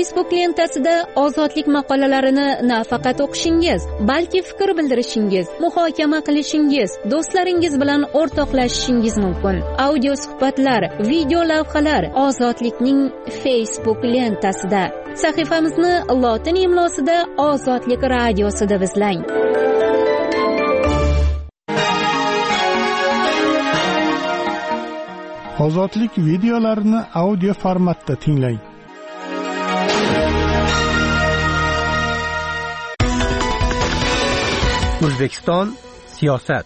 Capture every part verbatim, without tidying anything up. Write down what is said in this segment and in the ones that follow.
Facebook lentasida ozodlik maqolalarini nafaqat o'qishingiz, balki fikr bildirishingiz, muhokama qilishingiz, do'stlaringiz bilan o'rtoqlashishingiz mumkin. Audio suhbatlar, video lavhalar ozodlikning Facebook lentasida. Sahifamizni lotin imlosida Ozodlik radiosi deb izlang. Ozodlik videolarini audio formatda tinglang. O'zbekiston siyosat.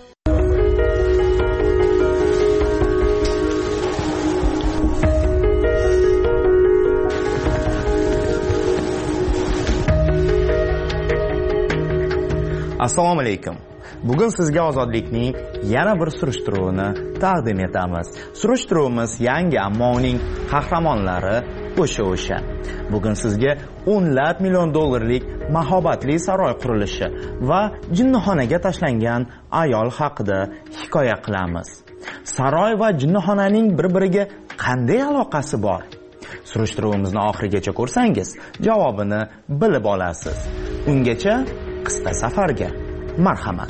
Assalomu alaykum. Bugun sizga ozodlikning yana bir surishtiruvini taqdim etamiz. Surishtiruvimiz yangi, ammo uning qahramonlari o'sha-o'sha. Bugun sizga o'nlab million dollarlik mahobatli saroy qurilishi va jinnixonaga tashlangan ayol haqida hikoya qilamiz. Saroy va jinnixonaning bir-biriga qanday aloqasi bor? Surishtiruvimizni oxirigacha ko'rsangiz, javobini bilib olasiz. Ungacha qisqa safarga marhamat.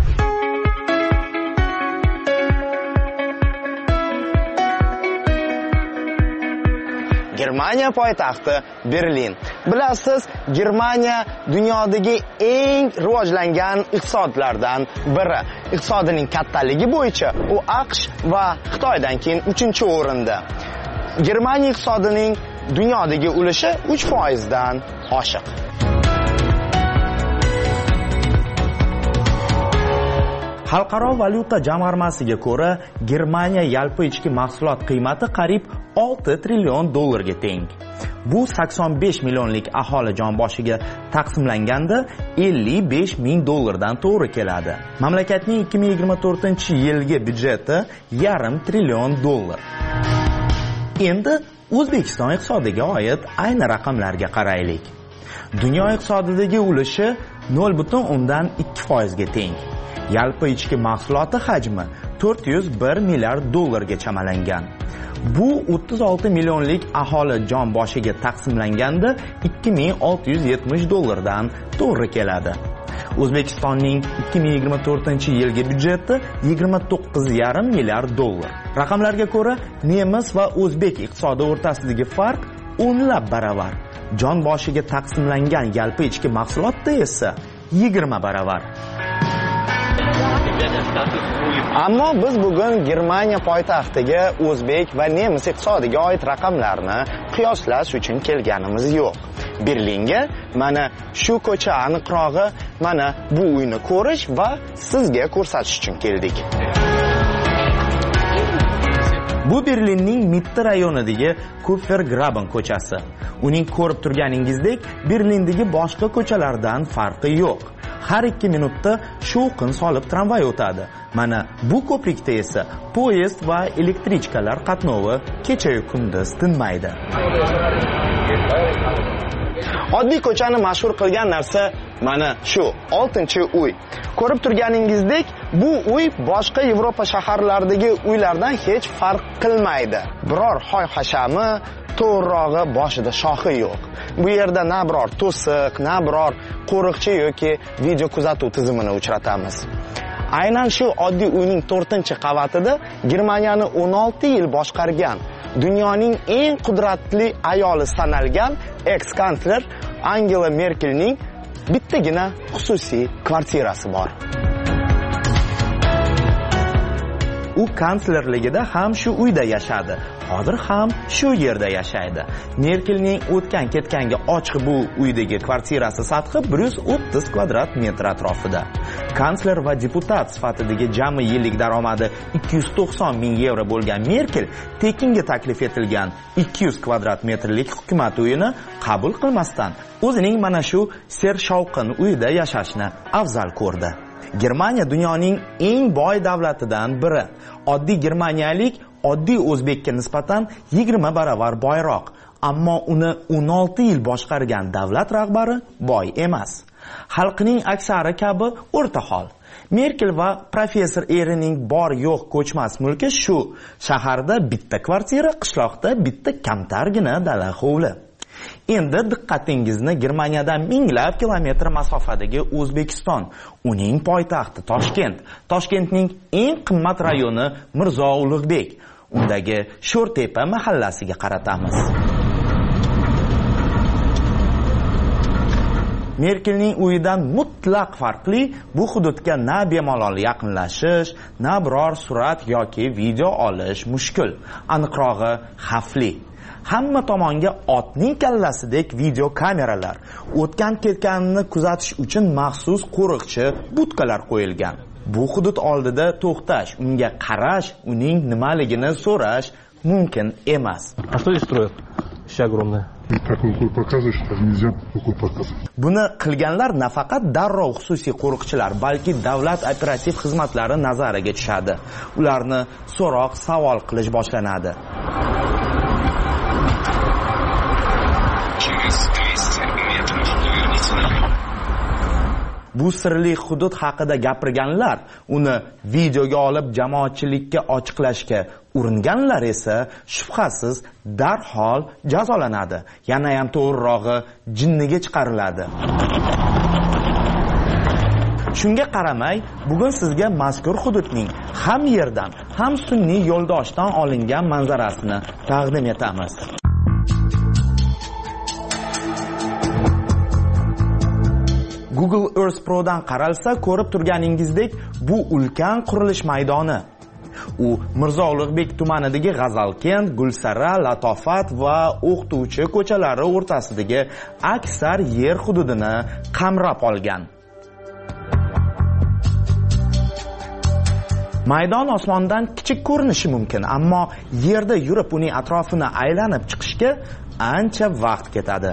Germaniya poytaxti Berlin. Bilasiz, Germaniya dunyodagi eng rivojlangan iqtisodlardan biri. Iqtisodining kattaligi bo'yicha u AQSh va Xitoydan keyin uchinchi o'rinda. Germaniya iqtisodining dunyodagi ulushi uch foizdan oshiq. Xalqaro valyuta jamg'armasiga ko'ra, Germaniya yalpi ichki mahsulot qiymati qariyb olti trillion dollarga teng. Bu sakson besh millionlik aholi jon boshiga taqsimlanganda ellik besh ming dollardan to'g'ri keladi. Mamlakatning ikki ming yigirma to'rtinchi yilgi byudjeti yarim trillion dollar. Endi O'zbekiston iqtisodiga oid ayni raqamlarga qaraylik. Dunyo iqtisodidagi ulushi nol butun o'ndan ikki foizga teng. Yalpi ichki mahsuloti hajmi to'rt yuz bir milliard dollarga chamalangan. Bu o'ttiz olti millionlik aholi jon boshiga taqsimlanganda ikki ming olti yuz yetmish dollardan to'g'ri keladi. O'zbekistonning ikki ming yigirma to'rtinchi yilgi byudjeti yigirma to'qqiz yarim milliard dollar. Raqamlarga ko'ra, nemis va o'zbek iqtisodi o'rtasidagi farq o'nlab baravar. Jon boshiga taqsimlangan yalpi ichki mahsulotda esa yigirma baravar. Ammo biz bugun Germaniya poytaxtiga o'zbek va nemis iqtisodiga oid raqamlarni qiyoslash uchun kelganimiz yo'q. Berlinga mana shu ko'cha, aniqrog'i mana bu uyni ko'rish va sizga ko'rsatish uchun keldik. Bu Berlinning Mitte rayonidagi Kupfergraben ko'chasi. Uning ko'rib turganingizdek Berlindagi boshqa ko'chalardan farqi yo'q. Har ikki minutda shovqin solib tramvay o'tadi. Mana bu ko'prikda esa poyezd va elektrichkalar qatnovi kecha-yu kunduz tinmaydi. Oddiy ko'chani mashhur qilgan narsa mana shu oltinchi uy. Ko'rib turganingizdek, bu uy boshqa Yevropa shaharlaridagi uylardan hech farq qilmaydi. Biror hoy-hashami, to'g'rirog'i boshida shoxi yo'q. Bu yerda na biror to'siq, na biror qo'riqchi yoki video kuzatuv tizimini uchratamiz. Aynan shu oddiy uyning to'rtinchi qavatida Germaniyani o'n olti yil boshqargan, dunyoning eng qudratli ayoli sanalgan eks-kansler Angela Merkelning bittagina xususiy kvartirasi bor. U kanslerligida ham shu uyda yashadi. Hozir ham shu yerda yashaydi. Merkelning o'tgan ketganga ochiq bu uydagi kvartirasi sathi bir yuz o'ttiz kvadrat metr atrofida. Kansler va deputat sifatidagi jami yillik daromadi ikki yuz to'qson ming yevro bo'lgan Merkel tekinga taklif etilgan ikki yuz kvadrat metrlik hukumat uyini qabul qilmasdan o'zining mana shu sershovqin uyida yashashni afzal ko'rdi. Germaniya dunyoning eng boy davlatidan biri. Oddiy germaniyalik oddiy o'zbekka nisbatan yigirma baravar boyroq, ammo uni o'n olti yil boshqargan davlat rahbari boy emas. Xalqining aksari kabi o'rta hol. Merkel va professor erining bor yo'q ko'chmas mulki shu. Shaharda bitta kvartira, qishloqda bitta kamtargina dala hovli. Endi diqqatingizni Germaniyadan minglab kilometr masofadagi O'zbekiston, uning poytaxti Toshkent, Toshkentning eng qimmat rayoni Mirzo Ulug'bek, undagi Sho'rtepa mahallasiga qaratamiz. Merkelning uyidan mutlaq farqli bu hududga na bemalol yaqinlashish, na biror surat yoki video olish mushkul, aniqrog'i xavfli. Hamma tomonga otning kallasidek video kameralar, o'tgan ketganini kuzatish uchun maxsus qo'riqchi budkalar qo'yilgan. Bu hudud oldida to'xtash, unga qarash, uning nimaligini so'rash mumkin emas. А что здесь строят? Вообще огромное. Так рукой показываешь, так нельзя рукой показывать. Buni qilganlar nafaqat darrov xususiy qo'riqchilar, balki davlat operativ xizmatlari nazariga tushadi. Ularni so'roq, savol qilish boshlanadi. Bu sirli hudud haqida gapirganlar, uni videoga olib jamoatchilikka ochiqlashga uringanlar esa shubhasiz darhol jazolanadi. Yana ham to'g'rirog'i jinniga chiqariladi. Shunga qaramay, bugun sizga mazkur hududning ham yerdan, ham sun'iy yo'ldoshdan olingan manzarasini taqdim etamiz. Google Earth Pro'dan qaralsa, ko'rib turganingizdek, bu ulkan qurilish maydoni. U Mirzo Ulug'bek tumanidagi G'azalkent, Gulsara, Latofat va O'qituvchi ko'chalari o'rtasidagi aksar yer hududini qamrab olgan. Maydon osmondan kichik ko'rinishi mumkin, ammo yerda yurib uning atrofini aylanib chiqishga ancha vaqt ketadi.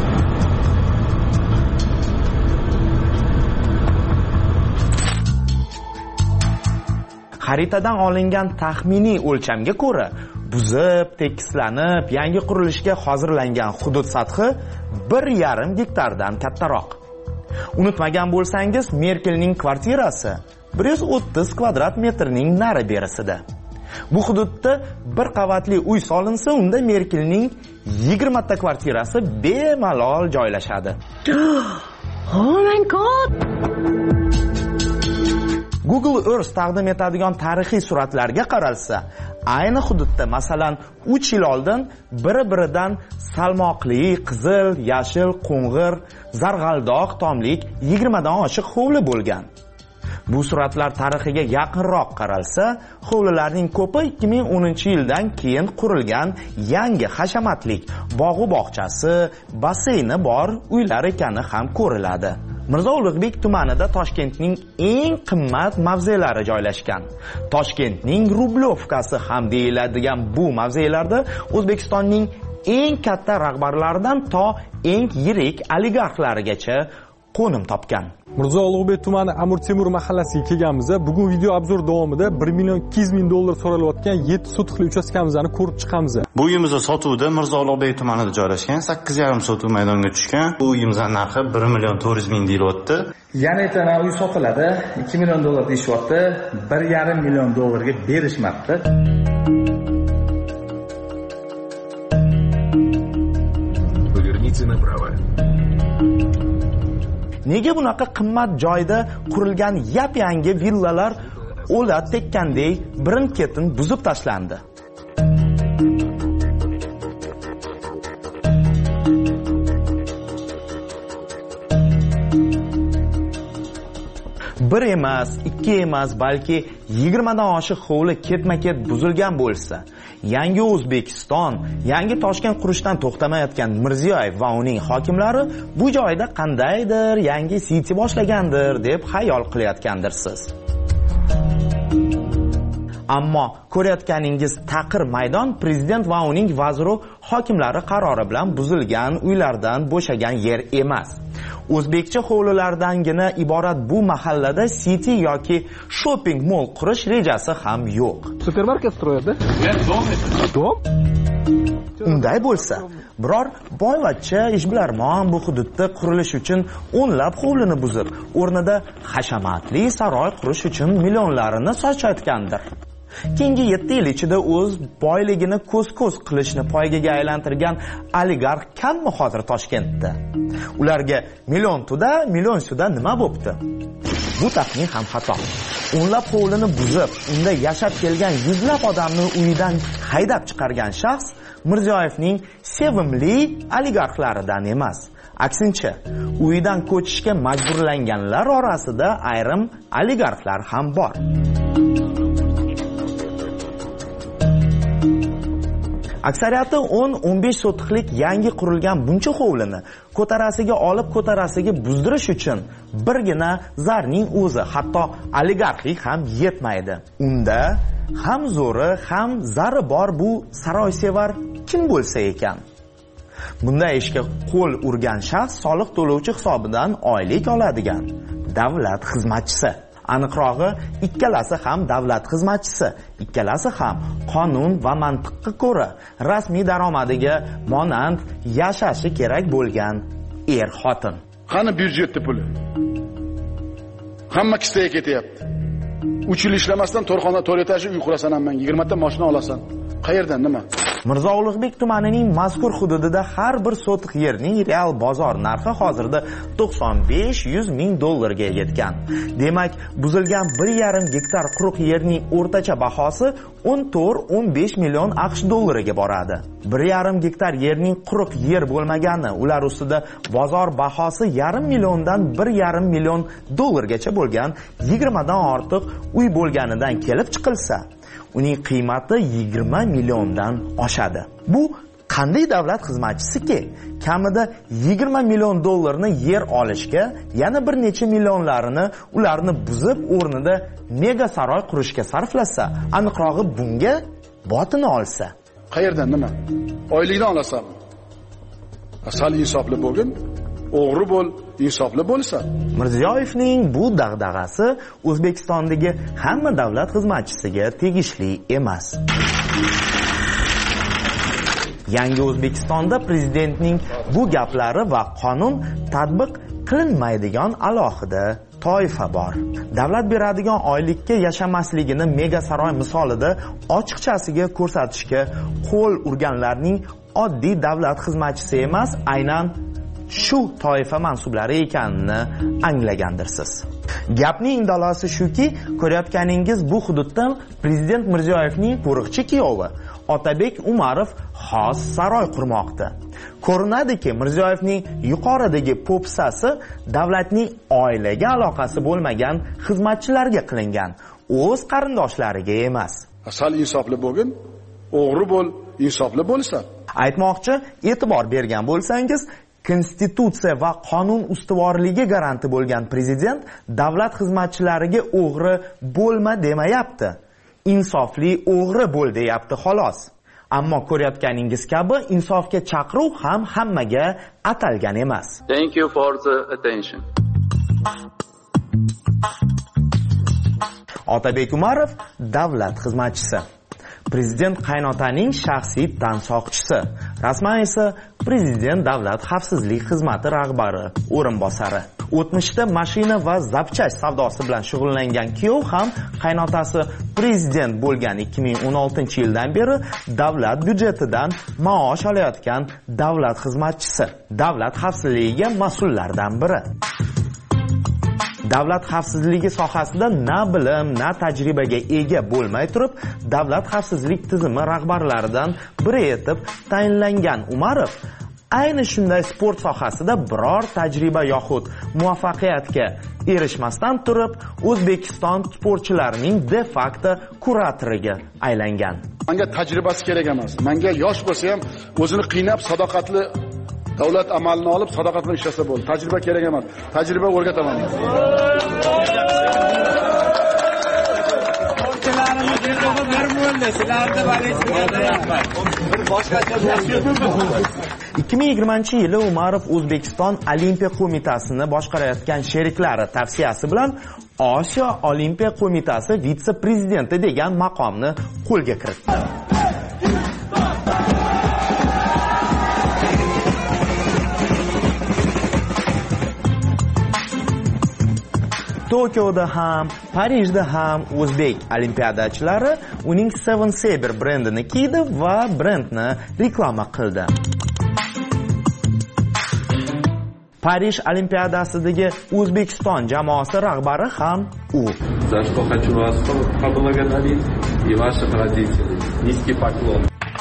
Xaritadan olingan taxminiy o'lchamga ko'ra, buzib, tekislanib, yangi qurilishga hozirlangan hudud sathi bir yarim gektardan kattaroq. Unutmagan bo'lsangiz, Merkelning kvartirasi bir yuz o'ttiz kvadrat metrning nari berisida. Bu hududda bir qavatli uy solinsa, unda Merkelning yigirma ta kvartirasi bemalol joylashadi. Oh my god! Google Earth taqdim etadigan tarixiy suratlarga qaralsa, ayni hududda masalan uch yil oldin bir-biridan salmoqli, qizil, yashil, qo'ng'ir, zarg'aldoq tomlik yigirma dan oshiq hovli bo'lgan. Bu suratlar tarixiga yaqinroq qaralsa, hovlilarning ko'pi ikki ming o'ninchi yildan keyin qurilgan yangi hashamatlik, bog'u bog'chasi, basseyni bor uylar ekani ham ko'riladi. Mirzo Ulug'bek tumanida Toshkentning eng qimmat mavzelari joylashgan. Toshkentning Rublyovkasi ham deyiladigan bu mavzelarda O'zbekistonning eng katta rahbarlaridan to eng yirik oligarxlarigacha qo'nim topgan. Mirzo Ulug'bek tumani Amir Temur mahallasiga kelganmiz. Bugun video obzor davomida bir million ikki yuz ming dollar so'ralayotgan yetti sotixli uchastkamizni ko'rib chiqamiz. Bu uyimizni sotuvda Mirzo Ulug'bek tumanida joylashgan, sakkiz yarim sotuv maydonga tushgan. Bu uyimizning narxi bir million to'rt yuz ming deyilyapti. Yana aytana uy sotiladi, ikki million dollar deyishyapti, bir yarim million dollarga berishmoqda. Поверните направо. Nega bunaqa qimmat joyda qurilgan yap-yangi villalar o'lat tekkandek birin-ketin buzib tashlandi? Bir emas, ikki emas, balki yigirma dan oshiq hovli ketma-ket buzilgan bo'lsa, yangi O'zbekiston, yangi Toshkent qurishdan to'xtamayotgan Mirziyoyev va uning hokimlari bu joyda qandaydir yangi siti boshlagandir deb xayol qilayotgandirsiz. Ammo ko'rayotganingiz taqir maydon prezident va uning vaziri hokimlari qarori bilan buzilgan uylardan bo'shagan yer emas. O'zbekcha hovlilardangina iborat bu mahallada city yoki shopping mall qurish rejasi ham yo'q. Supermarket строят, да? Dom? Unday bo'lsa, biror boyvachcha ishbilarmon bu hududda qurilish uchun o'nlab hovlini buzib, o'rnida hashamatli saroy qurish uchun millionlarini sochayotgandir. Keyingi yetti yil ichida o'z boyligini ko'z-ko'z qilishni poygaga aylantirgan oligarx kammi hozir Toshkentda? Ularga million to'da, million suda nima bo'pti? Bu taxmin ham xato. O'nlab hovlini buzib, unda yashab kelgan yuzlab odamni uyidan haydab chiqargan shaxs Mirziyoyevning sevimli oligarxlaridan emas. Aksincha, uyidan ko'chishga majburlanganlar orasida ayrim oligarxlar ham bor. Aksariyati o'n o'n besh sotixlik yangi qurilgan buncha hovlini ko'tarasiga olib ko'tarasiga buzdirish uchun birgina zarning o'zi, hatto oligarxlik ham yetmaydi. Unda ham zo'ri, ham zari bor bu saroysevar kim bo'lsa ekan? Bunday ishga qo'l urgan shaxs soliq to'lovchi hisobidan oylik oladigan davlat xizmatchisi. Aniqrog'i, ikkalasi ham davlat xizmatchisi, ikkalasi ham qonun va mantiqqa ko'ra rasmiy daromadiga monand yashashi kerak bo'lgan er-xotin. Qani byudjetni puli? Hamma kistaga ketyapti. uch yil ishlamasdan to'rxona to'rt etajli uy qurasan, ham yigirma ta mashina olasan. Qayerdan nima? Mirzo Ulug'bek tumanining mazkur hududida har bir sotix yerning real bozor narxi hozirda to'qson besh yuz ming dollarga yetgan. Demak, buzilgan bir yarim gektar quruq yerning o'rtacha bahosi o'n to'rt o'n besh million aqsh dollariga boradi. bir yarim gektar yerning quruq yer bo'lmagani, ular ustida bozor bahosi yarim milliondan bir yarim million dollargacha bo'lgan yigirma dan ortiq uy bo'lganidan kelib chiqilsa, uning qiymati yigirma milliondan oshadi. Bu qanday davlat xizmatchisiki kamida yigirma million dollarni yer olishga, yana bir necha millionlarini ularni buzib o'rnida mega saroy qurishga sarflasa, aniqrog'i bunga botini olsa. Qayerdan nima? Oylikdan olasan. Asal insofli bo'lgin, o'g'ri bo'l, insofli bo'lsa. Mirziyoyevning bu dag'dag'asi O'zbekistondagi hamma davlat xizmatchisiga tegishli emas. Yangi O'zbekistonda prezidentning bu gaplari va qonun tatbiq qilinmaydigan alohida toifa bor. Davlat beradigan oylikka yashamasligini mega saroy misolida ochiqchasiga ko'rsatishga qo'l urganlarning oddiy davlat xizmatchisi emas, aynan shu toifa mansublari ekanini anglagandirsiz. Gapning indalosi shuki, ko'rayotganingiz bu hududda prezident Mirziyoyevning qo'riqchi kuyovi Otabek Umarov xos saroy qurmoqda. Ko'rinadiki, Mirziyoyevning yuqoridagi po'pisasi davlatning oilaga aloqasi bo'lmagan xizmatchilarga qilingan, o'z qarindoshlariga emas. Asal insofli bo'lgin, o'g'ri bo'l, insofli bo'lsa. Aytmoqchi, e'tibor bergan bo'lsangiz, Konstitutsiya va qonun ustuvorligi garanti bo'lgan prezident davlat xizmatchilariga o'g'ri bo'lma demayapti. Insofli o'g'ri bo'l deyapti xolos. Ammo ko'rayotganingiz kabi insofga chaqiruv ham hammaga atalgan emas. Thank you for the attention. Otabek Umarov davlat xizmatchisi. Prezident qaynotaning shaxsiy tansoqchisi. Rasman esa prezident davlat xavfsizlik xizmati rahbari o'rinbosari. O'tmishda mashina va zapchast savdosi bilan shug'ullangan kuyov ham qaynotasi prezident bo'lgan ikki ming o'n oltinchi yildan beri davlat byudjetidan maosh olayotgan davlat xizmatchisi, davlat xavfsizligiga mas'ullardan biri. Davlat xavfsizligi sohasida na bilim, na tajribaga ega bo'lmay turib, davlat xavfsizlik tizimi rahbarlaridan biri etib tayinlangan Umarov ayni shunday sport sohasida biror tajriba yoxud muvaffaqiyatga erishmasdan turib, O'zbekiston sportchilarining de facto kuratoriga aylangan. Menga tajribasi kerak emas. Menga yosh bo'lsa ham o'zini qiynab sadoqatli davlat amalini olib sadoqat bilan ishlasa bo'ldi. Tajriba kerak emas. Tajriba o'rgataman. ikki ming yigirmanchi yili Umarov O'zbekiston Olimpiya qo'mitasini boshqarayotgan sheriklari tavsiyasi bilan Osiyo Olimpiya qo'mitasi vitse-prezidenti degan maqomni qo'lga kiritdi. Tokioda ham, Parijda ham o'zbek olimpiadachilari uning Seven Saber brendini kiydi va brendni reklama qildi. Parij olimpiadasidagi O'zbekiston jamoasi rahbari ham u. За что хочу вас поблагодарить и ваших родителей. Низкий поклон.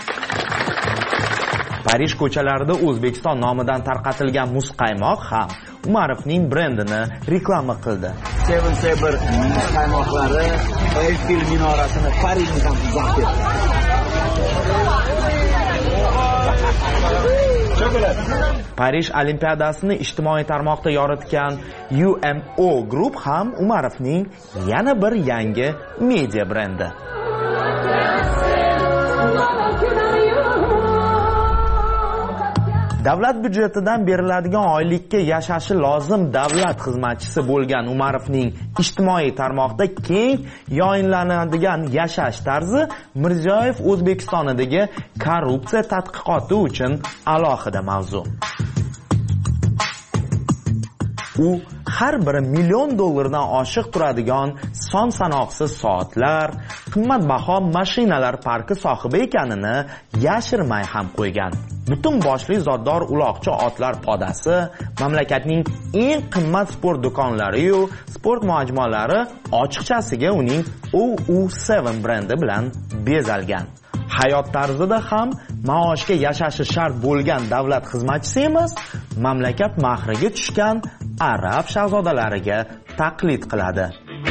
Parij ko'chalarida O'zbekiston nomidan tarqatilgan muzqaymoq ham Umarovning brendini reklama qildi. Seven Saber muzqaymoqlari Eyfel minorasini Parijni ham zabt etdi. Parij olimpiadasini ijtimoiy tarmoqda yoritgan U M O Group ham Umarovning yana bir yangi media brendi. Davlat byudjetidan beriladigan oylikka yashashi lozim davlat xizmatchisi bo'lgan Umarovning ijtimoiy tarmoqda keng yoyinlanadigan yashash tarzi Mirziyoyev O'zbekistonidagi korrupsiya tadqiqoti uchun alohida mavzu. U har biri million dollardan oshiq turadigan son sanoqsiz soatlar, qimmatbaho mashinalar parki sohibi ekanini yashirmay ham qo'ygan. Butun boshli zoddor uloqchi otlar podasi, mamlakatning eng qimmat sport do'konlari yu sport majmualari ochiqchasiga uning O U seven brendi bilan bezalgan. Hayot tarzida ham maoshga yashashi shart bo'lgan davlat xizmatchisi emas, mamlakat mahriga tushgan arab shahzodalariga taqlid qiladi.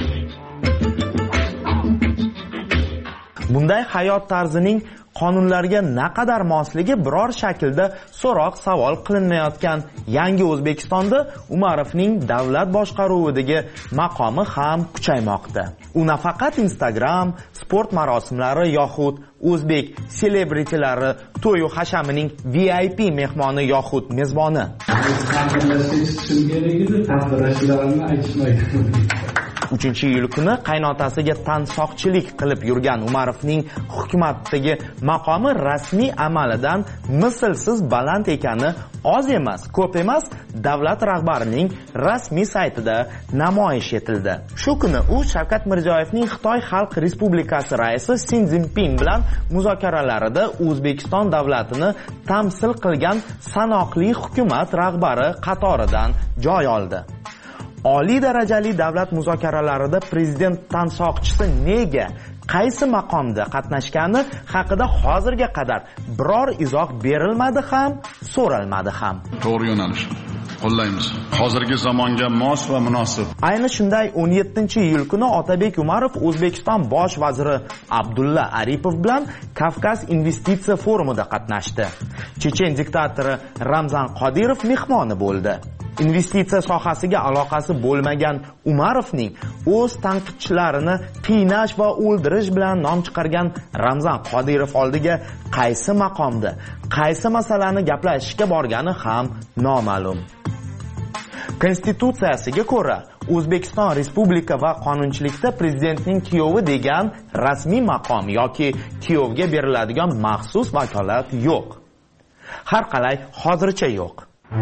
Bunday hayot tarzining qonunlarga naqadar mosligi biror shaklda so'roq savol qilinmayotgan yangi O'zbekistonda Umarovning davlat boshqaruvidagi maqomi ham kuchaymoqda. U nafaqat Instagram, sport marosimlari yoxud o'zbek selebritilari to'yu hashamining V I P mehmoni yoxud mezboni. uchinchi iyul kuni qaynotasiga tansoqchilik qilib yurgan Umarovning hukumatdagi maqomi rasmiy amalidan mislsiz baland ekani oz emas, ko'p emas, davlat rahbarining rasmiy saytida namoyish etildi. Shu kuni u Shavkat Mirziyoyevning Xitoy Xalq Respublikasi raisi Si Szinpin bilan muzokaralarida O'zbekiston davlatini tamsil qilgan sanoqli hukumat rahbari qatoridan joy oldi. Oliy darajali davlat muzokaralarida prezident tansoqchisi nega, qaysi maqomda qatnashgani haqida hozirga qadar biror izoh berilmadi ham, so'ralmadi ham. To'g'ri yo'nalish. Qo'llaymiz. Hozirgi zamonga mos va munosib. Ayni shunday o'n yettinchi iyul kuni Otabek Umarov O'zbekiston bosh vaziri Abdulla Aripov bilan Kavkaz investitsiya forumida qatnashdi. Chechen diktatori Ramzan Qodirov mehmoni bo'ldi. Investitsiya sohasiga aloqasi bo'lmagan Umarovning o'z tanqidchilarini qiynash va o'ldirish bilan nom chiqargan Ramzan Qodirov oldiga qaysi maqomda, qaysi masalani gaplashishga borgani ham noma'lum. Konstitutsiyasiga ko'ra, O'zbekiston Respublika va qonunchilikda prezidentning kuyovi degan rasmiy maqom yoki kuyovga beriladigan maxsus vakolat yo'q. Har qalay hozircha yo'q.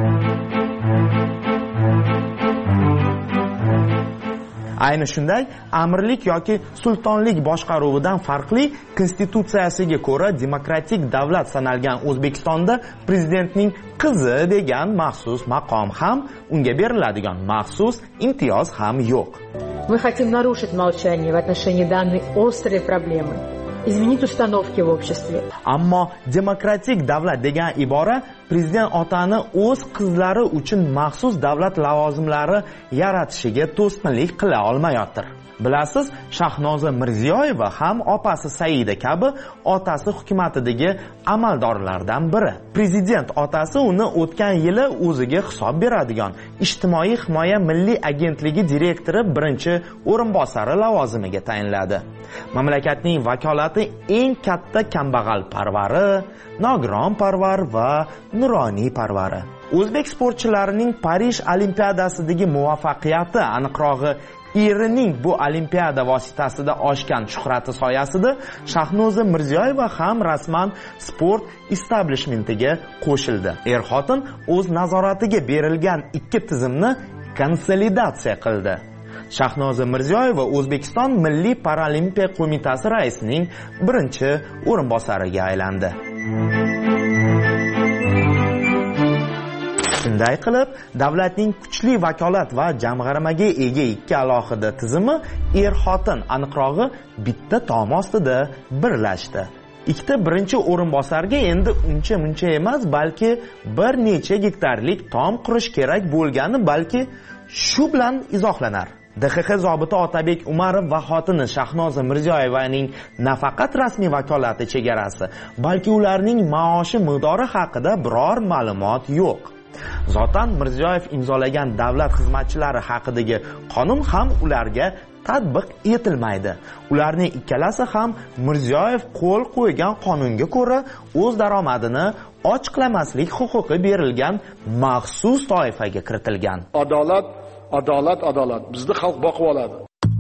Ayni shunday, amirlik yoki sultonlik boshqaruvidan farqli konstitutsiyasiga ko'ra demokratik davlat sanalgan O'zbekistonda prezidentning qizi degan maxsus maqom ham, unga beriladigan maxsus imtiyoz ham yo'q. Мы хотим нарушить молчание в отношении данной острой проблемы. Изменить установки в обществе. Ammo demokratik davlat degan ibora prezident otani o'z qizlari uchun maxsus davlat lavozimlari yaratishiga to'sqinlik qila olmayotir. Bilasiz, Shahnoza Mirziyoyeva ham opasi Saida kabi otasi hukumatidagi amaldorlardan biri. Prezident otasi uni o'tgan yili o'ziga hisob beradigan Ijtimoiy himoya milliy agentligi direktori birinchi o'rinbosari lavozimiga tayinladi. Mamlakatning vakolati eng katta kambag'al parvari, nogiron parvar va nuroniy parvari. O'zbek sportchilarining Parij olimpiadasidagi muvaffaqiyati, aniqrog'i erining bu olimpiada vositasida oshgan shuhrati soyasida Shahnoza Mirziyoyeva ham rasman sport establishmentiga qo'shildi. Er-xotin o'z nazoratiga berilgan ikki tizimni konsolidatsiya qildi. Shahnoza Mirziyoyeva O'zbekiston Milliy paralimpiya qo'mitasi raisining birinchi o'rinbosariga aylandi. Shunday qilib, davlatning kuchli vakolat va jamg'armaga ega ikki alohida tizimi er-xotin, aniqrog'i bitta tom ostida birlashdi. Ikkita birinchi o'rinbosarga endi uncha-muncha emas, balki bir necha gektarlik tom qurish kerak bo'lgani balki shu bilan izohlanar. D X X zobiti Otabek Umarov va xotini Shahnoza Mirziyoyevaning nafaqat rasmiy vakolati chegarasi, balki ularning maoshi miqdori haqida biror ma'lumot yo'q. Zotan Mirziyoyev imzolagan davlat xizmatchilari haqidagi qonun ham ularga tatbiq etilmaydi. Ularning ikkalasi ham Mirziyoyev qo'l qo'ygan qonunga ko'ra o'z daromadini ochiqlamaslik huquqi berilgan maxsus toifaga kiritilgan. Adolat, adolat, adolat. Bizni xalq boqib oladi.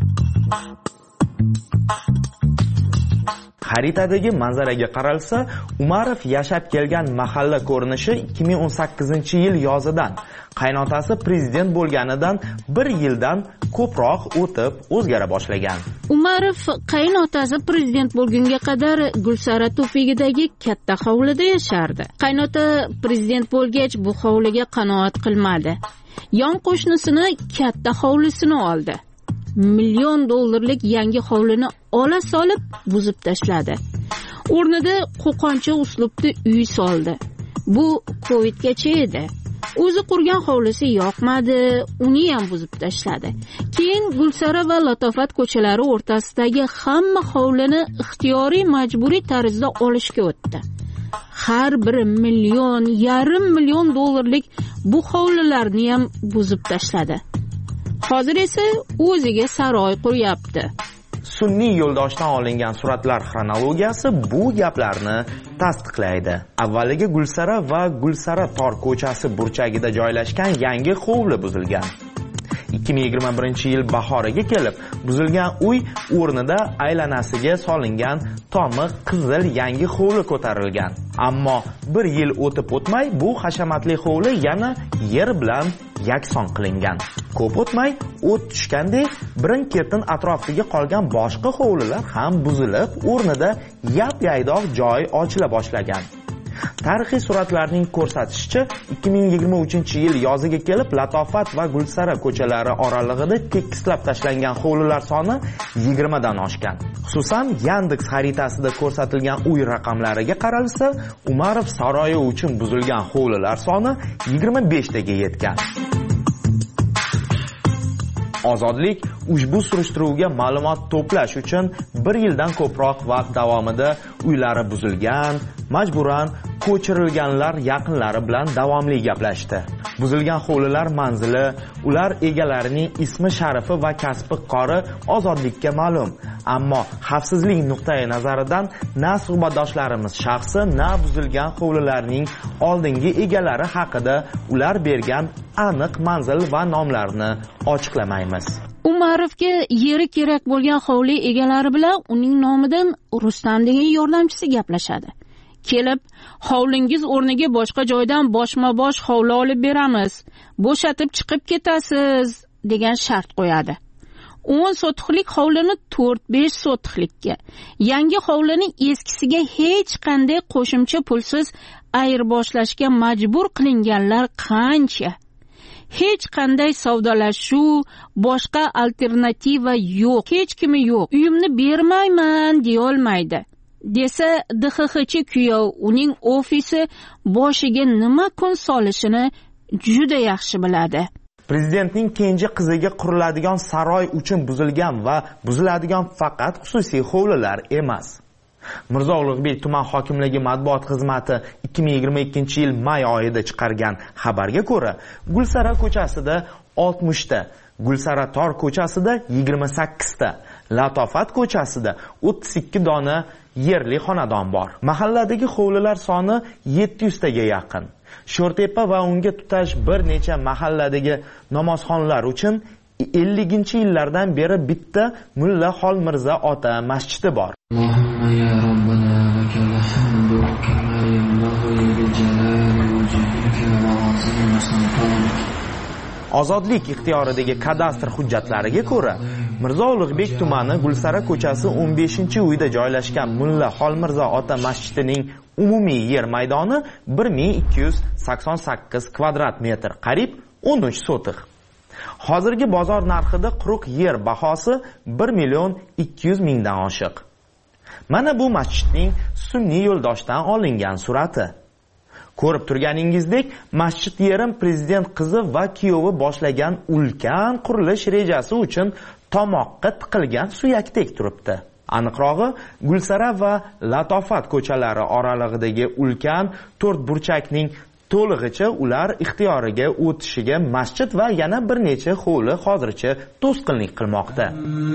Xaritadagi manzaraga qaralsa, Umarov yashab kelgan mahalla ko'rinishi ikki ming o'n sakkizinchi yil yozidan, qaynotasi prezident bo'lganidan bir yildan ko'proq o'tib o'zgara boshlagan. Umarov qaynotasi prezident bo'lgunga qadar Gulsara to'pigidagi katta hovlida yashardi. Qaynota prezident bo'lgach bu hovliga qanoat qilmadi. Yon qo'shnisini katta hovlisini oldi. Million dollarlik yangi hovlini ola solib buzib tashladi. O'rnida qo'qoncha uslubda uy soldi. Bu Covidgacha edi. O'zi qurgan hovlisi yoqmadi, uni ham buzib tashladi. Keyin Gulsara va Latofat ko'chalari o'rtasidagi hamma hovlini ixtiyoriy majburiy tarzda olishga o'tdi. Har biri million, yarim million dollarlik bu hovlilarni ham buzib tashladi. Hozir esa o'ziga saroy quryapti. Sunniy yo'ldoshdan olingan suratlar xronologiyasi bu gaplarni tasdiqlaydi. Avvaliga Gulsara va Gulsara tor ko'chasi burchagida joylashgan yangi hovli buzilgan. ikki ming yigirma birinchi yil bahoriga kelib, buzilgan uy o'rnida aylanasiga solingan tomi qizil yangi hovli ko'tarilgan. Ammo bir yil o'tib o'tmay bu hashamatli hovli yana yer bilan yakson qilingan. Ko'p o'tmay o't tushgandek birin-ketin atrofiga qolgan boshqa hovlilar ham buzilib, o'rnida yap-yaydoq joy ochila boshlagan. Tarixiy suratlarning ko'rsatishicha, ikki ming yigirma uchinchi yil yoziga kelib, Latofat va Gulsara ko'chalari oralig'ida tekislab tashlangan hovlilar soni yigirma dan oshgan. Xususan, Yandex xaritasida ko'rsatilgan uy raqamlariga qaralsa, Umarov saroyi uchun buzilgan hovlilar soni yigirma besh taga yetgan. Ozodlik ushbu surishtiruvga ma'lumot to'plash uchun bir yildan ko'proq vaqt davomida uylari buzilgan, majburan ko'chirilganlar yaqinlari bilan davomli gaplashdi. Buzilgan hovlilar manzili, ular egalarining ismi, sharifi va kasbi qori Ozodlikka ma'lum. Ammo xavfsizlik nuqtai nazaridan na suhbatdoshlarimiz shaxsi, na buzilgan hovlilarning oldingi egalari haqida ular bergan aniq manzil va nomlarini ochiqlamaymiz. Umarovga yeri kerak bo'lgan hovli egalari bilan uning nomidan Rustam degan yordamchisi gaplashadi. Kelib, hovlingiz o'rniga boshqa joydan boshma-bosh hovli olib beramiz. Bo'shatib chiqib ketasiz degan shart qo'yadi. o'n sotixlik hovlini to'rt besh sotixlikka, yangi hovlini eskisiga hech qanday qo'shimcha pulsiz ayirboshlashga majbur qilinganlar qancha? Hech qanday savdolashuv, boshqa alternativa yo'q, hech kimi yo'q. Uyimni bermayman deya olmaydi. Desa, D X X kuyov uning ofisi boshiga nima kun solishini juda yaxshi biladi. Prezidentning kenja qiziga quriladigan saroy uchun buzilgan va buziladigan faqat xususiy hovlilar emas. Mirzo Ulug'bek tuman hokimligi matbuot xizmati ikki ming yigirma ikkinchi yil may oyida chiqargan xabarga ko'ra, Gulsara ko'chasida oltmish ta, Gulsara tor ko'chasida yigirma sakkiz ta, Latofat ko'chasida o'ttiz ikki dona yerli xonadon bor. Mahalladagi hovlilar soni yetti yuz taga yaqin. Sho'rtepa va unga tutash bir necha mahalladagi namozxonlar uchun elliginchi yillardan beri bitta Mulla Xolmirza ota masjidi bor. Ozodlik ixtiyoridagi kadastr hujjatlariga ko'ra, Mirzo Ulug'bek tumani Gulsara ko'chasi o'n beshinchi uyda joylashgan Mulla Xolmirzo ota masjidining umumiy yer maydoni bir ming ikki yuz sakson sakkiz kvadrat metr, qariyb o'n uch sotix. Hozirgi bozor narxida quruq yer bahosi bir million ikki yuz mingdan oshiq. Mana bu masjidning sunniy yo'ldoshdan olingan surati. Ko'rib turganingizdek, masjid yerim prezident qizi va kuyovi boshlagan ulkan qurilish rejasi uchun tomoqqa tiqilgan suyakdek turibdi. Aniqrog'i, Gulsara va Latofat ko'chalari oralig'idagi ulkan to'rt burchakning to'lig'icha ular ixtiyoriga o'tishiga masjid va yana bir necha hovli hozircha to'sqinlik qilmoqda.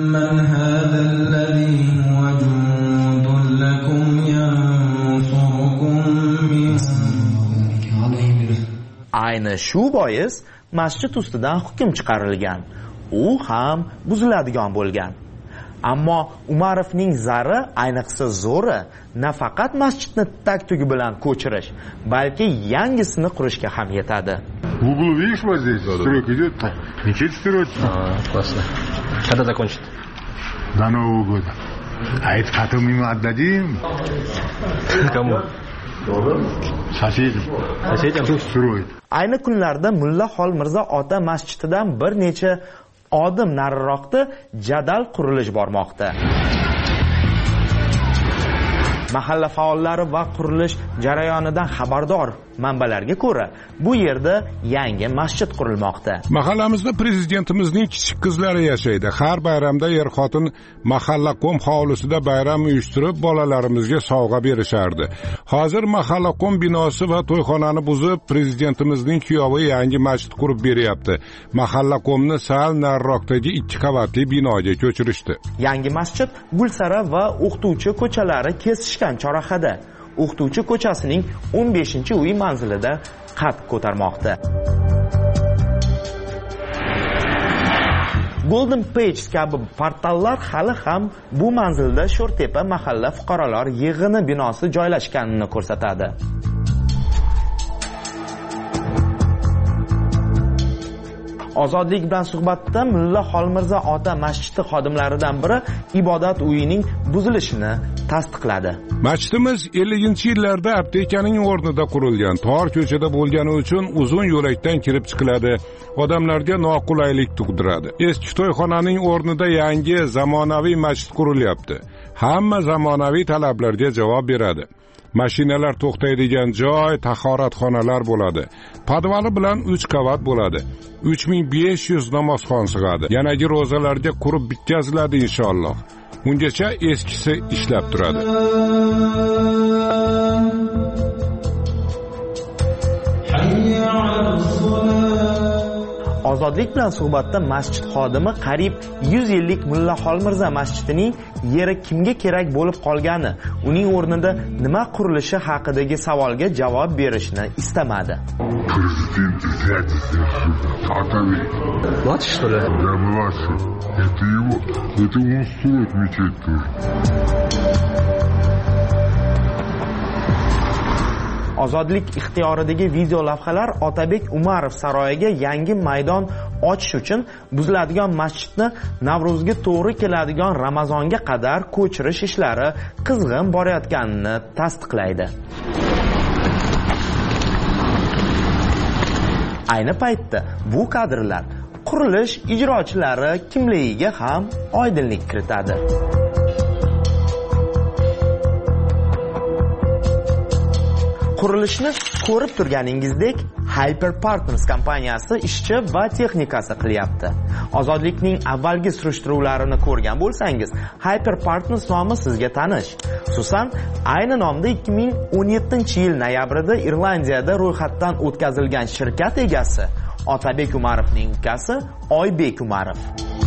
Ayni shu bois masjid ustidan hukm chiqarilgan. U ham buziladigan bo'lgan. Ammo Umarovning zari, ayniqsa zo'ri, nafaqat masjidni tag-tugi bilan ko'chirish, balki yangisini qurishga ham yetadi. Угол видишь вот здесь? Стройка идет. Начать строить. Классно. Когда закончит? До Нового года. А это потом ему отдадим. Кому? Соседям. Соседям? Кто строит? Ayni kunlarda Mulla Xolmirzo ota masjididan bir necha odim nariroqda jadal qurilish bormoqda. Mahalla faollari va qurilish jarayonidan xabardor manbalarga ko'ra, bu yerda yangi masjid qurilmoqda. Mahallamizda prezidentimizning kichik qizlari yashaydi. Har bayramda er-xotin mahalla qom hovlisida bayram uyushtirib, bolalarimizga sovg'a berishardi. Hozir mahalla qom binosi va to'yxonani buzib, prezidentimizning kuyovi yangi masjid qurib beryapti. Mahalla qomni sal nariroqdagi ikki qavatli binoga ko'chirishdi. Yangi masjid Gulsara va o'qituvchi ko'chalari kesishgan chorrahada. O'qituvchi ko'chasining o'n beshinchi uy manzilida qad ko'tarmoqda. Golden Page kabi portallar hali ham bu manzilda Sho'rtepa mahalla fuqarolar yig'ini binosi joylashganini ko'rsatadi. Ozodlik bilan suhbatda Mulla Xolmirzo ota masjidi xodimlaridan biri ibodat uyining buzilishini tasdiqladi. Masjidimiz ellinchi yillarda aptekaning o'rnida qurilgan. Tor ko'chada bo'lgani uchun uzun yo'lakdan kirib chiqiladi. Odamlarga noqulaylik tug'diradi. Eski to'yxonaning o'rnida yangi zamonaviy masjid qurilyapti. Hamma zamonaviy talablarga javob beradi. Mashinalar to'xtaydigan joy, tahoratxonalar bo'ladi. Podvali bilan uch qavat bo'ladi. uch ming besh yuz namozxon sig'adi. Yanagi ro'zalarga qurib bitkaziladi inshaalloh. Ungacha eskisi ishlab turadi. Ozodlik bilan suhbatda masjid xodimi qariyb yuz yillik Mulla Xolmirzo masjidining yeri kimga kerak bo'lib qolgani, uning o'rnida nima qurilishi haqidagi savolga javob berishni istamadi. Президент взять отами. Младший, что ли? Да, младший. Это его. Это он строит мечеть тоже. Ozodlik ixtiyoridagi video lavhalar Otabek Umarov saroyiga yangi maydon ochish uchun buziladigan masjidni Navro'zga to'g'ri keladigan Ramazonga qadar ko'chirish ishlari qizg'in borayotganini tasdiqlaydi. Ayni paytda bu kadrlar qurilish ijrochilari kimligiga ham oydinlik kiritadi. Qurilishni ko'rib turganingizdek, Hyper Partners kompaniyasi ishchi va texnikasi qilyapti. Ozodlikning avvalgi surishtiruvlarini ko'rgan bo'lsangiz, Hyper Partners nomi sizga tanish. Xususan, ayni nomda ikki ming o'n yettinchi yil noyabrida Irlandiyada ro'yxatdan o'tkazilgan shirkat egasi Otabek Umarovning ukasi Oybek Umarov.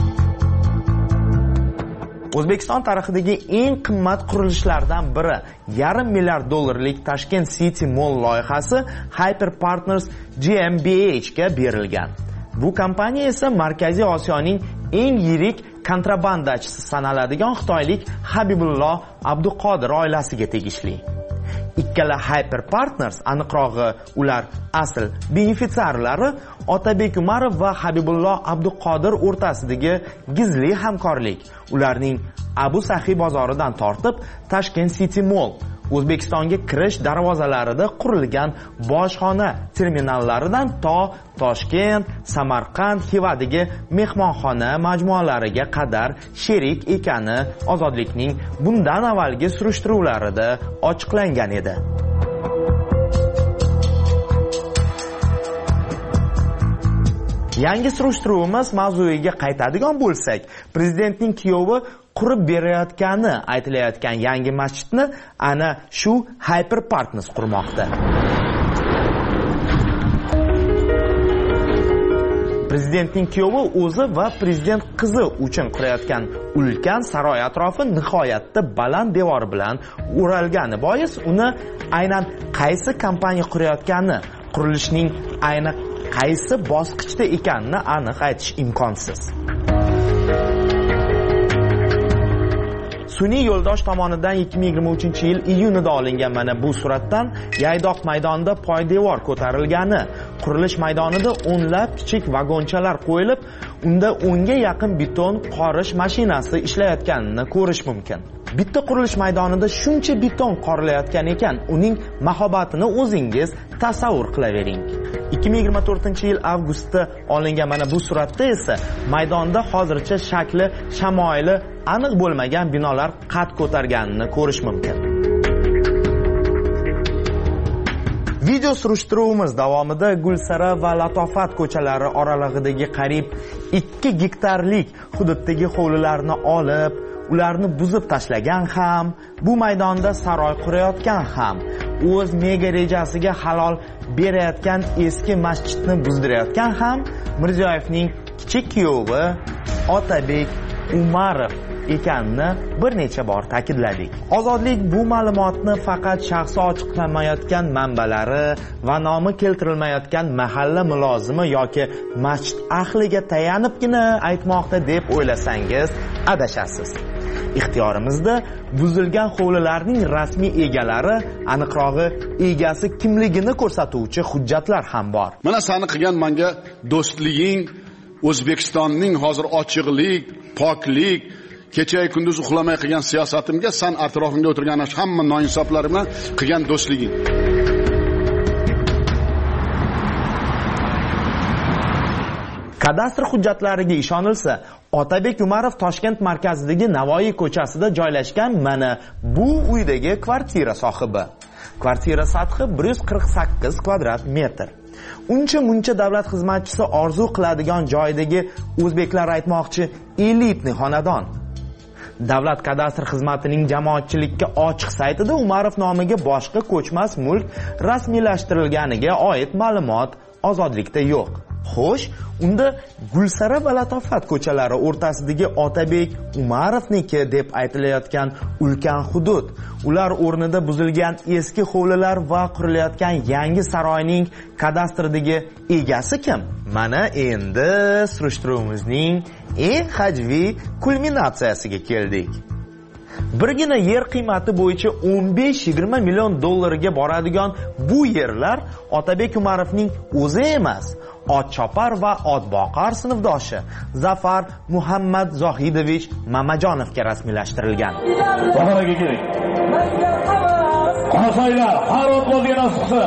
O'zbekiston tarixidagi eng qimmat qurilishlardan biri yarim milliard dollarlik Tashkent City Mall loyihasi Hyper Partners G m b h ga berilgan. Bu kompaniya esa Markaziy Osiyoning eng yirik kontrabandachisi sanaladigan xitoylik Habibullo Abduqodir oilasiga tegishli. Ikkala Hyper Partners, aniqrog'i ular asl benefitsiarlari, Otabek Umarov va Habibullo Abduqodir o'rtasidagi gizli hamkorlik. Ularning Abu Saxiy bozoridan tortib Tashkent City Mall, O'zbekistonga kirish darvozalarida qurilgan bojxona terminallaridan to Toshkent, Samarqand, Xivadagi mehmonxona majmualariga qadar sherik ekani Ozodlikning bundan avvalgi surishtiruvlarida ochiqlangan edi. Yangi surishtiruvimiz mavzuiga qaytadigan bo'lsak, prezidentning kuyovi qurib berayotgani aytilayotgan yangi masjidni ana shu Hyper Partners qurmoqda. Prezidentning kuyovi o'zi va prezident qizi uchun qurayotgan ulkan saroy atrofi nihoyatda baland devor bilan o'ralgani bois uni aynan qaysi kompaniya qurayotgani, qurilishning aynan qaysi bosqichda ekanini aniq aytish imkonsiz. Sun'iy yo'ldosh tomonidan ikki ming yigirma uchinchi yil iyunida olingan mana bu suratdan Yaydoq maydonida poydevor ko'tarilgani, qurilish maydonida o'nlab kichik vagonchalar qo'yilib, unda o'nga yaqin beton qorish mashinasi ishlayotganini ko'rish mumkin. Bitta qurilish maydonida shuncha beton qorilayotgan ekan, uning mahobatini o'zingiz tasavvur qilavering. ikki ming yigirma to'rtinchi yil avgustda olingan mana bu suratda esa maydonda hozircha shakli, shamoili aniq bo'lmagan binolar qad ko'targanini ko'rish mumkin. Video surishtiruvimiz davomida Gulsara va Latofat ko'chalari oralig'idagi qariyb ikki gektarlik hududdagi hovlilarni olib, ularni buzib tashlagan ham, bu maydonda saroy qurayotgan ham, o'z mega rejasiga halol berayotgan eski masjidni buzdirayotgan ham Mirziyoyevning kichik kuyovi Otabek Umarov ekanini bir necha bor ta'kidladik. Ozodlik bu ma'lumotni faqat shaxsi ochiqlanmayotgan manbalari va nomi keltirilmayotgan mahalla mulozimi yoki masjid ahliga tayanibgina aytmoqda deb o'ylasangiz adashasiz. Ixtiyorimizda buzilgan hovlilarning rasmiy egalari, aniqrog'i egasi kimligini ko'rsatuvchi hujjatlar ham bor. Mana seni qilgan menga do'stliging, O'zbekistonning hozir ochiqlik, poklik, kecha kunduz uxlamay qilgan siyosatimga sen atrofingda o'tirgan hamma noinsoflar bilan qilgan do'stliging. Kadastr hujjatlariga ishonilsa, Otabek Umarov Toshkent markazidagi Navoiy ko'chasida joylashgan mana bu uydagi kvartira sohibi. Kvartira sathi bir yuz qirq sakkiz kvadrat metr. Uncha muncha davlat xizmatchisi orzu qiladigan joydagi o'zbeklar aytmoqchi elitni xonadon. Davlat kadastr xizmatining jamoatchilikka ochiq saytida Umarov nomiga boshqa ko'chmas mulk rasmiylashtirilganiga oid ma'lumot Ozodlikda yo'q. Xo'sh, unda Gulsara va Latofat ko'chalari o'rtasidagi Otabek Umarovniki deb aytilayotgan ulkan hudud, ular o'rnida buzilgan eski hovlilar va qurilayotgan yangi saroyning kadastridagi egasi kim? Mana endi surishtiruvimizning eng hajviy kulminatsiyasiga keldik. Birgina yer qiymati bo'yicha o'n besh yigirma million dollarga boradigan bu yerlar Otabek Umarovning o'zi emas, otchopar va otboqar sinfdoshi Zafar Muhammad Zohidovich Mamajonovga rasmiylashtirilgan. Baharaga kerak. Qasaylar, har o'tmozga nasibsin.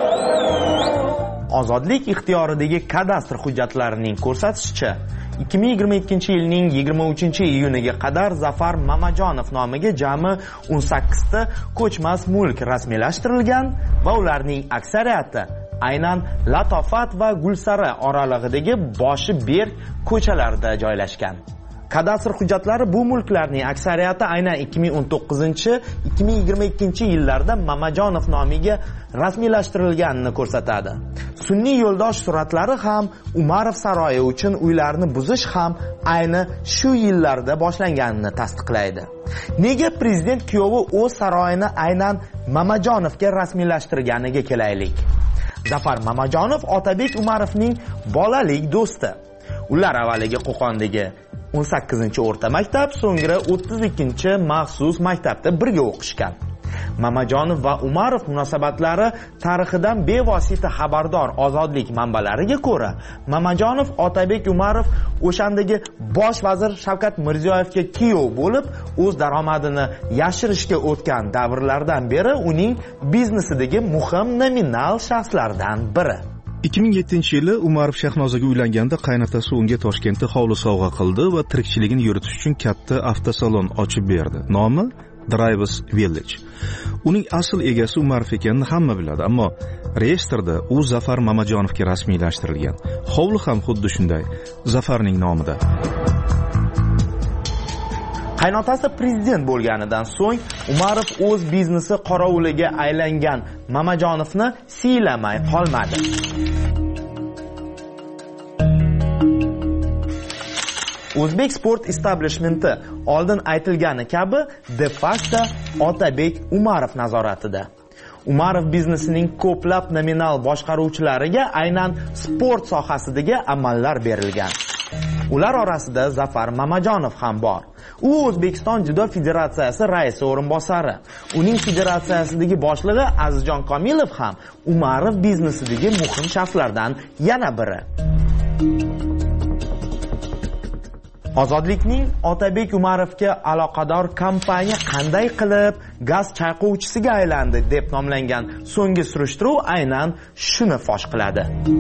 Ozodlik ixtiyoridagi kadastr hujjatlarining ko'rsatishicha, ikki ming yigirma ikkinchi yilning yigirma uchinchi iyuniga qadar Zafar Mamajonov nomiga jami o'n sakkizta ko'chmas mulk rasmiylashtirilgan va ularning aksariyati aynan Latofat va Gulsara oralig'idagi boshi berk ko'chalarda joylashgan. Kadastr hujjatlari bu mulklarning aksariyati aynan ikki ming o'n to'qqizinchi ikki ming yigirma ikkinchi yillarda Mamajonov nomiga rasmiylashtirilganini ko'rsatadi. Sun'iy yo'ldosh suratlari ham Umarov saroyi uchun uylarni buzish ham ayni shu yillarda boshlanganini tasdiqlaydi. Nega prezident kuyovi o'z saroyini aynan Mamajonovga rasmiylashtirganiga kelaylik. Zafar Mamajonov Otabek Umarovning bolalik do'sti. Ular avvaliga Qo'qondagi o'n sakkizinchi o'rta maktab, so'ngra o'ttiz ikkinchi maxsus maktabda birga o'qishgan. Mamajonov va Umarov munosabatlari tarixidan bevosita xabardor ozodlik manbalariga ko'ra, Mamajonov Otabek Umarov o'shandagi bosh vazir Shavkat Mirziyoyevga kuyov bo'lib, o'z daromadini yashirishga o'tgan davrlardan beri uning biznesidagi muhim nominal shaxslardan biri. ikki ming yettinchi yili Umarov Shahnozaga uylanganda qaynotasi unga Toshkentda hovli sovg'a qildi va tirikchiligini yuritish uchun katta avtosalon ochib berdi. Nomi Drivers Village. Uning asl egasi Umarov ekanini hamma biladi, ammo reyestrda u Zafar Mamajonovga rasmiylashtirilgan. Hovli ham xuddi shunday, Zafarning nomida. Qaynotasi prezident bo'lganidan so'ng Umarov o'z biznesi qorovuliga aylangan Mamajonovni siylamay qolmadi. O'zbek sport establishmenti oldin aytilgani kabi de facto Otabek Umarov nazoratida. Umarov biznesining ko'plab nominal boshqaruvchilariga aynan sport sohasidagi amallar berilgan. Ular orasida Zafar Mamajonov ham bor. U O'zbekiston Judo Federatsiyasi raisi o'rinbosari. Uning federatsiyasidagi boshlig'i Azizjon Komilov ham Umarov biznesidagi muhim shaxslardan yana biri. Ozodlikning Otabek Umarovga aloqador kompaniya qanday qilib gaz chayqovchisiga aylandi deb nomlangan so'nggi surishtiruv aynan shuni fosh qiladi.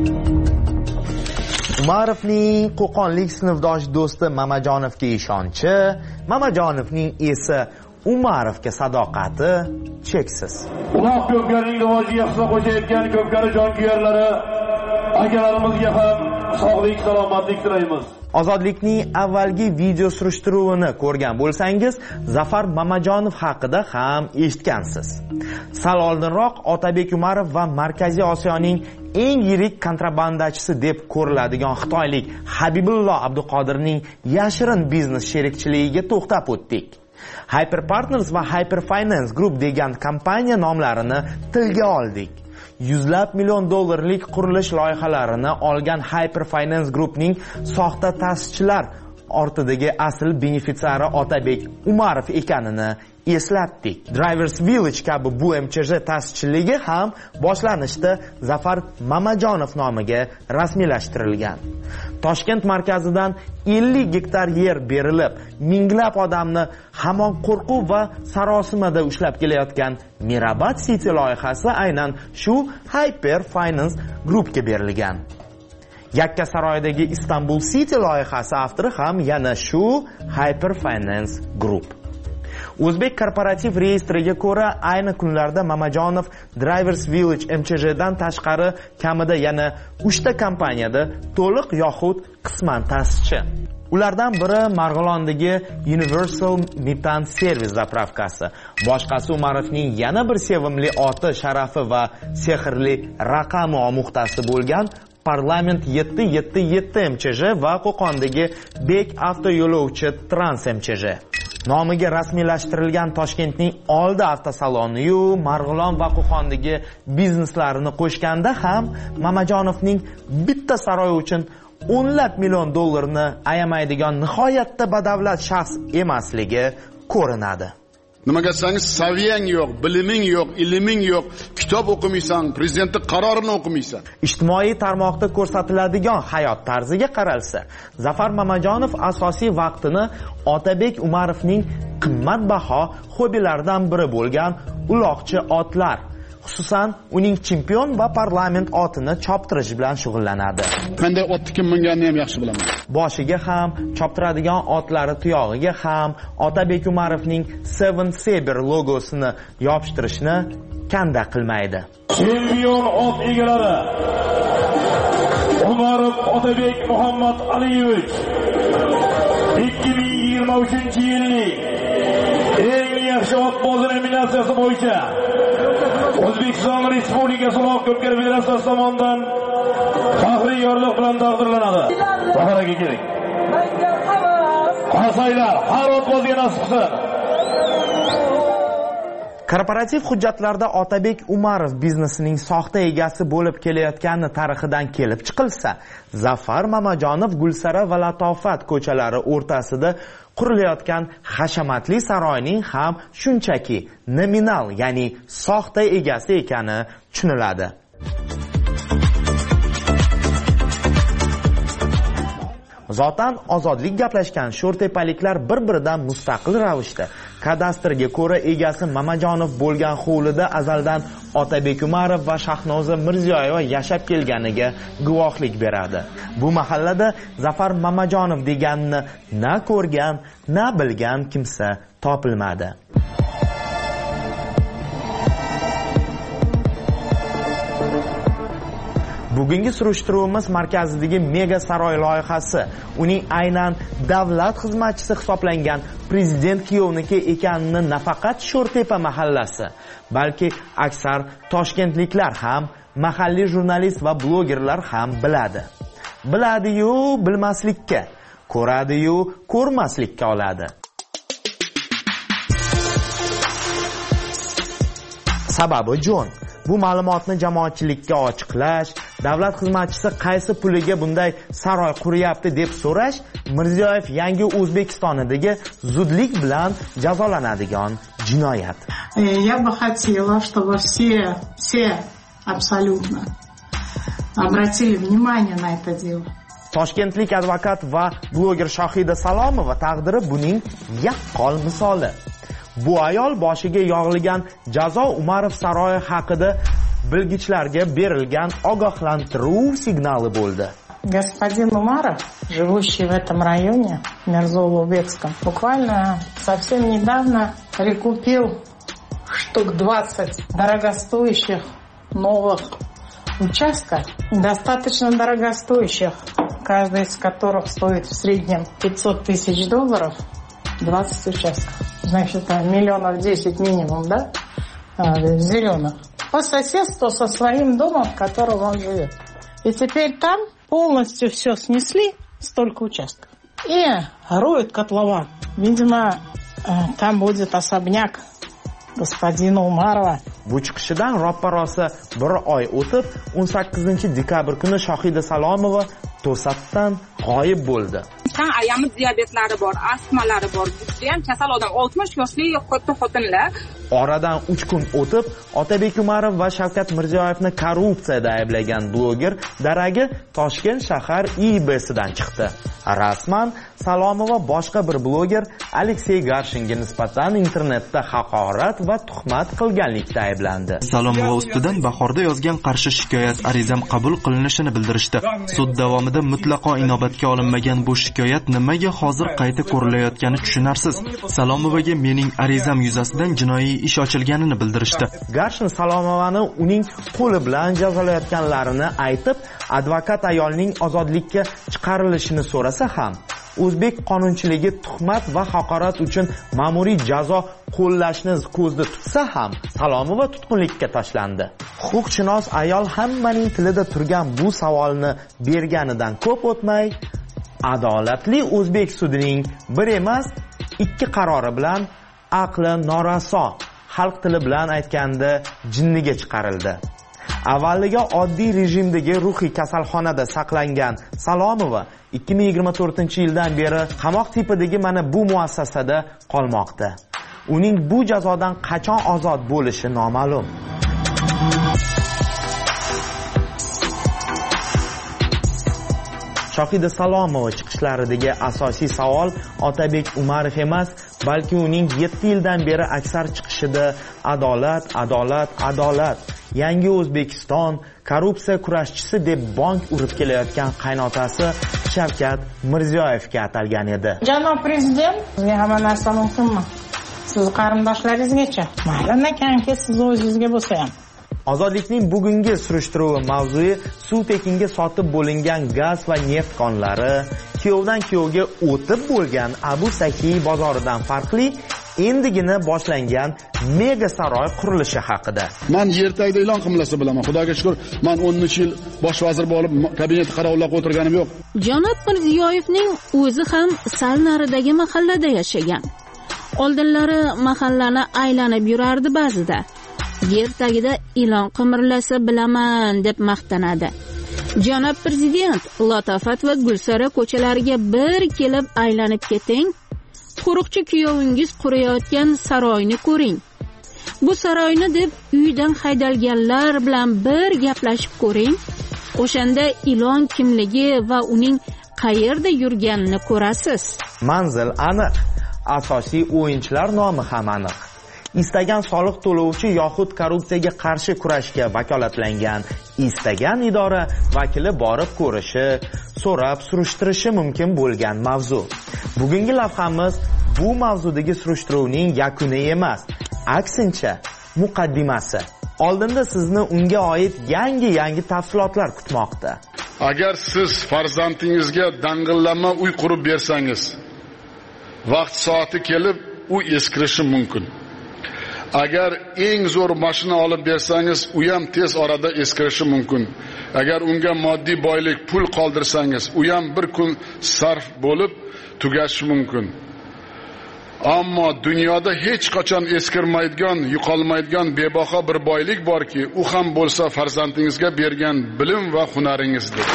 Umarovning Qo'qonlik sinfdosh do'sti Mamajonovga ishonchi, Mamajonovning esa Umarovga sadoqati cheksiz. Uloq ko'pkarining rivojiga hissa qo'shayotgan ko'pkari jonkuyarlari akalarimizga ham sog'lik, salomatlik tilaymiz. Ozodlikning avvalgi video surishtiruvini ko'rgan bo'lsangiz, Zafar Mamajonov haqida ham eshitgansiz. Sal oldinroq Otabek Umarov va Markaziy Osiyoning eng yirik kontrabandachisi deb ko'riladigan xitoylik Habibullo Abduqodirning yashirin biznes sherikchiligiga to'xtab o'tdik. Hyper Partners va Hyper Finance Group degan kompaniya nomlarini tilga oldik. Yuzlab million dollarlik qurilish loyihalarini olgan Hyper Finance Groupning soxta ta'sischilar ortidagi asl benefitsiari Otabek Umarov ekanini eslatdik. Drivers Village kabi bu M Ch J ta'sischiligi ham boshlanishda Zafar Mamajonov nomiga rasmiylashtirilgan. Toshkent markazidan ellik gektar yer berilib, minglab odamni hamon qo'rquv va sarosimada ushlab kelayotgan Mirabad City loyihasi aynan shu Hyper Finance Groupga berilgan. Yakkasaroydagi Istanbul City loyihasi avtori ham yana shu Hyper Finance Group. O'zbek korporativ reyestriga ko'ra, ayni kunlarda Mamajonov Drivers Village M Ch J dan tashqari kamida yana uchta kompaniyada to'liq yoxud qisman ta'sischi. Ulardan biri Marg'ilondagi Universal Metan Service zapravkasi. Boshqasi Umarovning yana bir sevimli oti, sharafi va sehrli raqami omuxtasi bo'lgan Parlament yetti yetti yetti M Ch J va Qo'qondagi Bek avtoyo'lovchi Trans M Ch J. Nomiga rasmiylashtirilgan Toshkentning oldi avtosaloni-yu Marg'ilon va Qo'qondagi bizneslarini qo'shganda ham Mamajonovning bitta saroy uchun o'nlab million dollarni ayamaydigan nihoyatda badavlat shaxs emasligi ko'rinadi. Nimaga desangiz, saviyang yo'q, biliming yo'q, ilming yo'q, kitob o'qimaysan, prezidentning qarorini o'qimaysan. Ijtimoiy tarmoqda ko'rsatiladigan hayot tarziga qaralsa, Zafar Mamajonov asosiy vaqtini Otabek Umarovning qimmatbaho hobbilaridan biri bo'lgan uloqchi otlar, xususan uning chempion va parlament otini choptirish bilan shug'ullanadi. Qanday otni kim minganini ham yaxshi bilaman. Boshiga ham, choptiradigan otlari tuyog'iga ham Otabek Umarovning Seven Saber logosini yopishtirishni kanda qilmaydi. Chempion ot egalari Umarov Otabek Muhammad Aliyevich ikki ming yigirma uchinchi yilning eng yaxshi otbozi nominatsiyasi bo'yicha O'zbekiston Respublikasi Uloq ko'pkari federatsiyasi tomonidan faxriy yorliq bilan taqdirlanadi. Baharaga keling. Qarasaylar, har otbozga nasib qilsin. Korporativ hujjatlarda Otabek Umarov biznesining soxta egasi bo'lib kelayotgani tarixidan kelib chiqilsa, Zafar Mamajonov Gulsara va Latofat ko'chalari o'rtasida qurilayotgan hashamatli saroyning ham shunchaki nominal, ya'ni soxta egasi ekani tushuniladi. Zotan ozodlik gaplashgan sho'rtepaliklar bir-biridan mustaqil ravishda kadastrga ko'ra egasi Mamajonov bo'lgan hovlida azaldan Otabek Umarov va Shahnoza Mirziyoyeva yashab kelganiga guvohlik beradi. Bu mahallada Zafar Mamajonov deganni na ko'rgan, na bilgan kimsa topilmadi. Bugungi surishtiruvimiz markazidagi mega saroy loyihasi uning aynan davlat xizmatchisi hisoblangan prezident kuyovniki ekanini nafaqat Sho'rtepa mahallasi, balki aksar toshkentliklar ham, mahalliy jurnalist va blogerlar ham biladi. Biladi-yu bilmaslikka, ko'radi-yu ko'rmaslikka oladi. Sababi Jon. Bu ma'lumotni jamoatchilikka ochiqlash, davlat xizmatchisi qaysi puliga bunday saroy quryapti deb so'rash Mirziyoyev yangi O'zbekistonidagi zudlik bilan jazolanadigan jinoyat. Я бы хотела, чтобы все, все абсолютно обратили внимание на это дело. Toshkentlik advokat va bloger Shohida Salomova taqdiri buning yaqqol misoli. Bu ayol boshiga yog'ilgan jazo Umarov saroyi haqida bilgichlarga berilgan ogohlantiruv signali bo'ldi. Господин Умаров, живущий в этом районе, Мирзоулу-Бекском, буквально совсем недавно прикупил штук двадцать дорогостоящих новых участков, достаточно дорогостоящих, каждый из которых стоит в среднем пятьсот тысяч долларов, двадцать участков. Значит, миллионов десять минимум, да, зеленых. По соседству со своим домом, в котором он живет. И теперь там полностью все снесли, столько участков. И роют котлован. Видимо, там будет особняк господина Умарова. Bu chiqishidan roppa-rosa bir oy o'tib, o'n sakkizinchi dekabr kuni Shohida Salomova to'satdan g'oyib bo'ldi. Kan ayami diabetlari bor, astmalari bor. Juda ham kasal odam, oltmish yoshli katta xotinlar. Oradan uch kun o'tib, Otabek Umarov va Shavkat Mirziyoyevni korrupsiyada ayblagan bloger daragi Toshkent shahar I B sidan chiqdi. Rasman Salomova boshqa bir bloger Aleksey Garshinga nisbatan internetda haqorat va tuhmat qilganlikda ayblandi. Salomova ustidan bahorda yozgan qarshi shikoyat arizam qabul qilinishini bildirishdi. Sud davomida mutlaqo inobatga olinmagan bu shikoyat nimaga hozir qayta ko'rilayotgani tushunarsiz. Salomovaga mening arizam yuzasidan jinoiy ish ochilganini bildirishdi. Garshin Salomovani uning qo'li bilan jazolayotganlarini aytib, advokat ayolning ozodlikka chiqarilishini so'rasa ham, o'zbek qonunchiligi tuhmat va haqorat uchun ma'muriy jazo qo'llashni ko'zda tutsa ham, Salomova tutqunlikka tashlandi. Huquqshunos ayol hammaning tilida turgan bu savolni berganidan ko'p o'tmay, adolatli o'zbek sudining bir emas, ikki qarori bilan aqli noraso, xalq tili bilan aytganda jinniga chiqarildi. Avvaliga oddiy rejimdagi ruhiy kasalxonada saqlangan Salomova ikki ming yigirma to'rtinchi yildan beri qamoq tipidagi mana bu muassasada qolmoqda. Uning bu jazodan qachon ozod bo'lishi noma'lum. Shohida Salomova chiqishlaridagi asosiy savol Otabek Umarov emas, balki uning yetti yildan beri aksar chiqishida adolat, adolat, adolat, yangi O'zbekiston, korrupsiya kurashchisi deb bonk urib kelayotgan qaynotasi Shavkat Mirziyoyevga atalgan edi. Janob prezident, sizga hamma narsa mumkinmi? Siz qarindoshlaringizgacha. Mayli, nakanki siz o'zingizga bo'lsa ham. Ozodlikning bugungi surishtiruvi mavzui suv tekinga sotib bo'lingan gaz va neft konlari, kuyovdan kuyovga o'tib bo'lgan Abu Sakiy bozoridan farqli endigina boshlangan mega saroy qurilishi haqida. Men yer tagida e'lon qilinsa bilaman. Xudoga shukr, men o'ninchi yil bosh vazir bo'lib kabinet qarovlab o'tirganim yo'q. Janob Mirziyoyevning o'zi ham sal naridagi mahallada yashagan. Oldinlari mahallani aylanib yurardi ba'zida. Yer tagida ilon qimirlasa bilaman deb maqtanadi. Janob prezident, Latofat va Gulsara ko'chalariga bir kelib aylanib keting. qo'riqchi kuyovingiz qurayotgan saroyni ko'ring. Bu saroyni deb uydan haydalganlar bilan bir gaplashib ko'ring. O'shanda ilon kimligi va uning qayerda yurganini ko'rasiz. Manzil aniq, asosiy o'yinchilar nomi ham aniq. Istagan soliq to'lovchi yoxud korrupsiyaga qarshi kurashga vakolatlangan istagan idora vakili borib ko'rishi, so'rab surishtirishi mumkin bo'lgan mavzu. Bugungi lavhamiz bu mavzudagi surishtiruvning yakuni emas, aksincha muqaddimasi. Oldinda sizni unga oid yangi-yangi tafsilotlar kutmoqda. Agar siz farzandingizga dang'illama uy qurib bersangiz, vaqt soati kelib u eskirishi mumkin. Agar eng zo'r mashina olib bersangiz, u ham tez orada eskirishi mumkin. Agar unga moddiy boylik, pul qoldirsangiz, u ham bir kun sarf bo'lib tugashi mumkin. Ammo dunyoda hech qachon eskirmaydigan, yo'qolmaydigan bebaho bir boylik borki, u ham bo'lsa farzandingizga bergan bilim va hunaringizdir.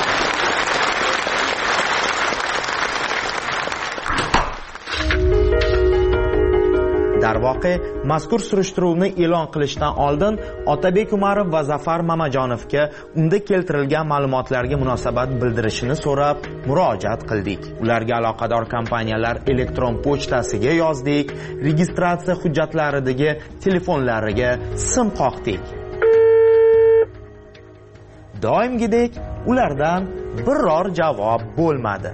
Darvoqe, mazkur surishtiruvni e'lon qilishdan oldin Otabek Umarov va Zafar Mamajonovga unda keltirilgan ma'lumotlarga munosabat bildirishini so'rab murojaat qildik. Ularga aloqador kompaniyalar elektron pochtasiga yozdik, registratsiya hujjatlaridagi telefonlariga sim qoqdik. Doimgidek ulardan biror javob bo'lmadi.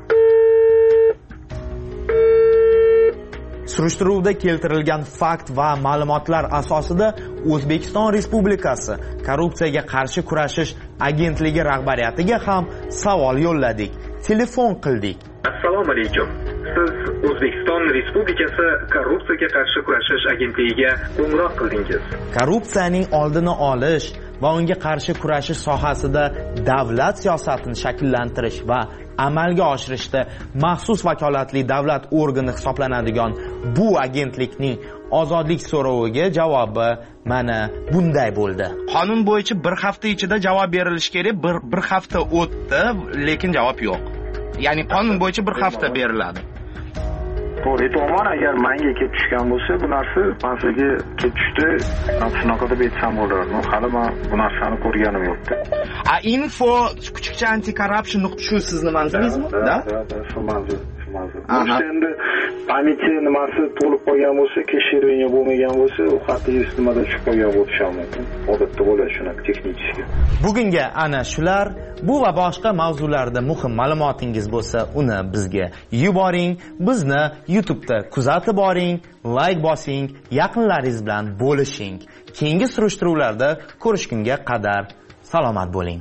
Surishtiruvda keltirilgan fakt va ma'lumotlar asosida O'zbekiston Respublikasi Korrupsiyaga qarshi kurashish agentligi rahbariyatiga ham savol yo'lladik, telefon qildik. Assalomu alaykum. Siz O'zbekiston Respublikasi Korrupsiyaga qarshi kurashish agentligiga qo'ng'iroq qildingiz. Korrupsiyaning oldini olish va unga qarshi kurashish sohasida davlat siyosatini shakllantirish va amalga oshirishda maxsus vakolatli davlat organi hisoblanadigan bu agentlikning ozodlik so'roviga javobi mana bunday bo'ldi. Qonun bo'yicha bir hafta ichida javob berilishi kerak, bir bir hafta o'tdi, lekin javob yo'q. Ya'ni qonun bo'yicha bir hafta beriladi. To'g'ri, to'g'ri, agar menga kelib tushgan bo'lsa, bu narsa manzilga kelib tushdi, shunaqa deb aytsam bo'lardi. Hali men bu narsani ko'rganim yo'qdi. A info kuchukcha anti-corruption nuqta shu sizni manzilingizmi? Da? Da, shu manzil, shu manzil. Endi politsiya nimasi to'lib qolgan bo'lsa, tekshiruvga bo'lmagan bo'lsa, u xatingiz nimada tushib qolgan bo'lishi mumkin. Odatda bo'ladi shunaqa texnik. Bugunga ana shular, bu va boshqa mavzularda muhim ma'lumotingiz bo'lsa, uni bizga yuboring, bizni YouTube'da kuzatib boring, like bosing, yaqinlaringiz bilan bo'lishing. Keyingi surishtiruvlarda ko'rishgunga qadar salomat bo'ling.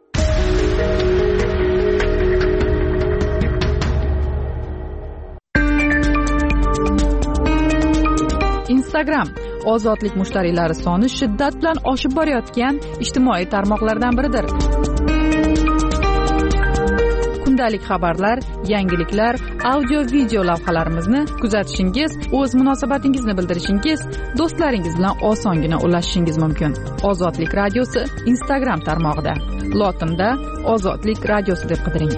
Instagram ozodlik mushtariylari soni shiddat bilan oshib borayotgan ijtimoiy tarmoqlardan biridir. Kundalik xabarlar, yangiliklar, audio-video lavhalarimizni kuzatishingiz, o'z munosabatingizni bildirishingiz, do'stlaringiz bilan osongina ulashishingiz mumkin. Ozodlik radiosi Instagram tarmog'ida. Lotinda Ozodlik radiosi deb qidiring.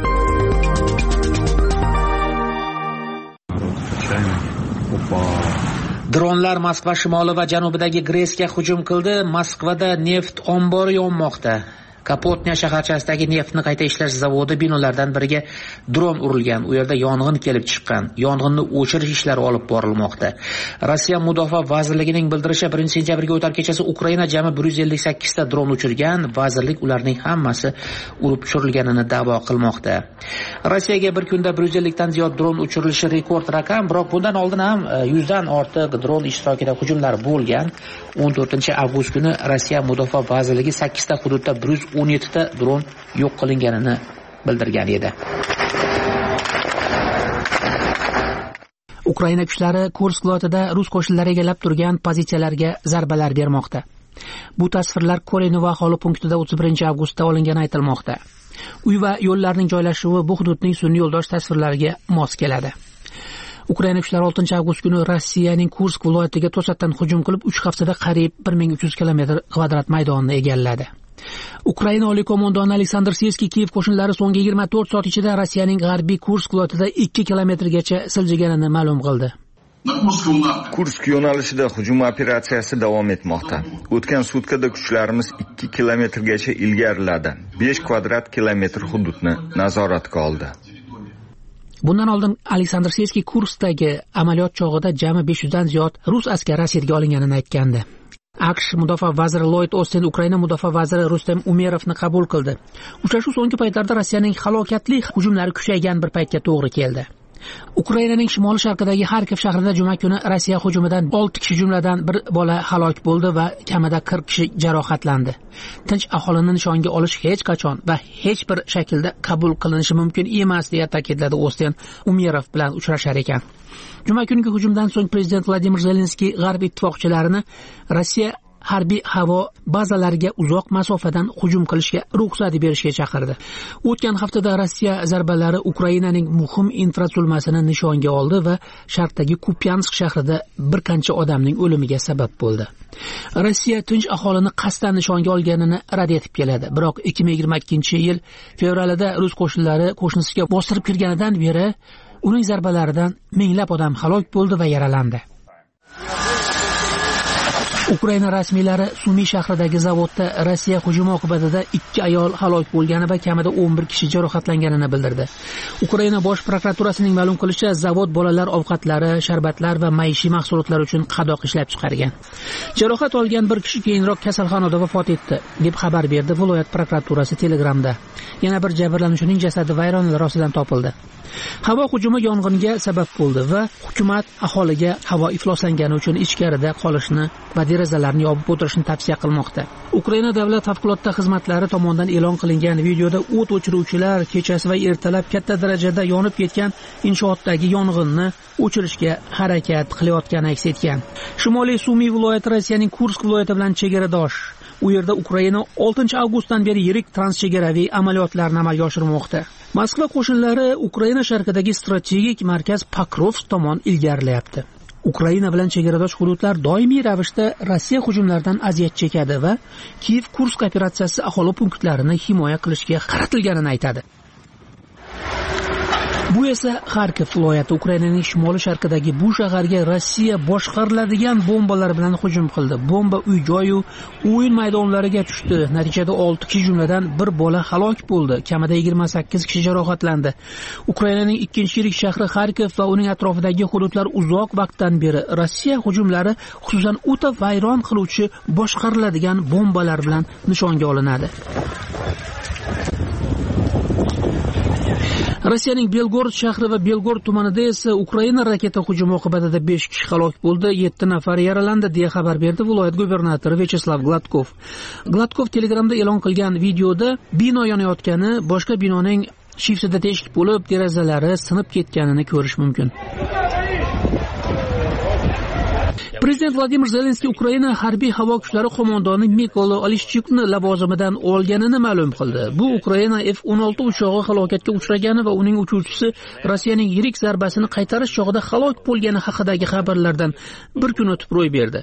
Dronlar Moskva shimoli va janubidagi Gresga hujum qildi. Moskvada neft ombori yonmoqda. Kapotnya shaharchasidagi neftni qayta ishlash zavodi binolaridan biriga dron urilgan. U yerda yong'in kelib chiqqan. Yong'inni o'chirish ishlari olib borilmoqda. Rossiya Mudofaa vazirligining bildirishicha birinchi sentyabrga o'tar kechasi Ukraina jami bir yuz ellik sakkiz ta dron uchirgan. Vazirlik ularning hammasi urib tushirilganini da'vo qilmoqda. Rossiyaga bir kunda bir yuz ellik dan ziyod dron uchirilishi rekord raqam, biroq bundan oldin ham yuz dan ortiq dron ishtirokida hujumlar bo'lgan. o'n to'rtinchi avgust kuni Rossiya Mudofaa vazirligi sakkiz ta hududda bir yuz o'n yetti ta dron yo'q qilinganini bildirgan edi. Ukraina kuchlari Kursk viloyatida rus qo'shinlari egallab turgan pozitsiyalarga zarbalar bermoqda. Bu tasvirlar Korenova aholi punktida o'ttiz birinchi avgustda olingani aytilmoqda. Uy va yo'llarning joylashuvi bu hududning sun'iy yo'ldosh tasvirlariga mos keladi. Ukraina kuchlari oltinchi avgust kuni Rossiyaning Kursk viloyatiga to'satdan hujum qilib, uch haftada qariyb bir ming uch yuz kilometr kvadrat maydonni egalladi. Ukraina oliy qo'mondoni Aleksandr Sirskiy Kiyev qo'shinlari so'nggi yigirma to'rt soat ichida Rossiyaning g'arbiy Kursk viloyatida ikki kilometrgacha siljiganini ma'lum qildi. Kursk yo'nalishida hujum operatsiyasi davom etmoqda. O'tgan sutkada kuchlarimiz ikki kilometrgacha ilgariladi. besh kvadrat kilometr hududni nazoratga oldi. Bundan oldin Aleksandr Sirskiy Kurskdagi amaliyot chog'ida jami besh yuzdan ziyod rus askari asirga olinganini aytgandi. AQSh mudofaa vaziri Lloyd Austin Ukraina mudofaa vaziri Rustem Umerovni qabul qildi. Uchrashuv so'nggi paytlarda Rossiyaning halokatli hujumlari kuchaygan bir paytga to'g'ri keldi. Ukrainaning shimoli sharqidagi Xarkov shahrida juma kuni Rossiya hujumidan olti kishi jumladan bir bola halok bo'ldi va kamida qirq kishi jarohatlandi. Tinch aholini nishonga olish hech qachon va hech bir shaklda qabul qilinishi mumkin emas, deya ta'kidladi Austin Umerov bilan uchrashar ekan. Juma kungi hujumdan so'ng prezident Vladimir Zelenskiy G'arb ittifoqchilarini Rossiya harbiy havo bazalariga uzoq masofadan hujum qilishga ruxsat berishga chaqirdi. O'tgan haftada Rossiya zarbalari Ukrainaning muhim infratuzilmasini nishonga oldi va sharqdagi Kupyansk shahrida bir qancha odamning o'limiga sabab bo'ldi. Rossiya tinch aholini qasddan nishonga olganini rad etib keladi. Biroq ikki ming yigirma ikkinchi yil fevralida rus qo'shinlari qo'shnisiga bostirib kirganidan beri uning zarbalaridan minglab odam halok bo'ldi va yaralandi. Ukraina rasmiylari Sumi shahridagi zavodda Rossiya hujumi oqibatida ikki ayol halok bo'lgani va kamida o'n bir kishi jarohatlanganini bildirdi. Ukraina bosh prokuraturasining ma'lum qilishicha, zavod bolalar ovqatlari, sharbatlar va maishiy mahsulotlar uchun qadoq ishlab chiqargan. Jarohat olgan bir kishi keyinroq kasalxonada vafot etdi, deb xabar berdi viloyat prokuraturasi Telegramda. Yana bir jabrlanuvchining jasadi vayronalar ostidan topildi. Havo hujumi yong'inga sabab bo'ldi va hukumat aholiga havo ifloslangani uchun ichkarida qolishni va derazalarni yopib o'tirishni tavsiya qilmoqda. Ukraina davlat favqulodda xizmatlari tomonidan e'lon qilingan videoda o't o'chiruvchilar kechasi va ertalab katta darajada yonib ketgan inshootdagi yong'inni o'chirishga harakat qilayotgani aks etgan. Shimoliy Sumi viloyati Rossiyaning Kursk viloyati bilan chegaradosh. U yerda Ukraina oltinchi avgustdan beri yirik transchegaraviy amaliyotlarni amalga oshirmoqda. Moskva qo'shinlari Ukraina sharqidagi strategik markaz Pokrovsk tomon ilgarilayapti. Ukraina bilan chegaradosh hududlar doimiy ravishda Rossiya hujumlaridan aziyat chekadi va Kiyev Kursk operatsiyasi aholi punktlarini himoya qilishga qaratilganini aytadi. Bu esa Xarkov viloyati Ukrainaning shimoli sharqidagi bu shaharga Rossiya boshqariladigan bombalar bilan hujum qildi. Bomba uy-joy va o'yin maydonlariga tushdi. Natijada olti kishi jumladan bir bola halok bo'ldi. Kamida yigirma sakkiz kishi jarohatlandi. Ukrainaning ikkinchi yirik shahri Xarkov va uning atrofidagi hududlar uzoq vaqtdan beri Rossiya hujumlari, xususan o'ta vayron qiluvchi boshqariladigan bombalar bilan nishonga olinadi. Rossiyaning Belgorod shahri va Belgorod tumanida esa Ukraina raketa hujumi oqibatida besh kishi halok bo'ldi, yetti nafar yaralandi, deya xabar berdi viloyat gubernatori Vyacheslav Gladkov. Gladkov Telegramda e'lon qilgan videoda bino yonayotgani, boshqa binoning shifsida teshik bo'lib, derazalari sinib ketganini ko'rish mumkin. Prezident Vladimir Zelenskiy Ukraina harbiy havo kuchlari qo'mondoni Mikola Olishchukni lavozimidan olganini ma'lum qildi. Bu Ukraina F o'n olti uchog'i halokatga uchragani va uning uchuvchisi Rossiyaning yirik zarbasini qaytarish chog'ida halok bo'lgani haqidagi xabarlardan bir kun o'tib ro'y berdi.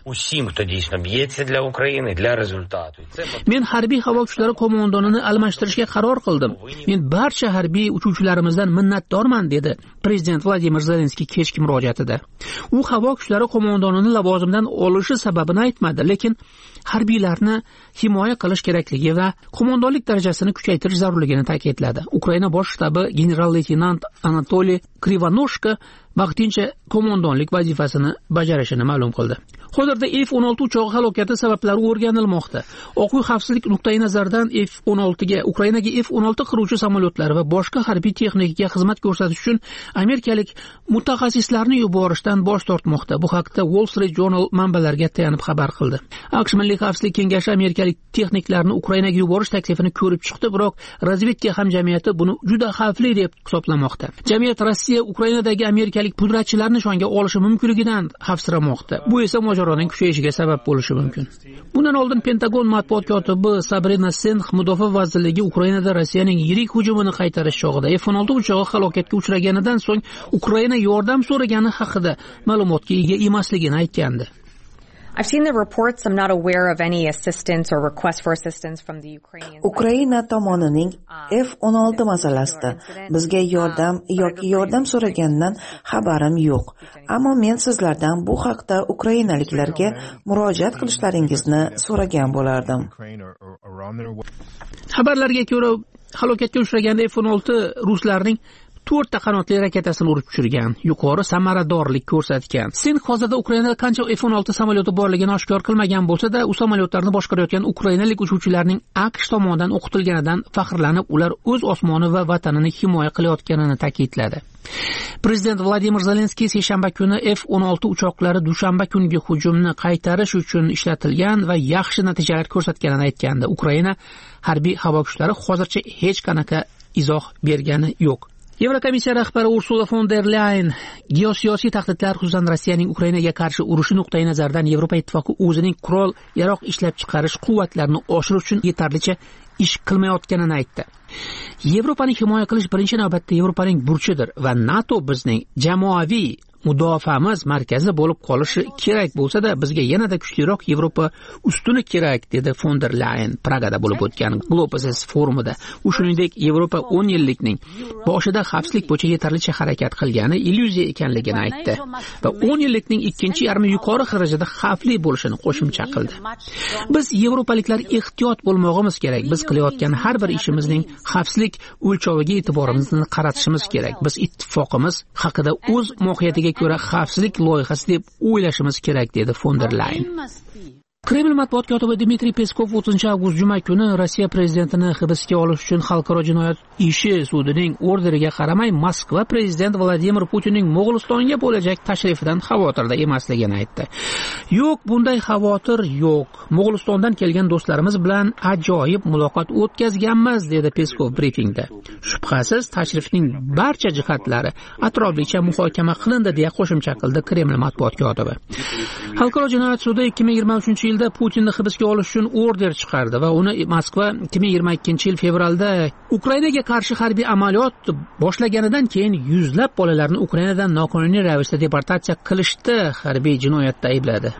Men harbiy havo kuchlari qo'mondonini almashtirishga qaror qildim. Men barcha harbiy uchuvchilarimizdan minnatdorman, dedi Prezident Vladimir Zelenskiy kechki murojaatida. U havo kuchlari qo'mondonini lavozimdan olishi sababini aytmadi, lekin harbiylarni himoya qilish kerakligi va qo'mondonlik darajasini kuchaytirish zarurligini ta'kidladi. Ukraina bosh shtabi general-leytenant Anatoliy Krivanoshka vaqtincha qo'mondonlik vazifasini bajarishini ma'lum qildi. Hozirda F o'n olti uchog'i halokati sabablari o'rganilmoqda. Oq uy xavfsizlik nuqtai nazaridan F o'n olti ga Ukrainaga F o'n olti qiruvchi samolyotlari va boshqa harbiy texnikaga xizmat ko'rsatish uchun amerikalik mutaxassislarni yuborishdan bosh tortmoqda. Bu haqda Wall Street Journal manbalariga tayanib xabar qildi. AQSh Milliy xavfsizlik kengashi amerikalik texniklarni Ukrainaga yuborish taklifini ko'rib chiqdi, biroq razvedka hamjamiyati buni juda xavfli deb hisoblamoqda. Jamiyat Rossiya Ukrainadagi amerikalik pudratchilarni nishonga olishi mumkinligidan xavfsiramoqda. Bu esa mojaroning kuchayishiga sabab bo'lishi mumkin. Bundan oldin Pentagon matbuot kotibi Sabrina Senx mudofaa vazirligi Ukrainada Rossiyaning yirik hujumini qaytarish chog'ida F o'n olti uchog'i halokatga uchraganidan so'ng Ukraina yordam so'ragani haqida ma'lumotga ega emasligini aytgandi. I've seen the reports. I'm not aware of any assistance or request for assistance from the Ukrainians. Ukraina tomonining F o'n olti masalasida bizga yordam yoki yordam so'raganidan xabarim yo'q. Ammo men sizlardan bu haqda ukrainaliklarga murojaat qilishlaringizni so'ragan bo'lardim. Xabarlarga ko'ra, halokatga uchragan F o'n olti ruslarning to'rtta qanotli raketasini urib tushirgan, yuqori samaradorlik ko'rsatgan. Sen hozirda Ukrainada qancha F o'n olti samolyoti borligini oshkor qilmagan bo'lsa-da, u samolyotlarni boshqarayotgan ukrainalik uchuvchilarning AQSh tomonidan o'qitilganidan faxrlanib, ular o'z osmoni va vatanini himoya qilayotganini ta'kidladi. Prezident Vladimir Zelenskiy seshanba kuni F o'n olti uchoqlari dushanba kungi hujumni qaytarish uchun ishlatilgan va yaxshi natijalar ko'rsatganini aytgandi. Ukraina harbiy havo kuchlari hozircha hech qanaqa izoh bergani yo'q. Yevrokomissiya rahbari Ursula von der Leyen geosiyosiy tahdidlar, xususan Rossiyaning Ukrainaga qarshi urushi nuqtai nazaridan Yevropa ittifoqi o'zining qurol yaroq ishlab chiqarish quvvatlarini oshirish uchun yetarlicha ish qilmayotganini aytdi. Yevropani himoya qilish birinchi navbatda Yevropaning burchidir va NATO bizning jamoaviy mudofaamiz markazi bo'lib qolishi kerak bo'lsa-da, bizga yanada kuchliroq Yevropa ustuni kerak, dedi von der Leyen Pragada bo'lib o'tgan Globus forumida. U shuningdek Yevropa o'n yillikning boshida xavfsizlik bo'yicha yetarlicha harakat qilgani illyuziya ekanligini aytdi va o'n yillikning ikkinchi yarmi yuqori darajada xavfli bo'lishini qo'shimcha qildi. Biz yevropaliklar ehtiyot bo'lmog'imiz kerak. Biz qilayotgan har bir ishimizning xavfsizlik o'lchoviga e'tiborimizni qaratishimiz kerak. Biz ittifoqimiz haqida o'z mohiyatiga ko'ra xavfsizlik loyihasi deb o'ylashimiz kerak, dedi von der Leyen. Kreml matbuot kotibi Dmitriy Peskov o'ttizinchi avgust juma kuni Rossiya prezidentini hibsga olish uchun xalqaro jinoyat ishi sudining orderiga qaramay Moskva prezident Vladimir Putinning Mo'g'ulistonga bo'lajak tashrifidan xavotirda emasligini aytdi. Yo'q, bunday xavotir yo'q. Mo'g'ulistondan kelgan do'stlarimiz bilan ajoyib muloqot o'tkazganmiz, dedi Peskov brifingda. Shubhasiz, tashrifning barcha jihatlari atroflicha muhokama qilindi, deya qo'shimcha qildi Kreml matbuot kotibi. Xalqaro jinoyat sudi ikki ming yigirma uchinchi yilda Putinni hibsga olish uchun order chiqardi va uni Moskva ikki ming yigirma ikkinchi yil fevralda Ukrainaga qarshi harbiy amaliyot boshlaganidan keyin yuzlab bolalarni Ukrainadan noqonuniy ravishda deportatsiya qilishda harbiy jinoyatda aybladi.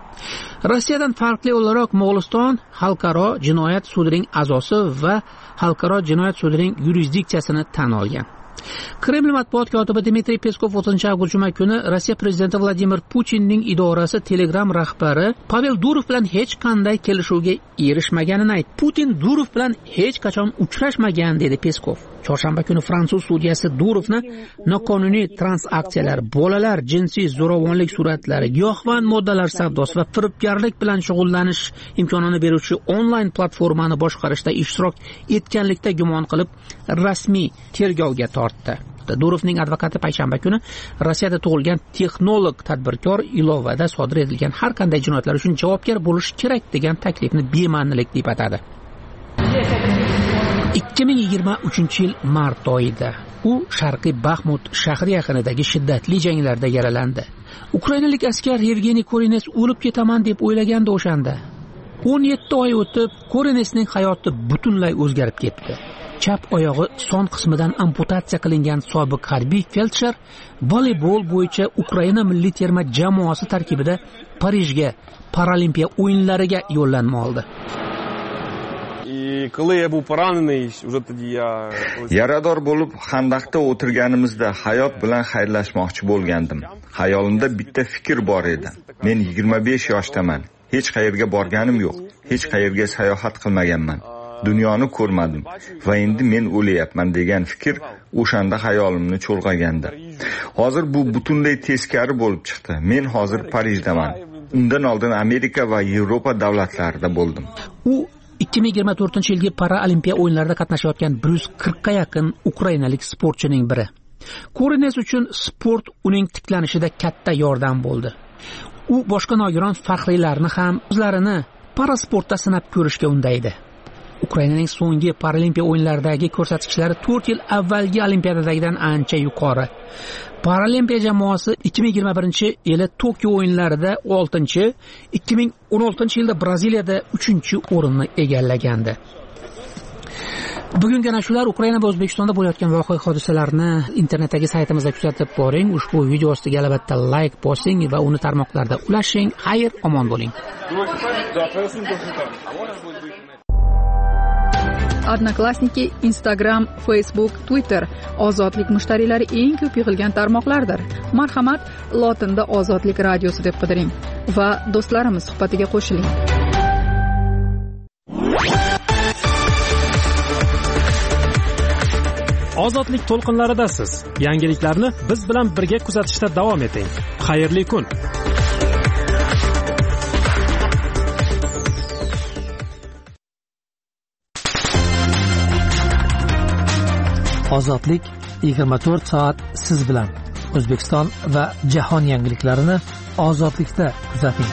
Rossiyadan farqli o'laroq Mo'g'uliston xalqaro jinoyat sudining a'zosi va xalqaro jinoyat sudining yurisdiksiyasini tan olgan. Kreml matbuot kotibi Dmitriy Peskov o'ttizinchi avgust juma kuni Rossiya prezidenti Vladimir Putinning idorasi Telegram rahbari Pavel Durov bilan hech qanday kelishuvga erishmaganini aytdi. Putin Durov bilan hech qachon uchrashmagan, dedi Peskov. Chorshanba kuni fransuz sudiyasi Durovni noqonuniy transaksiyalar, bolalar jinsiy zo'ravonlik suratlari, giyohvand moddalar savdosi va firibgarlik bilan shug'ullanish imkonini beruvchi onlayn platformani boshqarishda ishtirok etganlikda gumon qilib rasmiy tergovga tortdi. Durovning advokati payshanba kuni Rossiyada tug'ilgan texnolog tadbirkor ilovada sodir etilgan har qanday jinoyatlar uchun javobgar bo'lishi kerak degan taklifni bema'nilik deb atadi. ikki ming yigirma uchinchi yil mart oyida u Sharqiy Baxmut shahri yaqinidagi shiddatli janglarda yaralandi. Ukrainalik askar Yevgeniy Korines o'lib ketaman deb o'ylagandi o'shanda. o'n yetti oy o'tib, Korinesning hayoti butunlay o'zgarib ketdi. Chap oyog'i son qismidan amputatsiya qilingan sobiq harbiy feldsher voleybol bo'yicha Ukraina milliy terma jamoasi tarkibida Parijga Paralimpiya o'yinlariga yo'llanma oldi. Yarador bo'lib Xandaqda o'tirganimizda hayot bilan xayrlashmoqchi bo'lgandim. Xayolimda bitta fikr bor edi. Men yigirma besh yoshdaman. Hech qayerga borganim yo'q. Hech qayerga sayohat qilmaganman. Dunyoni ko'rmadim va endi men o'layapman degan fikr o'shanda xayolimni cho'lg'agandi. Hozir bu butunlay teskari bo'lib chiqdi. Men hozir Parijdaman. Undan oldin Amerika va Yevropa davlatlarida bo'ldim. U ikki ming yigirma to'rtinchi yilgi Paralimpiya o'yinlarida qatnashayotgan bir yuz qirqqa yaqin ukrainalik sportchining biri. Korines uchun sport uning tiklanishida katta yordam bo'ldi. U boshqa nogiron faxriylarni ham o'zlarini parasportda sinab ko'rishga undaydi. Ukrainaning so'nggi Paralimpiya o'yinlaridagi ko'rsatkichlari to'rt yil avvalgi Olimpiadadagidan ancha yuqori. Paralimpiya jamoasi ikki ming yigirma birinchi yili Tokio o'yinlarida oltinchi, ikki ming o'n oltinchi yilda Braziliyada uchinchi o'rinni egallagandi. bugungi ana shular Ukraina va O'zbekistonda bo'layotgan voqea hodisalarni internetdagi saytimizda kuzatib boring. Ushbu video ostiga albatta like bosing va uni tarmoqlarda ulashing. Xayr, omon bo'ling. Odnoklassniki, Instagram, Facebook, Twitter ozodlik mushtariylari eng ko'p yig'ilgan tarmoqlardir. Marhamat, lotinda Ozodlik radiosi deb qidiring va do'stlarimiz suhbatiga qo'shiling. Ozodlik to'lqinlaridasiz. Yangiliklarni biz bilan birga kuzatishda davom eting. Xayrli kun. Ozodlik yigirma to'rt soat siz bilan. O'zbekiston va jahon yangiliklarini ozodlikda kuzating.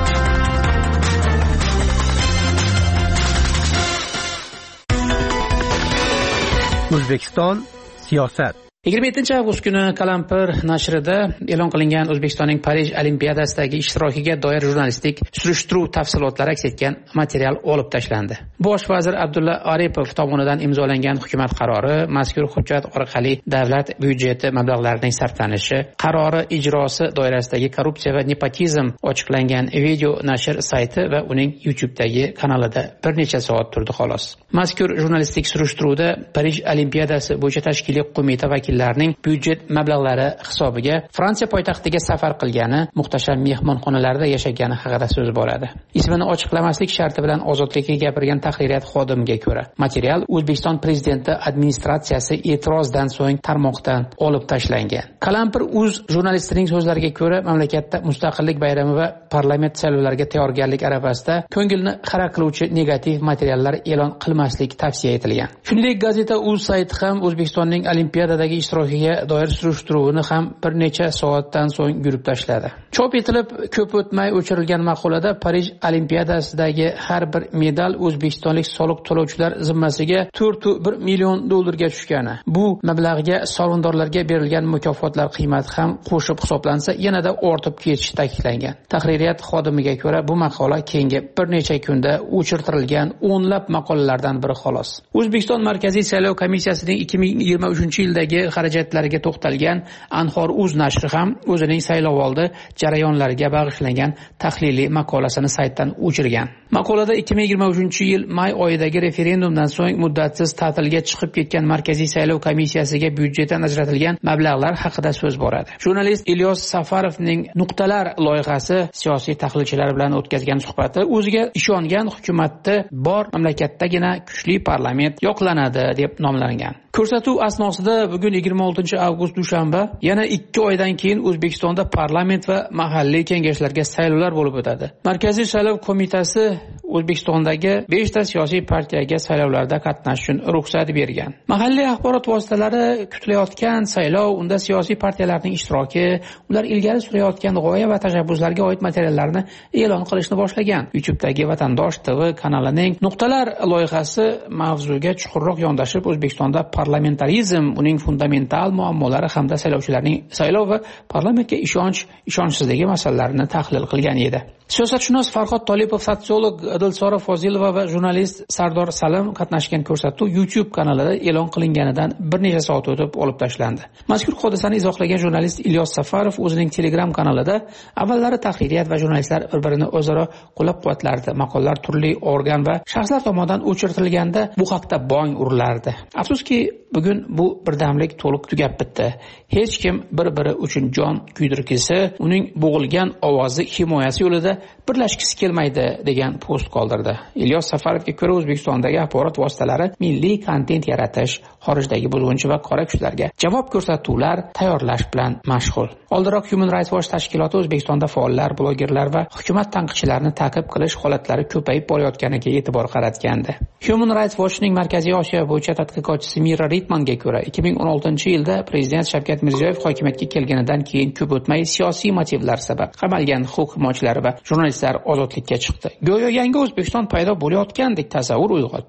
O'zbekiston siyosat. yigirma yettinchi avgust kuni Qalampir nashrida e'lon qilingan O'zbekistonning Parij Olimpiadasidagi ishtirokiga doir jurnalistik surishtiruv tafsilotlari aks etgan material olib tashlandi. Bosh vazir Abdulla Aripov tomonidan imzolangan hukumat qarori mazkur hujjat orqali davlat byudjeti mablag'larining sarflanishi, qarori ijrosi doirasidagi korrupsiya va nepotizm ochiqlangan video nashr sayti va uning YouTube'dagi kanalida bir necha soat turdi xolos. Mazkur jurnalistik surishtiruvda Parij Olimpiadasi bo'yicha tashkiliy qo'mita vakillarining byudjet mablag'lari hisobiga Fransiya poytaxtiga safar qilgani, muhtasham mehmonxonalarda yashagani haqida so'z boradi. Ismini ochiqlamaslik sharti bilan ozodlikka gapirgan tahririyat xodimiga ko'ra, material O'zbekiston prezidenti administratsiyasi e'tirozdan so'ng tarmoqdan olib tashlangan. Qalampir.uz jurnalistining so'zlariga ko'ra, mamlakatda mustaqillik bayrami va parlament saylovlariga tayyorgarlik arafasida ko'ngilni xira qiluvchi negativ materiallar e'lon qilmaslik tavsiya etilgan. Shuningdek, gazeta.uz sayti ham O'zbekistonning Olimpiadadagi ishtirokiga doir surishtiruvni ham bir necha soatdan so'ng yurib tashladi. Chop etilib, ko'p o'tmay o'chirilgan maqolada Parij Olimpiadasidagi har bir medal o'zbekistonlik soliq to'lovchilar zimmasiga to'rt nuqta bir million dollarga tushgani, bu mablag'ga sovrindorlarga berilgan mukofotlar qiymati ham qo'shib hisoblansa yanada ortib ketishi ta'kidlangan. Tahririyat xodimiga ko'ra, bu maqola keyingi bir necha kunda o'chirtirilgan o'nlab maqolalardan biri xolos. O'zbekiston Markaziy saylov komissiyasining ikki ming yigirma uchinchi yildagi xarajatlariga to'xtalgan Anhor.uz nashri ham o'zining saylovoldi jarayonlariga bag'ishlangan tahliliy maqolasini saytdan o'chirgan. Maqolada ikki ming yigirma uchinchi yil may oyidagi referendumdan so'ng muddatsiz ta'tilga chiqib ketgan Markaziy saylov komissiyasiga byudjetdan ajratilgan mablag'lar haqida so'z boradi. Jurnalist Ilyos Safarovning Nuqtalar loyihasi siyosiy tahlilchilar bilan o'tkazgan suhbati o'ziga ishongan hukumatda bor mamlakatdagina kuchli parlament yoqlanadi deb nomlangan. Ko'rsatuv asnosida bugun yigirma oltinchi avgust dushanba yana ikki oydan keyin O'zbekistonda parlament va mahalliy kengashlarga saylovlar bo'lib o'tadi. Markaziy saylov qo'mitasi O'zbekistondagi besh ta siyosiy partiyaga saylovlarda qatnashish uchun ruxsat bergan. Mahalliy axborot vositalari kutilayotgan saylov, unda siyosiy partiyalarning ishtiroki, ular ilgari surayotgan g'oya va tashabbuslarga oid materiallarni e'lon qilishni boshlagan. YouTube'dagi Vatandosh T V kanalining Nuqtalar loyihasi mavzuga chuqurroq yondashib, O'zbekistonda parlamentarizm, uning fundamental muammolari hamda saylovchilarning saylov va parlamentga ishonch, ishonchsizligi masalalarini tahlil qilgan edi. Siyosatshunos Farhod Tolipov, sotsiolog Dilsora Fozilova va jurnalist Sardor Salim qatnashgan ko'rsatuv YouTube kanalida e'lon qilinganidan bir necha soat o'tib olib tashlandi. Mazkur hodisani izohlagan jurnalist Ilyos Safarov o'zining Telegram kanalida avvallari tahririyat va jurnalistlar bir-birini o'zaro qo'llab-quvvatlardi. Maqolalar turli organ va shaxslar tomonidan o'chirtirilganda bu haqda bong urilardi. Afsuski, bugun bu birdamlik to'liq tugab bitdi. Hech kim bir-biri uchun jon kuydirgisi, uning bo'g'ilgan ovozi himoyasi yo'lida birlashgisi kelmaydi degan post qoldirdi. Ilyos Safarovga ko'ra, O'zbekistondagi axborot vositalari milliy kontent yaratish, xorijdagi buzg'unchi va qora kuchlarga javob ko'rsatuvlar tayyorlash bilan mashg'ul. Oldinroq Human Rights Watch tashkiloti O'zbekistonda faollar, blogerlar va hukumat tanqidchilarini ta'qib qilish holatlari ko'payib borayotganiga e'tibor qaratgandi. Human Rights Watchning Markaziy Osiyo bo'yicha tadqiqotchisi Mira Ritmanga ko'ra, ikki ming o'n oltinchi yilda prezident Shavkat Mirziyoyev hokimiyatga kelganidan keyin ko'p o'tmay siyosiy motivlar sabab qamalgan huquq himoyachilari va jurnalistlar ozodlikka chiqdi. Go'yo yangi O'zbekiston paydo bo'layotgandek tasavvur uyg'otdi.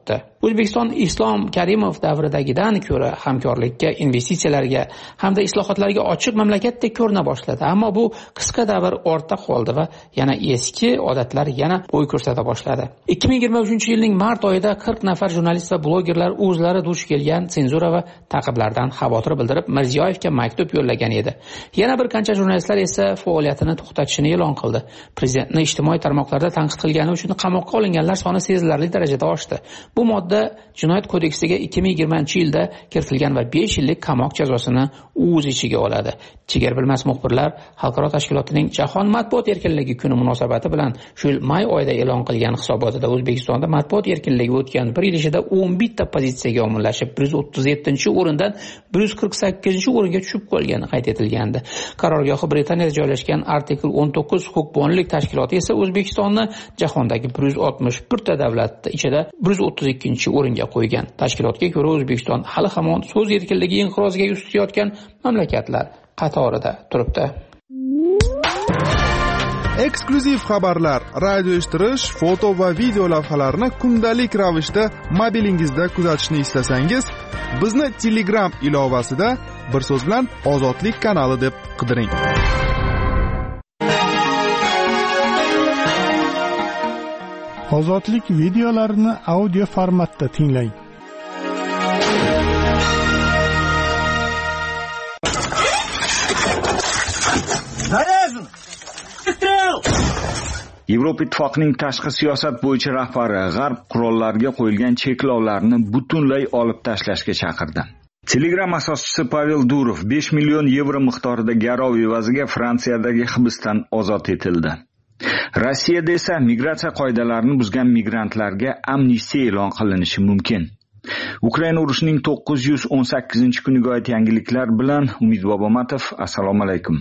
O'zbekiston Islom Karimov davridagidan ko'ra hamkorlikka, investitsiyalarga hamda islohotlarga ochiq mamlakatdek ko'rina boshladi. Ammo bu qisqa davr ortda qoldi va yana eski odatlar yana bo'y ko'rsata boshladi. ikki ming yigirma uchinchi yilning mart oyida qirq nafar jurnalist va blogerlar o'zlari duch kelgan senzura va ta'qiblardan xavotir bildirib Mirziyoyevga maktub yo'llagan edi. Yana bir qancha jurnalistlar esa faoliyatini to'xtatishini e'lon qildi. Prezidentni ijtimoiy tarmoqlarda tanqid qilgani uchun qamoqqa olinganlar soni sezilarli darajada oshdi. Bu modda Jinoyat kodeksiga ikki ming yigirmanchi yilda kiritilgan va besh yillik qamoq jazosini o'z ichiga oladi. Chegara bilmas muxbirlar xalqaro tashkilotining Jahon matbuot erkinligi kuni munosabati bilan shu yil may oyida e'lon qilgan hisobotida O'zbekistonda matbuot erkinligi o'tgan bir yil ichida o'n bitta pozitsiyaga omillashib, bir yuz o'ttiz yettinchi o'rindan bir yuz qirq sakkizinchi o'ringa tushib qolgani qayd etilgandi. Qarorgohi Britaniyada joylashgan Artikel o'n to'qqiz huquqbonlik tashkiloti esa O'zbekistonni jahondagi bir yuz oltmish bir ta davlat ichida bir yuz o'ttiz ikkinchi o'ringa qo'ygan. Tashkilotga ko'ra O'zbekiston hali hamon so'z erkinligi inqiroziga yuz tutayotgan mamlakatlar qatorida turibdi. Eksklyuziv xabarlar, radio eshittirish, foto va video lavhalarni kundalik ravishda mobilingizda kuzatishni istasangiz, bizni Telegram ilovasida bir so'z bilan Ozodlik kanali deb qidiring. Ozodlik videolarini audio formatda tinglang. Yevropa Ittifoqining tashqi siyosat bo'yicha rahbari G'arb qurollarga qo'yilgan cheklovlarni butunlay olib tashlashga chaqirdi. Telegram asoschisi Pavel Durov besh million yevro miqdorida garov evaziga Fransiyadagi hibsdan ozod etildi. Rossiyada esa migratsiya qoidalarini buzgan migrantlarga amnistiya e'lon qilinishi mumkin. Ukraina urushining to'qqiz yuz o'n sakkizinchi kuniga oid yangiliklar bilan Umid Bobomatov. Assalomu alaykum.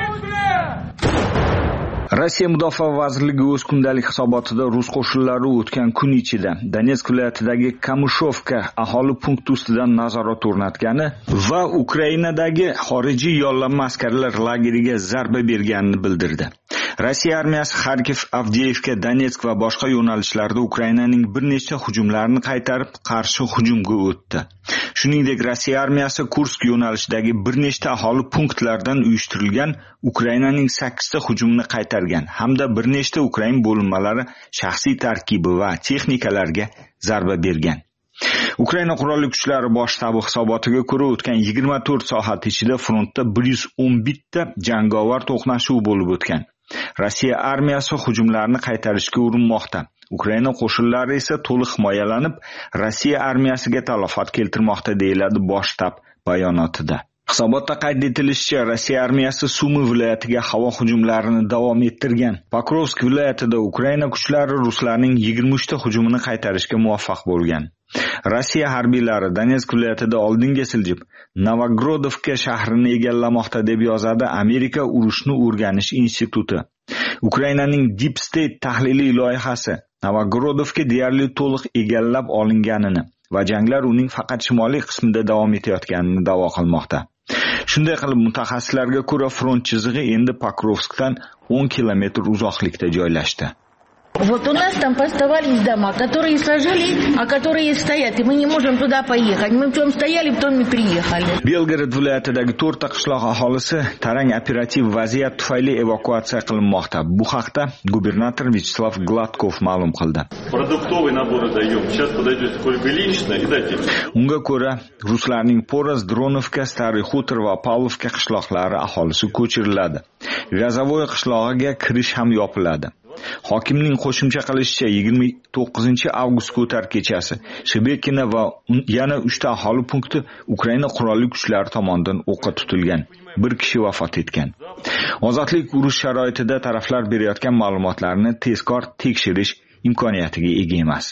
Rossiya Mudofaa vazirligi o'z kundalik hisobotida rus qo'shinlari o'tgan kun ichida Donetsk viloyatidagi Kamushovka aholi punkti ustidan nazorat o'rnatgani va Ukrainadagi xorijiy yollanma askarlar lageriga zarba berganini bildirdi. Rossiya armiyasi Xarkiv, Avdiyevka, Donetsk va boshqa yo'nalishlarda Ukrainaning bir nechta hujumlarini qaytarib, qarshi hujumga o'tdi. Shuningdek, Rossiya armiyasi Kursk yo'nalishidagi bir nechta aholi punktlardan uyushtirilgan Ukrainaning sakkizta hujumini qaytargan hamda bir nechta Ukrain bo'linmalari shaxsiy tarkibi va texnikalarga zarba bergan. Ukraina qurolli kuchlari bosh shtabi hisobotiga ko'ra o'tgan yigirma to'rt soat ichida frontda bir yuz o'n bitta jangovar to'qnashuv bo'lib o'tgan. Rossiya armiyasi hujumlarni qaytarishga urinmoqda. Ukraina qo'shinlari esa to'liq himoyalanib, Rossiya armiyasiga talafot keltirmoqda deyiladi bosh shtab bayonotida. Hisobotda qayd etilishicha, Rossiya armiyasi Sumi viloyatiga havo hujumlarini davom ettirgan. Pokrovsk viloyatida Ukraina kuchlari ruslarning yigirma uchta hujumini qaytarishga muvaffaq bo'lgan. Rossiya harbiylari Donetsk viloyatida oldinga siljib, Novogrodovka shahrini egallamoqda deb yozadi Amerika urushni o'rganish instituti. Ukrainaning Deep State tahliliy loyihasi Novogrodovka deyarli to'liq egallab olinganini va janglar uning faqat shimoliy qismida davom etayotganini da'vo qilmoqda. Shunday qilib, mutaxassislarga ko'ra front chizig'i endi Pokrovskdan o'n kilometr uzoqlikda joylashdi. Вот у нас там поставались дома, которые сожгли, а которые стоят, и мы не можем туда поехать. Мы потом стояли, потом мы приехали. Belgorod viloyatidagi to'rtta qishloq aholisi tarang operativ vaziyat tufayli evakuatsiya qilinmoqda. Bu haqda gubernator Vyacheslav Gladkov ma'lum qildi. Продуктовый набор даем. Сейчас подойдете к Ольге Ильиничне и дайте. Unga ko'ra, ruslarning Poraz, Dronovka, Stary Xutor va Pavlovka qishloqlari aholisi ko'chiriladi. Vyazavoy qishlog'iga kirish ham yopiladi. Hokimning qo'shimcha qilishicha, yigirma to'qqizinchi avgust ko'tar kechasi Shebekina va yana uchta aholi punkti Ukraina qurolli kuchlari tomonidan o'qqa tutilgan. Bir kishi vafot etgan. Ozodlik urush sharoitida taraflar berayotgan ma'lumotlarni tezkor tekshirish imkoniyatiga ega emas.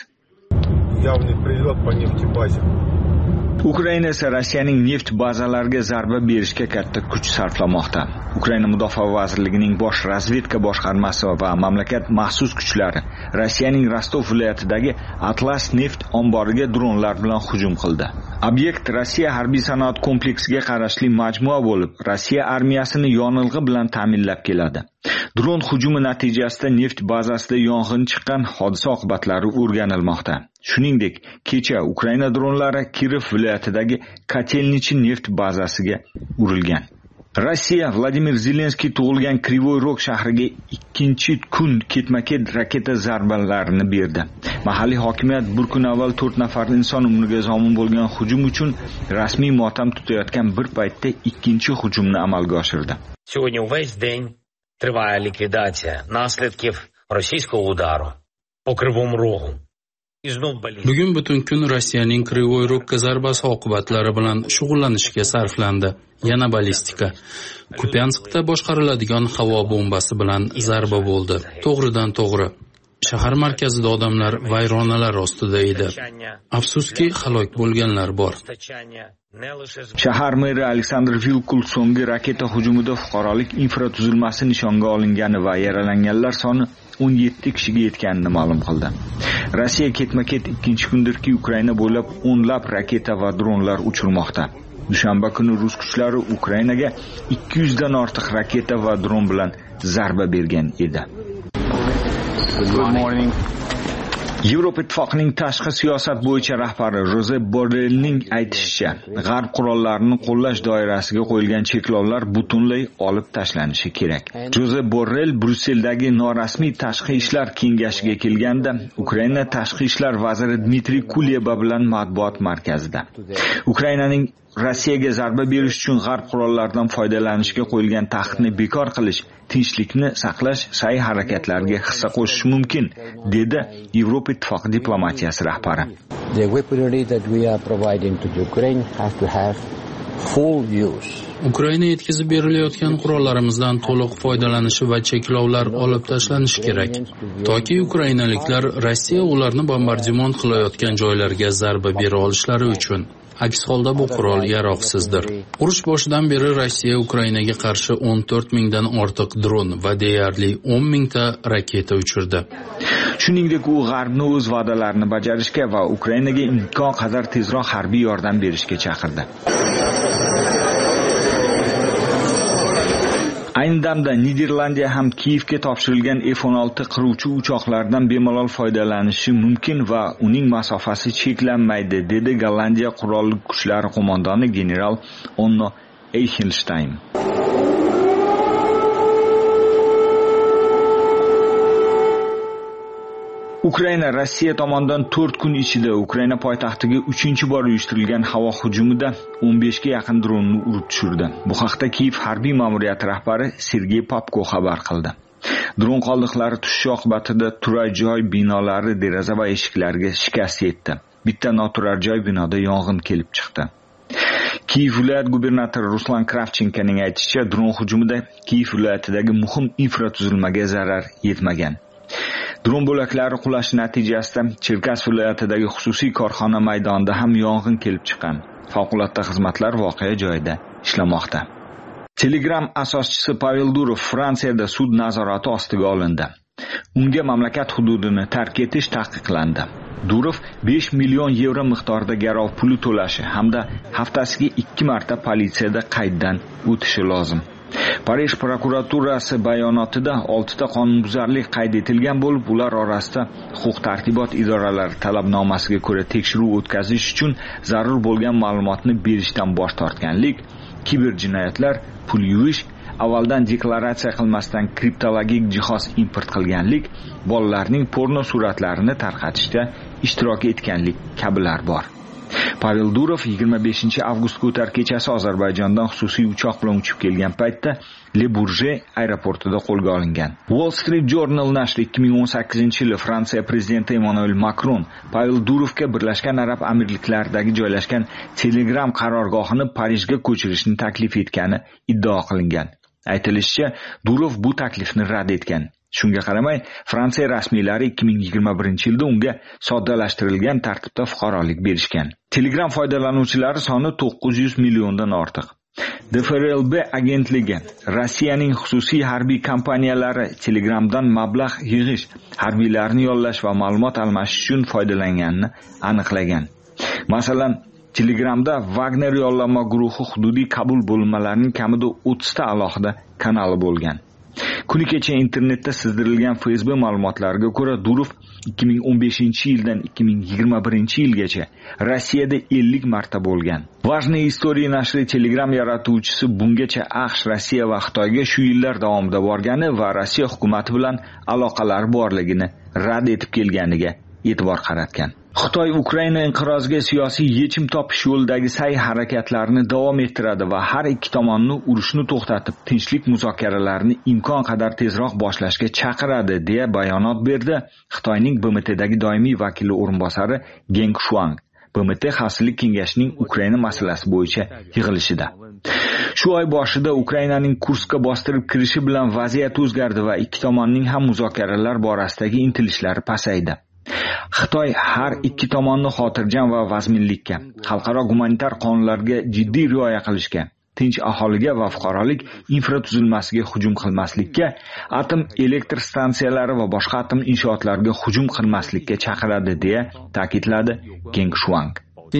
Явный прилет по нефтебазе. Ukraina esa Rossiyaning neft bazalariga zarba berishga katta kuch sarflamoqda. Ukraina Mudofaa vazirligining bosh razvedka boshqarmasi va mamlakat maxsus kuchlari Rossiyaning Rostov viloyatidagi Atlas neft omboriga dronlar bilan hujum qildi. Obyekt Rossiya harbiy sanoat kompleksiga qarashli majmua bo'lib, Rossiya armiyasini yonilg'i bilan ta'minlab keladi. Dron hujumi natijasida neft bazasida yong'in chiqqan, hodisa oqibatlari o'rganilmoqda. Shuningdek, kecha Ukraina dronlari Kirev viloyatidagi Kotelnichi neft bazasiga urilgan. Rossiya Vladimir Zelenskiy tug'ilgan Krivoy Rog shahriga ikkinchi kun ketma-ket raketa zarbalarini berdi. Mahalliy hokimiyat bir kun avval to'rt nafar inson umriga zomin bo'lgan hujum uchun rasmiy motam tutayotgan bir paytda ikkinchi hujumni amalga oshirdi. Сьогодні увесь день триває ліквідація наслідків російського удару по Кривому Рогу. Bugun butun kun Rossiyaning Krivoy Rogga zarbasi oqibatlari bilan shug'ullanishga sarflandi. Yana ballistika. Kupianskda boshqariladigan havo bombasi bilan zarba bo'ldi. To'g'ridan to'g'ri. Shahar markazida odamlar vayronalar ostida edi. Afsuski, halok bo'lganlar bor. Shahar meri Aleksandr Vilkul so'nggi raketa hujumida fuqarolik infratuzilmasi nishonga olingani va yaralanganlar soni o'n yetti kishiga yetganini ma'lum qildi. Rossiya ketma-ket ikkinchi kundirki Ukraina bo'ylab o'nlab raketa va dronlar uchirmoqda. Dushanba kuni rus kuchlari Ukrainaga ikki yuz dan ortiq raketa va dron bilan zarba bergan edi. Good morning. Yevropa Ittifoqining tashqi siyosat bo'yicha rahbari Josep Borrellning aytishicha, G'arb qurollarini qo'llash doirasiga qo'yilgan cheklovlar butunlay olib tashlanishi kerak. Josep Borrell Brusseldagi norasmiy tashqi ishlar kengashiga kelganda, Ukraina tashqi ishlar vaziri Dmitriy Kuleba bilan matbuot markazida. Ukrainaning Rossiyaga zarba berish uchun g'arb qurollaridan foydalanishga qo'yilgan taqiqni bekor qilish, tinchlikni saqlash sa'y harakatlariga hissa qo'shish mumkin, dedi Yevropa Ittifoqi diplomatiyasi rahbari. The weaponry that we are providing to Ukraine has to have full use. Ukraina yetkazib berilayotgan qurollarimizdan to'liq foydalanishi va cheklovlar olib tashlanishi kerak. Toki ukrainaliklar Rossiya ularni bombardimon qilayotgan joylarga zarba bera olishlari uchun. Aks holda bu qurol yaroqsizdir. Urush boshidan beri Rossiya Ukrainaga qarshi o'n to'rt mingdan ortiq dron va deyarli o'n mingta raketa uchirdi. Shuningdek, u G'arbni o'z va'dalarini bajarishga va Ukrainaga imkon qadar tezroq harbiy yordam berishga chaqirdi. Ayni damda Niderlandiya ham Kiyevga topshirilgan F o'n olti qiruvchi uchoqlardan bemalol foydalanishi mumkin va uning masofasi cheklanmaydi, dedi Gollandiya qurolli kuchlari qo'mondoni general Onno Eichelstein. Ukraina Rossiya tomonidan to'rt kun ichida Ukraina poytaxtiga uchinchi bor uyushtirilgan havo hujumida o'n besh ga yaqin dronni urib tushirdi. Bu haqda Kiyev harbiy ma'muriyati rahbari Sergey Popko xabar qildi. Dron qoldiqlari tushishi oqibatida turar joy binolari deraza va eshiklariga shikast yetdi. Bitta noturar joy binoda yong'in kelib chiqdi. Kiyev viloyat gubernatori Ruslan Kravchenkoning aytishicha, dron hujumida Kiyev viloyatidagi muhim infratuzilmaga zarar yetmagan. Dron bo'laklari qulashi natijasida Cherkas viloyatidagi xususiy korxona maydonida ham yong'in kelib chiqqan. Favqulodda xizmatlar voqea joyida ishlamoqda. Telegram asoschisi Pavel Durov Fransiyada sud nazorati ostiga olindi. Unga mamlakat hududini tark etish taqiqlandi. Durov besh million yevro miqdorida garov puli to'lashi hamda haftasiga ikki marta politsiyada qayddan o'tishi lozim. Parij prokuraturasi bayonotida oltita qonunbuzarlik qayd etilgan bo'lib, ular orasida huquq-tartibot idoralari talabnomasiga ko'ra tekshiruv o'tkazish uchun zarur bo'lgan ma'lumotni berishdan bosh tortganlik, kiber jinoyatlar, pul yuvish, avvaldan deklaratsiya qilmasdan kriptologik jihoz import qilganlik, bolalarning porno suratlarini tarqatishda ishtirok etganlik kabilar bor. Pavel Durov yigirma beshinchi avgust o'tar kechasi Ozarbayjondan xususiy uchoq bilan uchib kelgan paytda Le Bourget aeroportida qo'lga olingan. Wall Street Journal nashri ikki ming o'n sakkizinchi yili Fransiya prezidenti Emmanuel Macron Pavel Durovga Birlashgan Arab Amirliklaridagi joylashgan Telegram qarorgohini Parijga ko'chirishni taklif etgani iddao qilingan. Aytilishicha, Durov bu taklifni rad etgan. Shunga qaramay, Fransiya rasmiylari ikki ming yigirma birinchi yilda unga soddalashtirilgan tartibda fuqarolik berishgan. Telegram foydalanuvchilari soni to'qqiz yuz milliondan ortiq. D F R L B agentligi Rossiyaning xususiy harbiy kompaniyalari Telegramdan mablag' yig'ish, harbiylarni yollash va ma'lumot almashish uchun foydalanganini aniqlagan. Masalan, Telegramda Wagner yollama guruhi hududiy qabul bo'linmalarining kamida o'ttiz ta alohida kanali bo'lgan. Kuni kecha internetda sizdirilgan F S B ma'lumotlariga ko'ra, Durov ikki ming o'n beshinchi yildan ikki ming yigirma birinchi yilgacha Rossiyada ellik marta bo'lgan. Важные истории nashri Telegram yaratuvchisi bungacha AQSh, Rossiya va Xitoyga shu yillar davomida borgani va Rossiya hukumati bilan aloqalari borligini rad etib kelganiga e'tibor qaratgan. Xitoy Ukraina inqiroziga siyosiy yechim topish yo'lidagi sa'y harakatlarini davom ettiradi va har ikki tomonni urushni to'xtatib, tinchlik muzokaralarini imkon qadar tezroq boshlashga chaqiradi deya bayonot berdi Xitoyning B M Tdagi doimiy vakili o'rinbosari Geng Shuang B M T Xavfsizlik kengashining Ukraina masalasi bo'yicha yig'ilishida. Shu oy boshida Ukrainaning Kurskka bostirib kirishi bilan vaziyat o'zgardi va ikki tomonning ham muzokaralar borasidagi intilishlari pasaydi. Xitoy har ikki tomonni xotirjam va vazminlikka, xalqaro gumanitar qonunlarga jiddiy rioya qilishga, tinch aholiga va fuqarolik infratuzilmasiga hujum qilmaslikka, atom elektr stansiyalari va boshqa atom inshootlariga hujum qilmaslikka chaqiradi deya ta'kidladi Geng Shuang.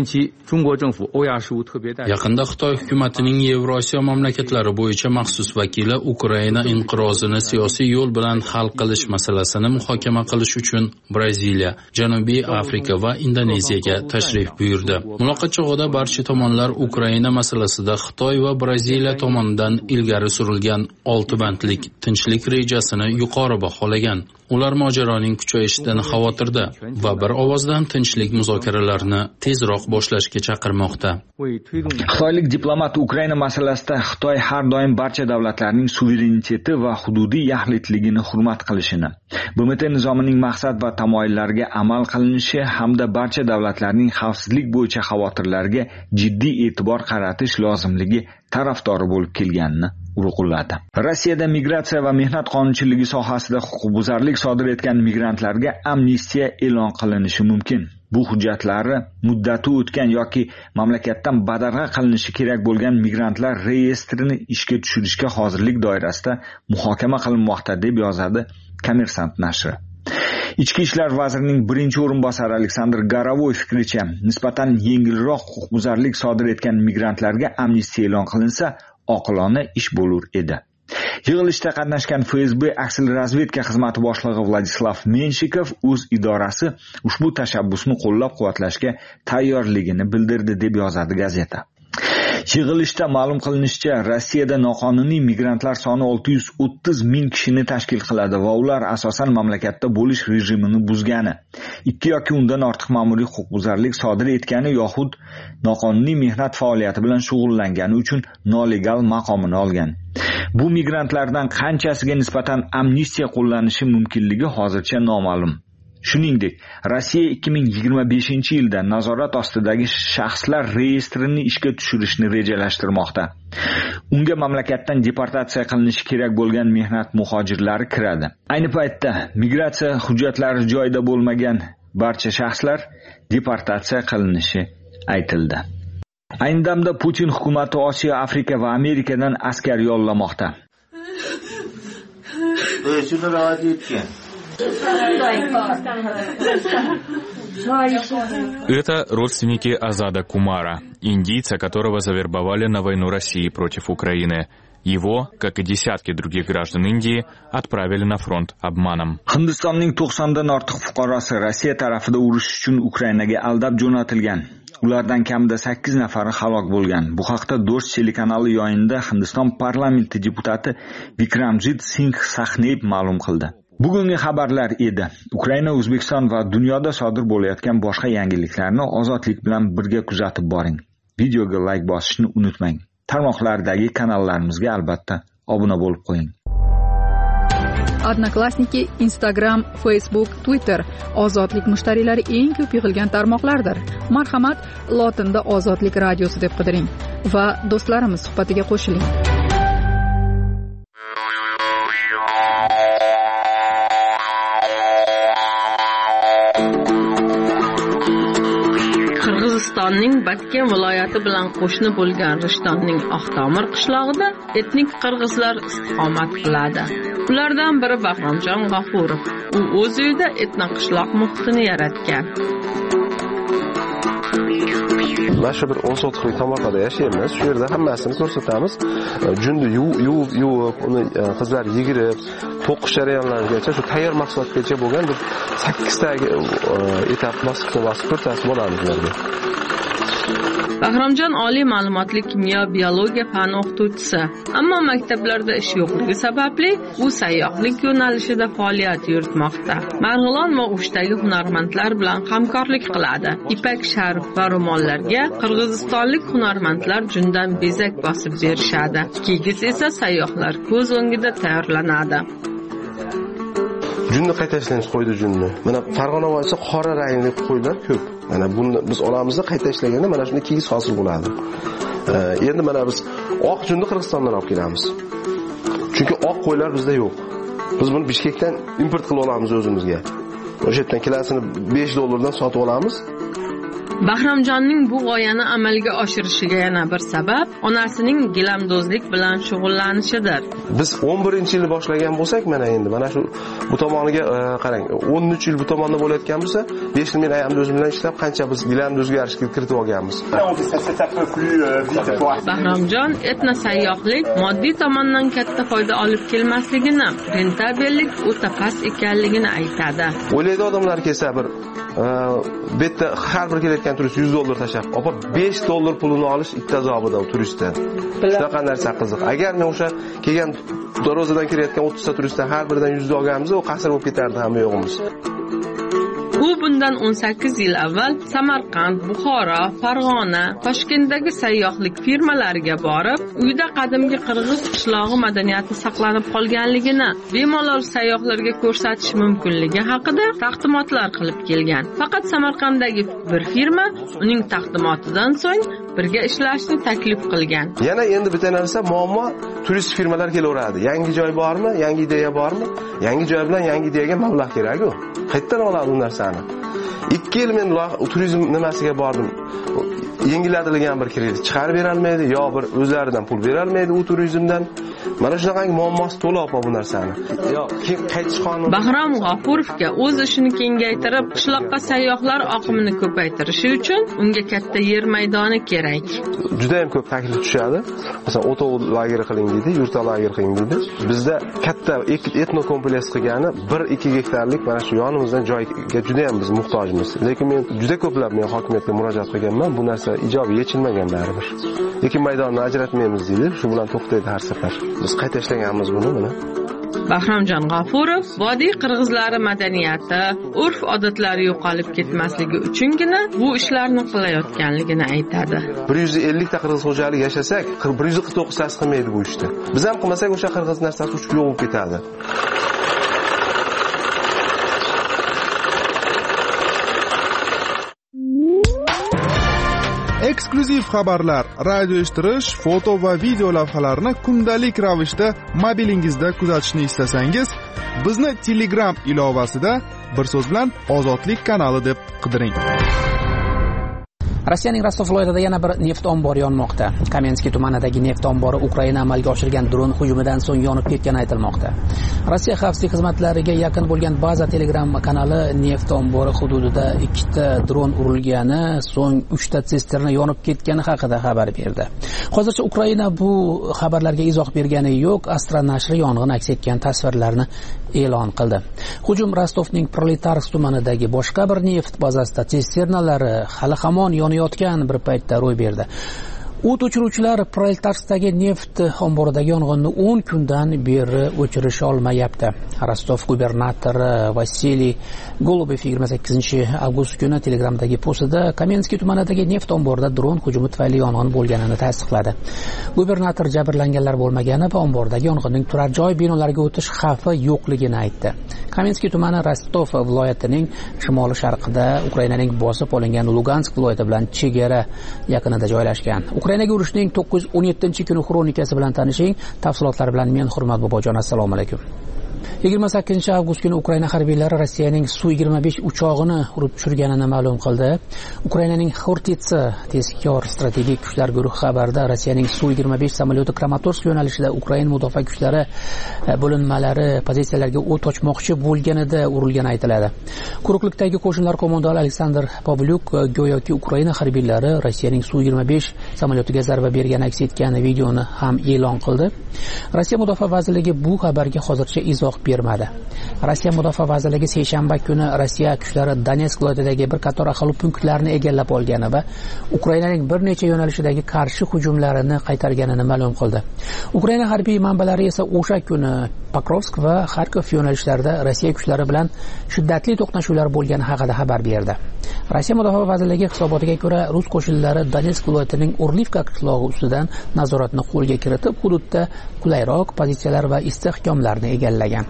Yaqinda Xitoy hukumatining Yevrosiyo mamlakatlari bo'yicha maxsus vakili Ukraina inqirozini siyosiy yo'l bilan hal qilish masalasini muhokama qilish uchun Braziliya, Janubiy Afrika va Indoneziyaga tashrif buyurdi. Muloqot chog'ida barcha tomonlar Ukraina masalasida Xitoy va Braziliya tomonidan ilgari surilgan olti bandlik tinchlik rejasini yuqori baholagan. Ular mojaroning kuchayishidan xavotirda va bir ovozdan tinchlik muzokaralarini tezroq boshlashga chaqirmoqda. Xitoylik diplomat Ukraina masalasida Xitoy har doim barcha davlatlarning suvereniteti va hududiy yaxlitligini hurmat qilishini, B M T nizomining maqsad va tamoyillariga amal qilinishi hamda barcha davlatlarning xavfsizlik bo'yicha xavotirlariga jiddiy e'tibor qaratish lozimligi tarafdori bo'lib kelganini urg'uladi. Rossiyada migratsiya va mehnat qonunchiligi sohasida huquqbuzarlik sodir etgan migrantlarga amnistiya e'lon qilinishi mumkin. Bu hujjatlari muddati o'tgan yoki mamlakatdan badarg'a qilinishi kerak bo'lgan migrantlar reyestrini ishga tushirishga hozirlik doirasida muhokama qilinmoqda deb yozadi Kommersant nashri. Ichki ishlar vazirining birinchi o'rinbosari Aleksandr Garovoy fikricha, nisbatan yengilroq huquqbuzarlik sodir etgan migrantlarga amnistiya e'lon qilinsa, oqilona ish bo'lur edi. Yig'ilishda qatnashgan F S B aksil razvedka xizmati boshlig'i Vladislav Menshikov o'z idorasi ushbu tashabbusni qo'llab-quvvatlashga tayyorligini bildirdi deb yozadi gazeta. Yig'ilishda ma'lum qilinishicha, Rossiyada noqonuniy migrantlar soni olti yuz o'ttiz ming kishini tashkil qiladi va ular asosan mamlakatda bo'lish rejimini buzgani, ikki yoki undan ortiq ma'muriy huquqbuzarlik sodir etgani yoxud noqonuniy mehnat faoliyati bilan shug'ullangani uchun nolegal maqomini olgan. Bu migrantlardan qanchasiga nisbatan amnistiya qo'llanishi mumkinligi hozircha noma'lum. Shuningdek, Rossiya ikki ming yigirma beshinchi yilda nazorat ostidagi shaxslar reyestrini ishga tushirishni rejalashtirmoqda. Unga mamlakatdan deportatsiya qilinishi kerak bo'lgan mehnat muhojirlari kiradi. Ayni paytda migratsiya hujjatlari joyida bo'lmagan barcha shaxslar deportatsiya qilinishi aytildi. Ayni damda Putin hukumati Osiyo, Afrika va Amerikadan askar yollamoqda. Это родственники Азада Кумара, индийца, которого завербовали на войну России против Украины. Его, как и десятки других граждан Индии, отправили на фронт обманом. Hindistonning to'qsondan ortiq fuqarosi Rossiya tarafida urush uchun Ukrainaga aldab jo'natilgan. Ulardan kamida sakkiz nafari halok bo'lgan. Bu haqda Dosh telekanali yayinida Hindiston parlamenti deputati Vikramjit Singh Sahnev ma'lum qildi. Bugungi xabarlar edi. Ukraina, O'zbekiston va dunyoda sodir bo'layotgan boshqa yangiliklarni ozodlik bilan birga kuzatib boring. Videoga like bosishni unutmang. Tarmoqlardagi kanallarimizga albatta obuna bo'lib qo'ying. Odnoklassniki, Instagram, Facebook, Twitter ozodlik mushtariylari eng ko'p yig'ilgan tarmoqlardir. Marhamat, lotinda Ozodlik radiosi deb qidiring va do'stlarimiz suhbatiga qo'shiling. Qirg'izistonning Batken viloyati bilan qo'shni bo'lgan Rishtonning Oqtomir qishlog'ida etnik qirg'izlar istiqomat qiladi. Ulardan biri Bahromjon G'afurov. U o'z uyida etno qishloq muhitini yaratgan. mana shu bir o'n sotixlik tomorqada yashaymiz. Shu yerda hammasini ko'rsatamiz. Junni yuvib, yuvib, uni qizlar yigirib, to'qish jarayonlarigacha shu tayyor mahsulotgacha bo'lgan bir sakkiz ta etap bosqichma-bosqich ko'rsatib bo'lamiz ularga. Bahromjon oliy ma'lumotli kimyo biologiya fani o'qituvchisi, ammo maktablarda ish yo'qligi sababli u sayyohlik yo'nalishida faoliyat yuritmoqda. Marg'ilon va O'shdagi hunarmandlar bilan hamkorlik qiladi. Ipak sharf va ro'mollarga qirg'izistonlik hunarmandlar jundan bezak bosib berishadi. Keyin esa sayyohlar ko'z o'ngida tayyorlanadi. Junni qayta ishlanish qo'ydi junni. Mana Farg'ona voyisi qora rangli qo'ylar ko'p. Mana buni biz olamiz, qayta ishlaganda mana shunday kigiz hosil bo'ladi. Endi mana biz oq junni Qirg'izistondan olib kelamiz. Chunki oq qo'ylar bizda yo'q. Biz buni Bishkekdan import qilib olamiz o'zimizga. O'sha yerdan kilosini besh dollardan sotib olamiz. Bahromjonning bu g'oyani amalga oshirishiga yana bir sabab onasining gilamdozlik bilan shug'ullanishidir. Biz o'n birinchi yil boshlagan bo'lsak, mana endi mana shu bu tomoniga qarang, o'n uch yil bu tomonda bo'layotgan bo'lsa, besh yil men ayamda o'zim bilan ishlab qancha biz gilamda o'zgarishga kiritib olganmiz. Bahromjon etno sayyohlik moddiy tomondan katta foyda olib kelmasligini, rentabellik o'ta past ekanligini aytadi. O'ylaydi odamlar kelsa bir bu yerda har bir kelayotgan turist yuz dollar tashab, opa besh dollar pulini olish ikkita azobida turistdan. Shunaqa narsa qiziq. Agar men o'sha kelgan Dorozadan kirayotgan o'ttiz ta turistdan har biridan yuz olganimiz, u qasr bo'lib ketardi hamma yo'g'imiz. U bundan o'n sakkiz yil avval Samarqand, Buxoro, Farg'ona, Toshkentdagi sayyohlik firmalariga borib, uyda qadimgi qirg'iz qishlog'i madaniyati saqlanib qolganligini, bemalol sayyohlarga ko'rsatish mumkinligi haqida taqdimotlar qilib kelgan. Faqat Samarqanddagi bir firma uning taqdimotidan so'ng birga ishlashni taklif qilgan. Yana endi bitta narsa muammo, turist firmalar kelaveradi. Yangi joy bormi? Yangi ideya bormi? Yangi joy bilan yangi ideyaga mablag' kerak-ku. Qayerdan oladi bu narsani? ikki yil men turizm nimasiga bordim. Yengiladigan bir kredit chiqarib bera olmaydi, yo bir o'zlaridan pul bera olmaydi u turizmdan. Mana shunaqangi muammosi to'la opa bu narsani. Yo, qaytish qonuni. Bahrom G'ofurovga o'z ishini kengaytirib, qishloqqa sayyohlar oqimini ko'paytirishi uchun unga katta yer maydoni kerak. Juda ham ko'p taklif tushadi. Masalan, o'tov lager qiling deydi, yurta lager qiling deydi. Bizda katta etno kompleks qilgani bir ikki gektarlik mana shu yonimizdan joyga juda ham biz muhtojmiz. Lekin men juda ko'plab men hokimiyatga murojaat qilganman, bu narsa ijobiy yechilmagan baribir. Lekin maydonni ajratmaymiz deydi, shu bilan to'xtaydi har safar. Biz qayta ishlaganmiz buni mana. Bahromjon G'ofurov vodiy qirg'izlari madaniyati, urf-odatlari yo'qolib ketmasligi uchungina bu ishlarni qilayotganligini aytadi. bir yuz ellik ta qirg'iz xo'jalik yashasak, bir yuz qirq to'qqiz tasi qilmaydi bu ishni. Biz ham qilmasak o'sha qirg'iz narsasi uch yo'q bo'lib ketadi. Eksklyuziv xabarlar, radio eshittirish, foto va video lavhalarni kundalik ravishda mobilingizda kuzatishni istasangiz, bizni Telegram ilovasida bir so'z bilan Ozodlik kanali deb qidiring. Rossiyaning Rostov viloyatida yana bir neft ombori yonmoqda. Kamenskiy tumanidagi neft ombori Ukraina amalga oshirgan dron hujumidan so'ng yonib ketgani aytilmoqda. Rossiya xavfsizlik xizmatlariga yaqin bo'lgan baza Telegram kanali neft ombori hududida ikkita dron urilgani, so'ng uchta sisterna yonib ketgani haqida xabar berdi. Hozircha Ukraina bu xabarlarga izoh bergani yo'q. Astra nashri yong'in aks etgan tasvirlarni e'lon qildi. Hujum Rostovning Proletarsk tumanidagi boshqa bir neft bazasida sisternalari hali hamon yonayotgan bir paytda ro'y berdi. O't o'chiruvchilar Proletarskdagi neft omboridagi yong'inni o'n kundan beri o'chirish olmayapti. Rostov gubernatori Vasiliy Golubov yigirma sakkizinchi avgust kuni Telegramdagi postida Kamenskiy tumanidagi neft omborida dron hujumi tufayli yong'in bo'lganini tasdiqladi. Gubernator jabrlanganlar bo'lmagani va ombordagi yong'inning turar joy binolariga o'tish xavfi yo'qligini aytdi. Kamenskiy tumani Rostov viloyatining shimoli-sharqida Ukrainaning bosib olingan Lugansk viloyati bilan chegara yaqinida joylashgan. Ukrainaga urushning to'qqiz yuz o'n yettinchi kuni xronikasi bilan tanishing. Tafsilotlar bilan men Hurmat Bobojon, assalomu alaykum. yigirma sakkizinchi avgust kuni Ukraina harbiylari Rossiyaning Su yigirma besh uchog'ini urib tushirganini ma'lum qildi. Ukrainaning Xortitsa tezkor strategik kuchlar guruhi xabarida Rossiyaning Su yigirma besh samolyoti Kramatorsk yo'nalishida Ukraina mudofaa kuchlari bo'linmalari pozitsiyalariga o't ochmoqchi bo'lganida urilgani aytiladi. Quruqlikdagi qo'shinlar qo'mondoni Aleksandr Pavlyuk go'yoki Ukraina harbiylari Rossiyaning Su yigirma besh samolyotiga zarba bergani aks etgan videoni ham e'lon qildi. Rossiya mudofaa vazirligi bu xabarga hozircha izoh bermadi. Rossiya mudofaa vazirligi seshanba kuni Rossiya kuchlari Donetsk viloyatidagi bir qator aholi punktlarini egallab olgani va Ukrainaning bir necha yo'nalishidagi qarshi hujumlarini qaytarganini ma'lum qildi. Ukraina harbiy manbalari esa o'sha kuni Pokrovsk va Kharkov yo'nalishlarida Rossiya kuchlari bilan shiddatli to'qnashuvlar bo'lgani haqida xabar berdi. Rossiya mudofaa vazirligi hisobotiga ko'ra, rus qo'shinlari Donetsk viloyatining Urlivka qishlog'i ustidan nazoratni qo'lga kiritib, hududda qulayroq pozitsiyalar va istehkomlarni egallagan.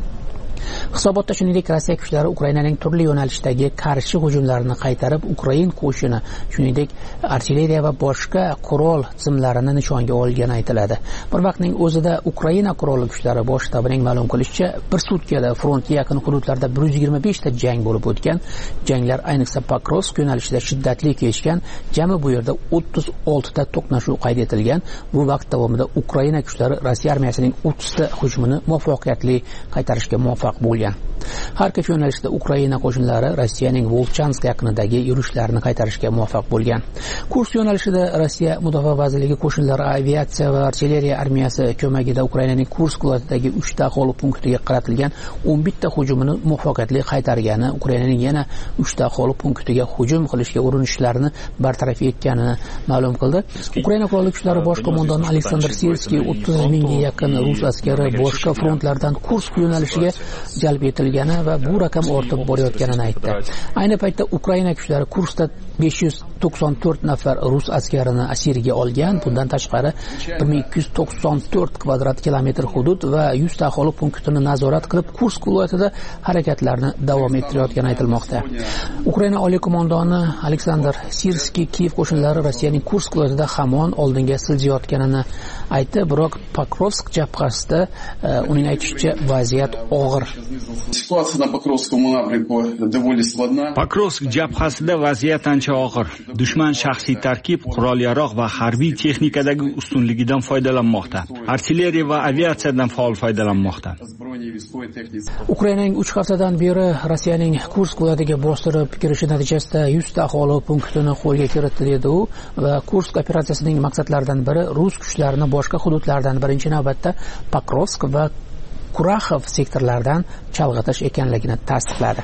Hisobotda shuningdek Rossiya kuchlari Ukrainaning turli yo'nalishdagi qarshi hujumlarini qaytarib, Ukrain qo'shini, shuningdek artilleriya va boshqa qurol tizimlarini nishonga olgani aytiladi. Bir vaqtning o'zida Ukraina qurolli kuchlari bosh shtabining ma'lum qilishicha, bir sutkada frontga yaqin hududlarda bir yuz yigirma besh ta jang bo'lib o'tgan. Janglar ayniqsa Pokrovsk yo'nalishida shiddatli kechgan. Jami bu yerda o'ttiz olti ta to'qnashuv qayd etilgan. Bu vaqt davomida Ukraina kuchlari Rossiya armiyasining o'ttiz ta hujumini muvaffaqiyatli qaytarishga muvaffaq bo'lgan. Kharkov yo'nalishida Ukraina qo'shinlari Rossiyaning Volchansk yaqinidagi yurishlarni qaytarishga muvaffaq bo'lgan. Kursk yo'nalishida Rossiya mudofaa vazirligi qo'shinlari aviatsiya va artilleriya armiyasi ko'magida Ukrainaning Kursk viloyatidagi uch ta aholi punktiga qaratilgan o'n bitta hujumini muvaffaqiyatli qaytargani, Ukrainaning yana uch ta aholi punktiga hujum qilishga urinishlarini bartaraf etganini ma'lum qildi. Ukraina qurolli kuchlari bosh qo'mondoni Aleksandr Sirskiy o'ttiz mingga yaqin rus askari boshqa frontlardan Kursk yo'nalishiga jalb etilgani va bu raqam ortib borayotganini aytdi. Ayni paytda Ukraina kuchlari Kurskda besh yuz to'qson to'rt nafar rus askarini asirga olgan. Bundan tashqari bir ming ikki yuz to'qson to'rt kvadrat kilometr hudud va yuz ta aholi punktini nazorat qilib, Kursk viloyatida harakatlarni davom ettirayotgani aytilmoqda. Ukraina oliy qo'mondoni Aleksandr Sirskiy Kiyev qo'shinlari Rossiyaning Kursk viloyatida hamon oldinga siljayotganini aytdi, biroq Pokrovsk jabhasida uning aytishicha vaziyat og'ir. Pokrovsk jabhasida vaziyat ancha og'ir. Dushman shaxsiy tarkib, qurol-yarog' va harbiy texnikadagi ustunligidan foydalanmoqda. Artilleriya va aviatsiyadan faol foydalanmoqda. Ukrainaning uch haftadan beri Rossiyaning Kursk viloyatiga bostirib kirishi natijasida yuz ta aholi punktini qo'lga kiritdi dedi u va Kursk operatsiyasining maqsadlaridan biri rus kuchlarini boshqa hududlardan birinchi navbatda Pokrovsk va Kuraxov sektorlaridan chalg'itish ekanligini tasdiqladi.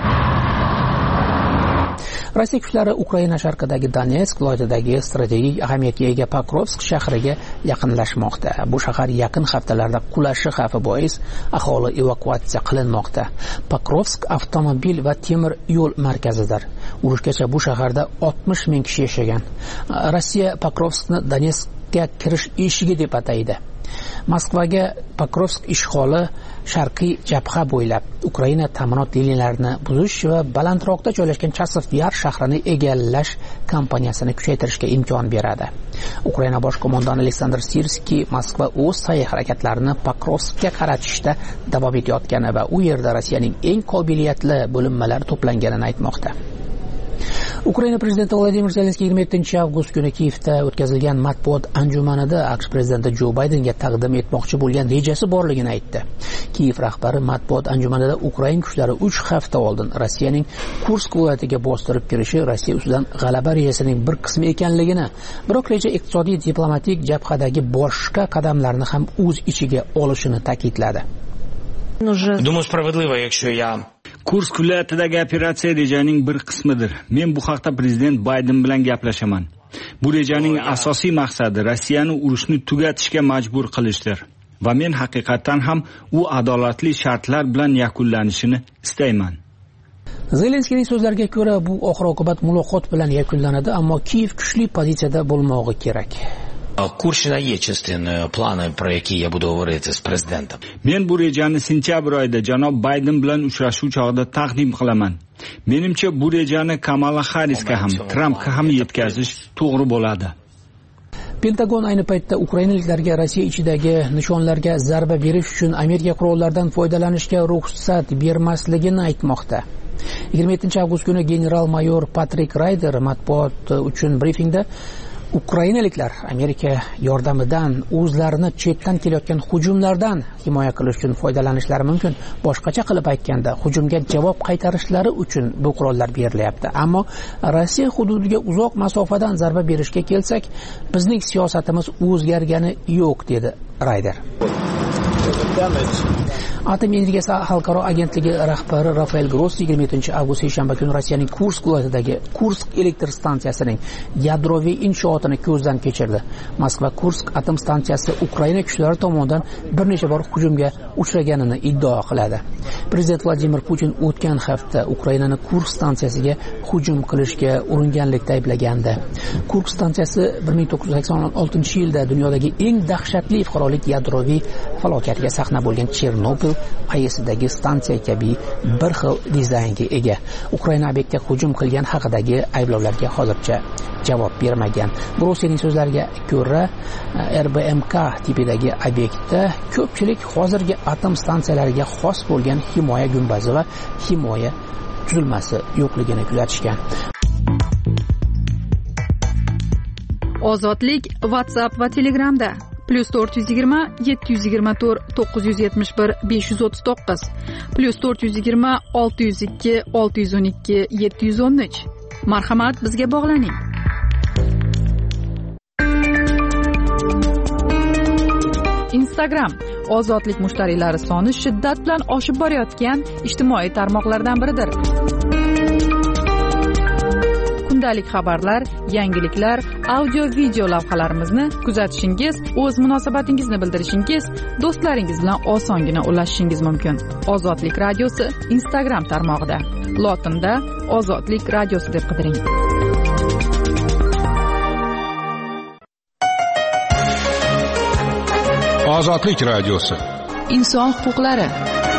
Rossiya kuchlari Ukraina sharqidagi Donetsk viloyatidagi strategik ahamiyatga ega Pokrovsk shahriga yaqinlashmoqda. Bu shahar yaqin haftalarda qulashi xavfi bois aholi evakuatsiya qilinmoqda. Pokrovsk avtomobil va temir yo'l markazidir. Urushgacha bu shaharda oltmish ming kishi yashagan. Rossiya Pokrovskni Donetskga kirish eshigi deb ataydi. Moskvaga Pokrovsk ishg'oli sharqiy jabha bo'ylab Ukraina ta'minot liniyalarini buzish va balandroqda joylashgan Chasov Yar shahrini egallash kampaniyasini kuchaytirishga imkon beradi. Ukraina bosh qo'mondoni Aleksandr Sirskiy Moskva o'z sa'y harakatlarini Pokrovskga qaratishda davom etayotgani va u yerda Rossiyaning eng qobiliyatli bo'linmalari to'planganini aytmoqda. Ukraina prezidenti Vladimir Zelenskiy yigirma yettinchi avgust kuni Kiyevda o'tkazilgan matbuot anjumanida AQSh prezidenti Jo Baydenga taqdim etmoqchi bo'lgan rejasi borligini aytdi. Kiyev rahbari matbuot anjumanida Ukraina kuchlari uch hafta oldin Rossiyaning Kursk viloyatiga bostirib kirishi Rossiya ustidan g'alaba rejasining bir qismi ekanligini, biroq reja iqtisodiy diplomatik jabhadagi boshqa qadamlarni ham o'z ichiga olishini ta'kidladi. Думаю, справедливо, якщо я Kursk viloyatidagi operatsiya rejaning bir qismidir. Men bu haqda prezident Bayden bilan gaplashaman. Bu rejaning asosiy maqsadi Rossiyani urushni tugatishga majbur qilishdir. Va men haqiqatan ham u adolatli shartlar bilan yakunlanishini istayman. Zelenskiyning so'zlariga ko'ra, bu oxir-oqibat muloqot bilan yakunlanadi, ammo Kiyev kuchli pozitsiyada bo'lmog'i kerak. Курщина є частиною плану, про який я буду говорити з президентом. Men bu rejani sentyabr oyida janob Bayden bilan uchrashuv chog'ida taqdim qilaman. Menimcha bu rejani Kamala Harrisga ham, Trumpga ham yetkazish to'g'ri bo'ladi. Pentagon ayni paytda ukrainaliklarga Rossiya ichidagi nishonlarga zarba berish uchun Amerika qurollaridan foydalanishga ruxsat bermasligini aytmoqda. yigirma yettinchi avgust kuni general-mayor Patrik Rayder matbuot uchun brifingda ukrainaliklar Amerika yordamidan o'zlarini chetdan kelayotgan hujumlardan himoya qilish uchun foydalanishlari mumkin. Boshqacha qilib aytganda, hujumga javob qaytarishlari uchun bu qurollar berilyapti. Ammo Rossiya hududiga uzoq masofadan zarba berishga kelsak, bizning siyosatimiz o'zgargani yo'q, dedi Rayder. Atom energiyasi xalqaro agentligi rahbari Rafael Grossi yigirma yettinchi avgust seshanba kuni Rossiyaning Kursk viloyatidagi Kursk elektr stansiyasining yadroviy inshootini ko'zdan kechirdi. Moskva Kursk atom stansiyasi Ukraina kuchlari tomonidan bir necha bor hujumga uchraganini iddao qiladi. Prezident Vladimir Putin o'tgan hafta Ukrainani Kursk stansiyasiga hujum qilishga uringanlikda ayblagandi. Kursk stansiyasi bir ming to'qqiz yuz sakson oltinchi yilda dunyodagi eng dahshatli fuqarolik yadroviy falokatga sahna bo'lgan Chernobil ayesidagi stansiya kabi bir xil dizaynga ega. Ukraina obyektga hujum qilgan haqidagi ayblovlarga hozircha javob bermagan. Grossining so'zlariga ko'ra, R B M K tipidagi obyektda ko'pchilik hozirgi atom stansiyalariga xos bo'lgan himoya gumbazi va himoya tuzilmasi yo'qligini kuzatishgan. Ozodlik WhatsApp va Telegramda plus to'rt yuz yigirma yetti yuz yigirma to'rt to'qqiz yuz yetmish bir besh yuz o'ttiz to'qqiz plus to'rt yuz yigirma olti yuz ikki olti yuz o'n ikki yetti yuz o'n uch. Marhamat, bizga bog'laning. Instagram ozodlik mushtariylari soni shiddat bilan oshib borayotgan ijtimoiy tarmoqlardan biridir. Kundalik xabarlar, yangiliklar, audio-video lavhalarimizni kuzatishingiz, o'z munosabatingizni bildirishingiz, do'stlaringiz bilan osongina ulashishingiz mumkin. Ozodlik radiosi Instagram tarmog'ida. Lotinda Ozodlik radiosi deb qidiring. Ozodlik radiosi. Inson huquqlari.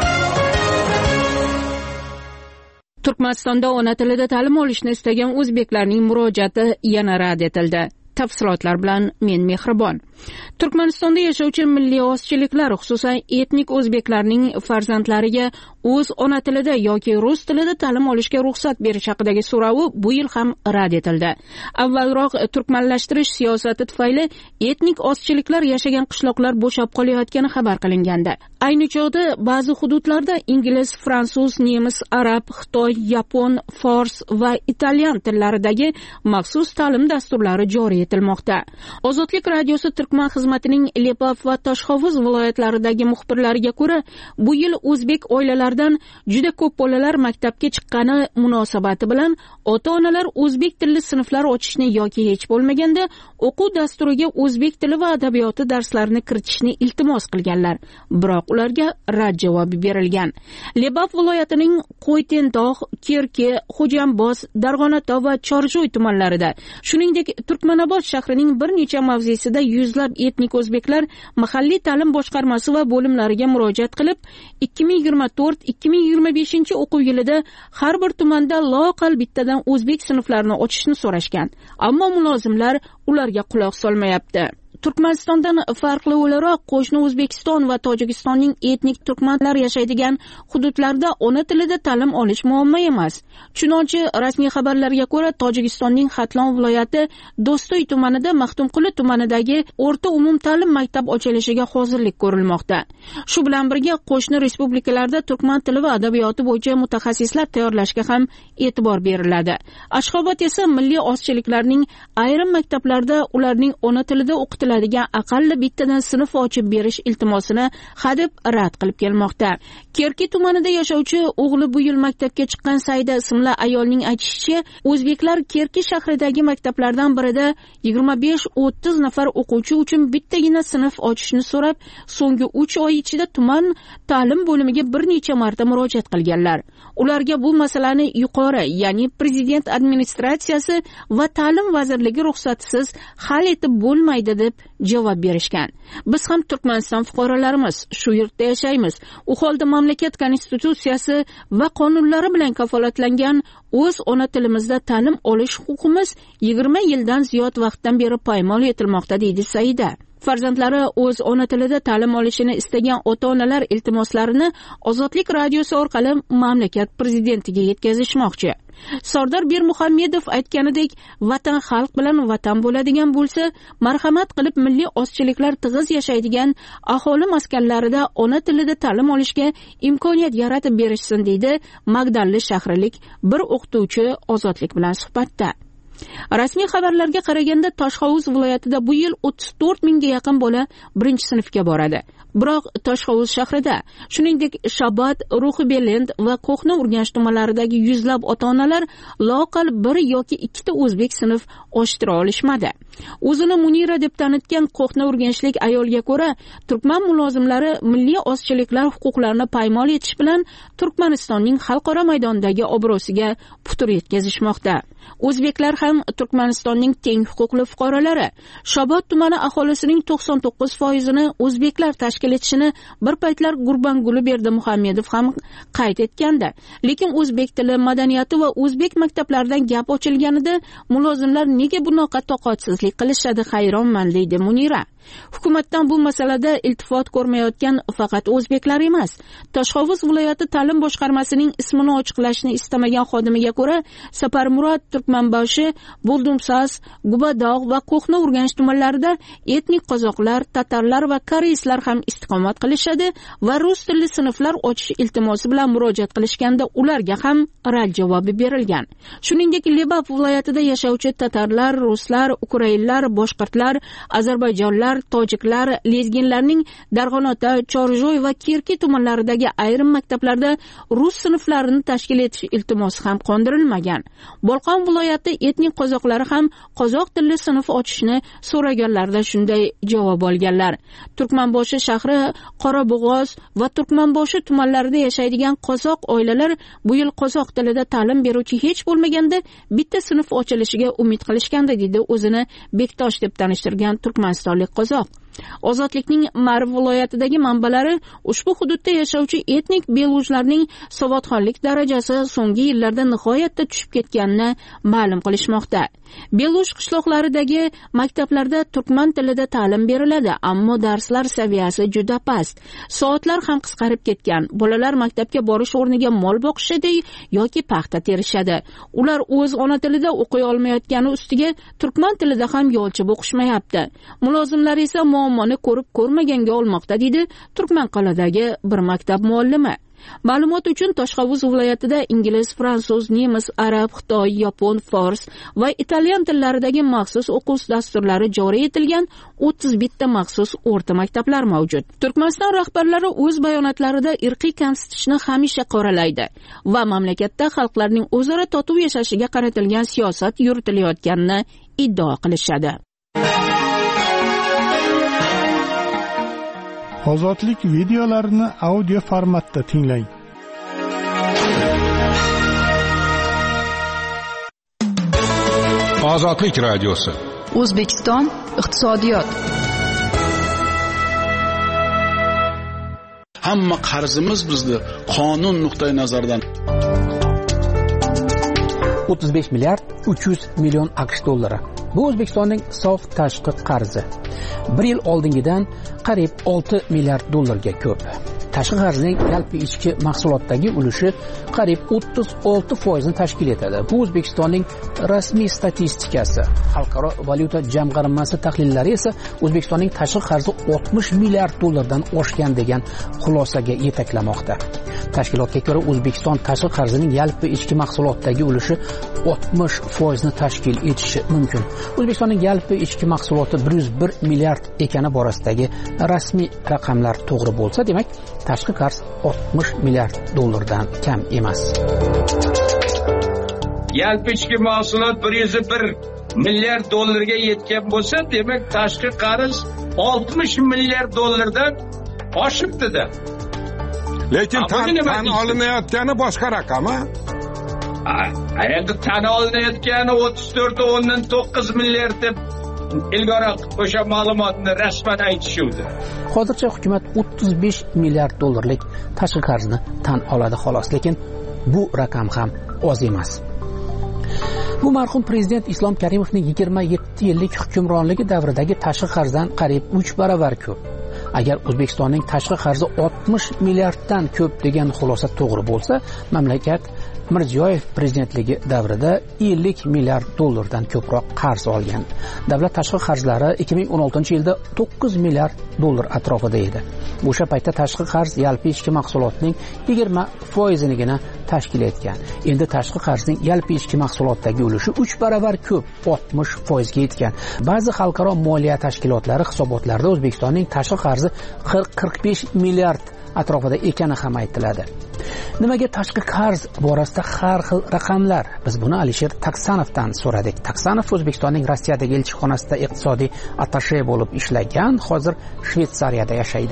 Turkmanistonda ona tilida ta'lim olishni istagan o'zbeklarning murojaati yana rad etildi. Tafsilotlar bilan men Mehribon. Turkmanistonda yashovchi milliy ozchiliklar, xususan etnik o'zbeklarning farzandlariga o'z ona tilida yoki rus tilida ta'lim olishga ruxsat berish haqidagi so'rovi bu yil ham rad etildi. Avvalroq turkmanlashtirish siyosati tufayli etnik ozchiliklar yashagan qishloqlar bo'shab qolayotgani xabar qilingandi. Ayni chog'da ba'zi hududlarda ingliz, fransuz, nemis, arab, xitoy, yapon, fors va italyan tillaridagi maxsus ta'lim dasturlari joriy etilmoqda. Ozodlik radiosi Turkman xizmatining Lepaf va Toshhovuz viloyatlaridagi muxbirlariga ko'ra, bu yil o'zbek oilalaridan juda ko'p bolalar maktabga chiqqani munosabati bilan ota-onalar o'zbek tilli sinflar ochishni yoki hech bo'lmaganda o'quv dasturiga o'zbek tili va adabiyoti darslarini kiritishni iltimos qilganlar. Biroq ularga rad javobi berilgan. Lepaf viloyatining Qo'ytentog', Kerki, Xo'jamboz, Darg'onatog' va Chorjoy tumanlarida, shuningdek Turkmanobod shahrining bir necha mavzesida yuzlab etnik o'zbeklar mahalliy ta'lim boshqarmasi va bo'limlariga murojaat qilib, ikki ming yigirma to'rt ikki ming yigirma beshinchi o'quv yilida har bir tumanda loqal bittadan o'zbek sinflarini ochishni so'rashgan. Ammo mulozimlar ularga quloq solmayapti. Turkmanistondan farqli o'laroq qo'shni O'zbekiston va Tojikistonning etnik turkmanlar yashaydigan hududlarda ona tilida ta'lim olish muammo emas. Chunonchi rasmiy xabarlarga ko'ra, Tojikistonning Xatlon viloyati Do'stoy tumanida Maxtumquli tumanidagi o'rta umum ta'lim maktab ochilishiga hozirlik ko'rilmoqda. Shu bilan birga qo'shni respublikalarda turkman tili va adabiyoti bo'yicha mutaxassislar tayyorlashga ham e'tibor beriladi. Ashxobod esa milliy ozchiliklarning ayrim maktablarda ularning ona tilida o'qitiladigan aqalli bittadan sinf ochib berish iltimosini hadeb rad qilib kelmoqda. Kerki tumanida yashovchi o'g'li bu yil maktabga chiqqan Saida ismli ayolning aytishicha, o'zbeklar Kerki shahridagi maktablardan birida yigirma besh o'ttiz nafar o'quvchi uchun bittagina sinf ochishni so'rab, so'nggi uch oy ichida tuman ta'lim bo'limiga bir necha marta murojaat qilganlar. Ularga bu masalani yuqori, ya'ni prezident administratsiyasi va ta'lim vazirligi ruxsatisiz hal etib bo'lmaydi deb javob berishgan. Biz ham Turkmaniston fuqarolarimiz, shu yurtda yashaymiz. U holda mamlakat konstitutsiyasi va qonunlari bilan kafolatlangan o'z ona tilimizda ta'lim olish huquqimiz yigirma yildan ziyod vaqtdan beri poymol etilmoqda, deydi Saida. Farzandlari o'z ona tilida ta'lim olishini istagan ota-onalar iltimoslarini Ozodlik radiosi orqali mamlakat prezidentiga yetkazishmoqchi. Sardor Bermuhammedov aytganidek, vatan xalq bilan vatan bo'ladigan bo'lsa, marhamat qilib milliy ozchiliklar tig'iz yashaydigan aholi maskanlarida ona tilida ta'lim olishga imkoniyat yaratib berishsin, deydi Magdalli shahrilik bir o'qituvchi Ozodlik bilan suhbatda. Rasmiy xabarlarga qaraganda Toshxovuz viloyatida bu yil o'ttiz to'rt mingga yaqin bola birinchi sinfga boradi. Biroq Toshxovuz shahrida, shuningdek Shabot, Ruhi-Belend va Qo'hna Urganch tumanlaridagi yuzlab ota-onalar loqal bir yoki ikkita o'zbek sinf ochtira olishmadi. O'zini Munira deb tanitgan Qo'hna Urganchlik ayolga ko'ra, turkman mulozimlari milliy ozchiliklar huquqlarini paymol etish bilan Turkmanistonning xalqaro maydondagi obro'siga putur yetkazishmoqda. O'zbeklar ham Turkmanistonning teng huquqli fuqarolari. Shabot tumani aholisining to'qson to'qqiz foizini o'zbeklar tashkil etishini bir paytlar Gurbanguli Berdimuhammedov ham qayd etgandi. Lekin o'zbek tili, madaniyati va o'zbek maktablaridan gap ochilganida mulozimlar nega bunaqa toqatsizlik qilishadi, hayronman, deydi Munira. Hukumatdan bu masalada iltifot ko'rmayotgan faqat o'zbeklar emas. Toshxovuz viloyati ta'lim boshqarmasining ismini ochiqlashni istamagan xodimiga ko'ra, Saparmurod, Turkmanboshi, Buldumsas, Gubadog' va Qo'hna Urganch tumanlarida etnik qozoqlar, tatarlar va koreyslar ham istiqomat qilishadi va rus tilli sinflar ochish iltimosi bilan murojaat qilishganda ularga ham rad javobi berilgan. Shuningdek, Lebap viloyatida yashovchi tatarlar, ruslar, ukrainlar, boshqirdlar, ozarbayjonlar, tojiklar, lezginlarning Darg'anota, Chorjoy va Kirki tumanlaridagi ayrim maktablarda rus sinflarini tashkil etish iltimosi ham qondirilmagan. Bolqon viloyati etnik qozoqlari ham qozoq tilli sinf ochishni so'raganlarda shunday javob olganlar. Turkmanboshi shahri, Qorabog'oz va Turkmanboshi tumanlarida yashaydigan qozoq oilalar bu yil qozoq tilida ta'lim beruvchi hech bo'lmaganda bitta sinf ochilishiga umid qilishganda, dedi o'zini Bektosh deb tanishtirgan turkmanistonlik qozoq. Ozodlikning Marv viloyatidagi manbalari ushbu hududda yashovchi etnik belujlarning savodxonlik darajasi so'nggi yillarda nihoyatda tushib ketganini ma'lum qilishmoqda. Beluj qishloqlaridagi maktablarda turkman tilida ta'lim beriladi, ammo darslar saviyasi juda past. Soatlar ham qisqarib ketgan. Bolalar maktabga borish o'rniga mol boqishadi yoki paxta terishadi. Ular o'z ona tilida o'qiy olmayotgani ustiga turkman tilida ham yo'lchi o'qishmayapti. Mulozimlar esa muammoni ko'rib ko'rmaganga olmoqda, dedi Turkmanqal'adagi bir maktab muallimi. Ma'lumot uchun Toshxovuz viloyatida ingliz, fransuz, nemis, arab, xitoy, yapon, fors va italyan tillaridagi maxsus o'quv dasturlari joriy etilgan o'ttiz bitta maxsus o'rta maktablar mavjud. Turkmaniston rahbarlari o'z bayonotlarida irqiy kamsitishni hamisha qoralaydi va mamlakatda xalqlarning o'zaro totuv yashashiga qaratilgan siyosat yuritilayotganini iddao qilishadi. Ozodlik videolarini audio formatda tinglang. Ozodlik radiosi. O'zbekiston iqtisodiyot. Hamma qarzimiz bizni qonun nuqtai nazaridan o'ttiz besh milliard uch yuz million AQSh dollari. Bu O'zbekistonning sof tashqi qarzi. bir yil oldingidan qariyb olti milliard dollarga ko'p. Tashqi qarzning yalpi ichki mahsulotdagi ulushi qariyb o'ttiz olti foizni tashkil etadi. Bu O'zbekistonning rasmiy statistikasi. Xalqaro valyuta jamg'armasi tahlillari esa O'zbekistonning tashqi qarzi oltmish milliard dollardan oshgan degan xulosaga yetaklamoqda. Tashkilotga ko'ra, O'zbekiston tashqi qarzining yalpi ichki mahsulotdagi ulushi oltmish foizni tashkil etishi mumkin. O'zbekistonning yalpi ichki mahsuloti bir yuz bir milliard ekani borasidagi rasmiy raqamlar to'g'ri bo'lsa, demak, tashqi qarz oltmish milliard dollardan kam emas. Yalpi ichki mahsulot bir yuz bir milliard dollarga yetgan bo'lsa, demak, tashqi qarz oltmish milliard dollardan oshibdi-da. Lekin tan olinayotgani boshqa raqam, ha? Endi tan olinayotgani o'ttiz to'rt o'ndan to'qqiz milliard deb ilgari o'sha ma'lumotni rasman aytishuvdi. Hozircha hukumat o'ttiz besh milliard dollarlik tashqi qarzni tan oladi xolos, lekin bu raqam ham oz emas. Bu marhum prezident Islom Karimovning yigirma yetti yillik hukmronligi davridagi tashqi qarzdan qariyb uch baravar ko'p. Agar O'zbekistonning tashqi qarzi oltmish milliarddan ko'p degan xulosa to'g'ri bo'lsa, mamlakat Mirziyoyev prezidentligi davrida ellik milliard dollardan ko'proq qarz olgan. Davlat tashqi qarzlari ikki ming o'n oltinchi yilda to'qqiz milliard dollar atrofida edi. O'sha paytda tashqi qarz yalpi ichki mahsulotning yigirma foizinigina tashkil etgan. Endi tashqi qarzning yalpi ichki mahsulotdagi ulushi uch baravar ko'p, oltmish foizga yetgan. Ba'zi xalqaro moliya tashkilotlari hisobotlarida O'zbekistonning tashqi qarzi qirq qirq besh milliard atrofida ekani ham aytiladi. Nimaga tashqi qarz borasida har xil raqamlar? Biz buni Alisher Taksanovdan so'radik. Taksanov O'zbekistonning Rossiyadagi elchixonasida iqtisodiy attashe bo'lib ishlagan, hozir Shveysariyada yashaydi.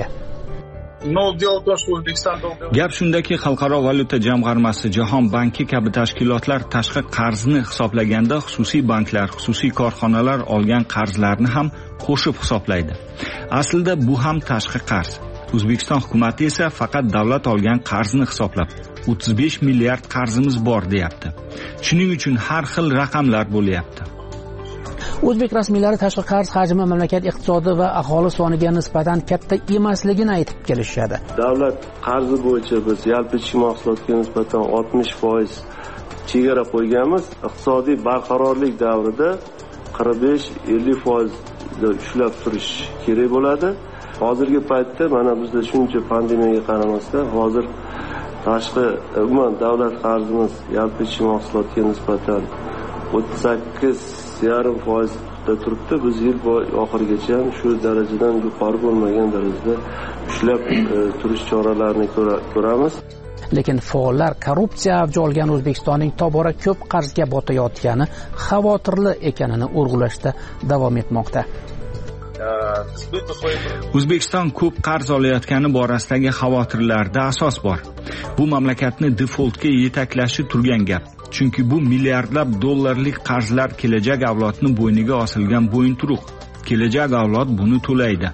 Gap shundaki, Xalqaro valyuta jamg'armasi, Jahon banki kabi tashkilotlar tashqi qarzni hisoblaganda xususiy banklar, xususiy korxonalar olgan qarzlarni ham qo'shib hisoblaydi. Aslida bu ham tashqi qarz. O'zbekiston hukumati esa faqat davlat olgan qarzni hisoblab o'ttiz besh milliard qarzimiz bor deyapti. Shuning uchun har xil raqamlar bo'lyapti. O'zbek rasmiylari tashqi qarz hajmi mamlakat iqtisodi va aholi soniga nisbatan katta emasligini aytib kelishadi. Davlat qarzi bo'yicha biz yalpi ichki mahsulotga nisbatan oltmish foiz chegara qo'yganmiz. Iqtisodiy barqarorlik davrida qirq besh ellik foiz ushlab turish kerak bo'ladi. Hozirgi paytda mana bizda shuncha pandemiyaga qaramasdan hozir tashqi umuman davlat qarzimiz yalpi ichki mahsulotga nisbatan o'ttiz sakkiz yarim foizda turibdi. Biz yil oxirigacha ham shu darajadan yuqori bo'lmagan darajada ushlab e, turish choralarini ko'ramiz. Lekin faollar korrupsiya avj olgan O'zbekistonning tobora ko'p qarzga botayotgani xavotirli ekanini urg'ulashda davom etmoqda. O'zbekiston ko'p qarz olayotgani borasidagi xavotirlarda asos bor. Bu mamlakatni defoltga yetaklashi turgan gap. Chunki bu milliardlab dollarlik qarzlar kelajak avlodning bo'yniga osilgan bo'yinturuq. Kelajak avlod buni to'laydi.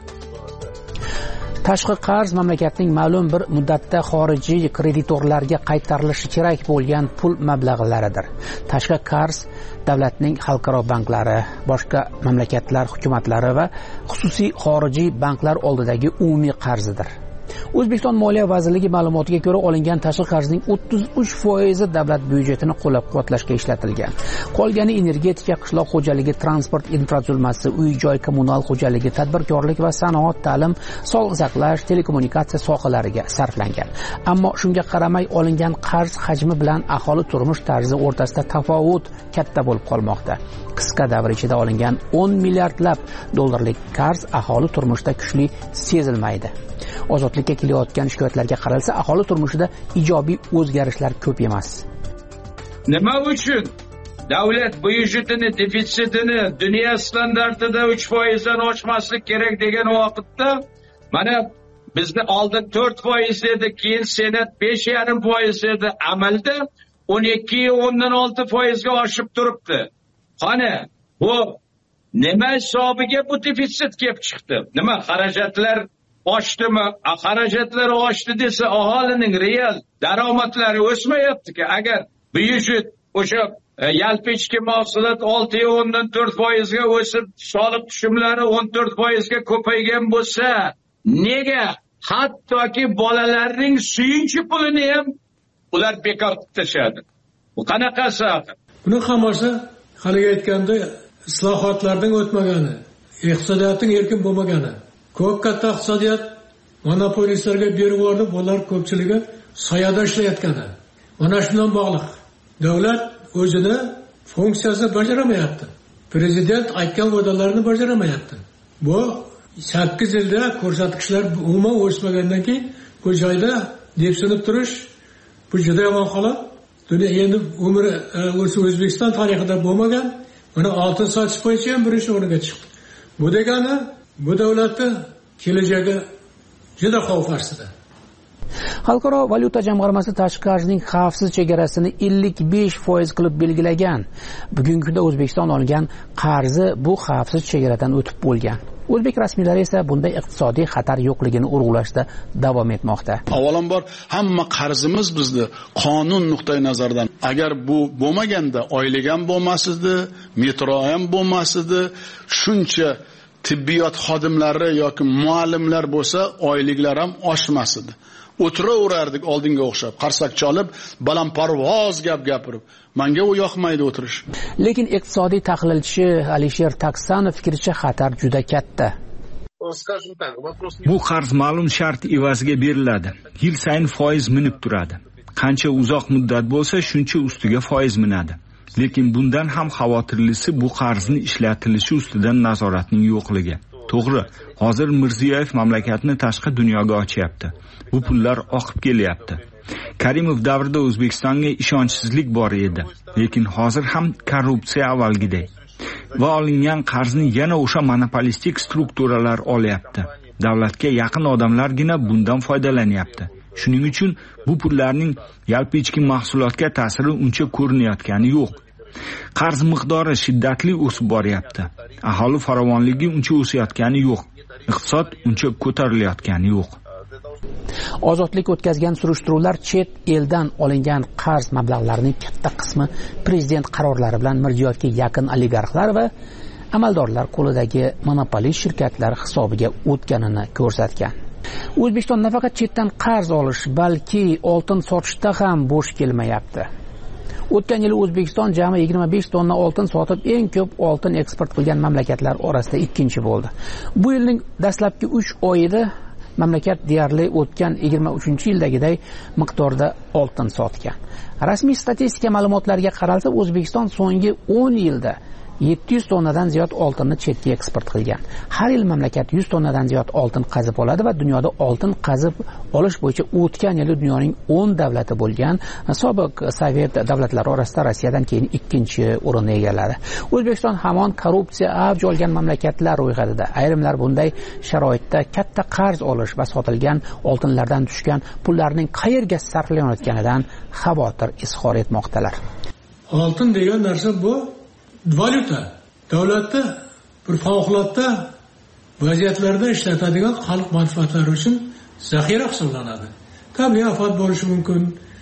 Tashqi qarz mamlakatning ma'lum bir muddatda xorijiy kreditorlarga qaytarilishi kerak bo'lgan pul mablag'laridir. Tashqi qarz davlatning xalqaro banklari, boshqa mamlakatlar hukumatlari va xususiy xorijiy banklar oldidagi umumiy qarzidir. O'zbekiston Moliya vazirligi ma'lumotiga ko'ra, olingan tashqi qarzning o'ttiz uch foizi davlat byudjetini qo'llab-quvvatlashga ishlatilgan. Qolgani energetika, qishloq xo'jaligi, transport infratuzilmasi, uy-joy, kommunal xo'jaligi, tadbirkorlik va sanoat, ta'lim, sog'liq saqlash, telekommunikatsiya sohalariga sarflangan. Ammo shunga qaramay olingan qarz hajmi bilan aholi turmush tarzi o'rtasida tafovut katta bo'lib qolmoqda. Qisqa davr ichida olingan o'n milliardlab dollarlik qarz aholi turmushida kuchli sezilmaydi. Ozodlikka kelayotgan shikoyatlarga qaralsa, aholi turmushida ijobiy o'zgarishlar ko'p emas. Nima uchun davlat byudjetini defitsitini dunyo standartida uch foizdan oshmaslik kerak degan vaqtda mana bizni oldin to'rt foiz edi, keyin senat besh yarim foiz edi, amalda o'n ikki o'ndan olti foizga oshib turibdi. Qani bu nima hisobiga bu defitsit kelib chiqdi? Nima xarajatlar oshdimi? Xarajatlar oshdi desa aholining real daromadlari o'smayapti-ku. Agar byudjet o'sha yalpi ichki mahsulot olti o'ndan to'rt foizga o'sib, soliq tushumlari o'n to'rt foizga ko'paygan bo'lsa, nega hattoki bolalarning suyunchi pulini ham ular bekor qilib tashladi? Bu qanaqasi? Buni hammasi haliga aytganda islohotlarning o'tmagani, iqtisodiyotning erkin bo'lmagani, ko'p katta iqtisodiyot monopolistlarga berib yuborib, ular ko'pchiligi soyada ishlayotgani. Mana shundan bog'liq. Davlat o'zini funksiyasini bajaramayapti. Prezident aytgan va'dalarni bajaramayapti. Bu sakkiz yilda ko'rsatkichlar umuman o'smagandan keyin bu joyda depsinib turish bu juda yomon holat. Dunyo endi umri O'zbekiston tarixida bo'lmagan, mana oltin sotish bo'yicha ham birinchi o'ringa chiqdi. Bu degani bu davlatni kelajagi juda xavf ostida. Xalqaro valyuta jamg'armasi tashqi qarzning xavfsiz chegarasini ellik besh foiz qilib belgilagan. Bugungi kunda O'zbekiston olgan qarzi bu xavfsiz chegaradan o'tib bo'lgan. O'zbek rasmiylari esa bunday iqtisodiy xatar yo'qligini urg'ulashda davom etmoqda. Avvalambor hamma qarzimiz bizni qonun nuqtai nazaridan agar bu bo'lmaganda oylik ham bo'lmasdi, metro ham bo'lmasdi, shuncha tibbiyot xodimlari yoki muallimlar bo'lsa oyliklar ham oshmasdi. O'tiraverardik oldinga o'xshab, qarsak chalib, balandparvoz gap gapirib. Menga u yoqmaydi o'tirish. Lekin iqtisodiy tahlilchi Alisher Taksanov fikricha xatar juda katta. Bu qarz ma'lum shart evaziga beriladi. Yil sayin foiz minib turadi. Qancha uzoq muddat bo'lsa, shuncha ustiga foiz minadi. Lekin bundan ham xavotirlisi bu qarzni ishlatilishi ustidan nazoratning yo'qligi. To'g'ri, hozir Mirziyoyev mamlakatni tashqi dunyoga ochyapti. Bu pullar oqib kelyapti. Karimov davrida O'zbekistonga ishonchsizlik bor edi, lekin hozir ham korrupsiya avvalgidek. Va olingan qarzni yana o'sha monopolistik strukturalar olyapti. Davlatga yaqin odamlargina bundan foydalanyapti. Shuning uchun bu pullarning yalpi ichki mahsulotga ta'siri uncha ko'rinayotgani yo'q. Qarz miqdori shiddatli o'sib boryapti. Aholi farovonligi uncha o'sayotgani yo'q. Iqtisod uncha ko'tarilayotgani yo'q. Ozodlik o'tkazgan surishtiruvlar chet eldan olingan qarz mablag'larining katta qismi prezident qarorlari bilan Mirziyoyevga yaqin oligarxlar va amaldorlar qo'lidagi monopolist shirkatlar hisobiga o'tganini ko'rsatgan. O'zbekiston nafaqat chetdan qarz olish, balki oltin sotishda ham bo'sh kelmayapti. O'tgan yili O'zbekiston jami yigirma besh tonna oltin sotib, eng ko'p oltin eksport qilgan mamlakatlar orasida ikkinchi bo'ldi. Bu yilning dastlabki uch oyida mamlakat deyarli o'tgan yigirma uchinchi yildagiday miqdorda oltin sotgan. Rasmiy statistika ma'lumotlariga qaralsa, O'zbekiston so'nggi o'n yilda yetti yuz tonnadan ziyod oltinni chetga eksport qilgan. Har yil mamlakat yuz tonnadan ziyod oltin qazib oladi va dunyoda oltin qazib olish bo'yicha o'tgan yili dunyoning o'n davlati bo'lgan sobiq Sovet davlatlari orasida Rossiyadan keyin ikkinchi o'rinni egalladi. O'zbekiston hamon korrupsiya avj olgan mamlakatlar ro'yxatida. Ayrimlar bunday sharoitda katta qarz olish va sotilgan oltinlardan tushgan pullarning qayerga sarflanayotganidan xavotir izhor etmoqdalar. Oltin degan narsa bu valyuta. Davlatda bir favqulodda vaziyatlarda ishlatadigan xalq manfaatlari uchun zaxira hisoblanadi. Tabiiy ofat bo'lishi mumkin.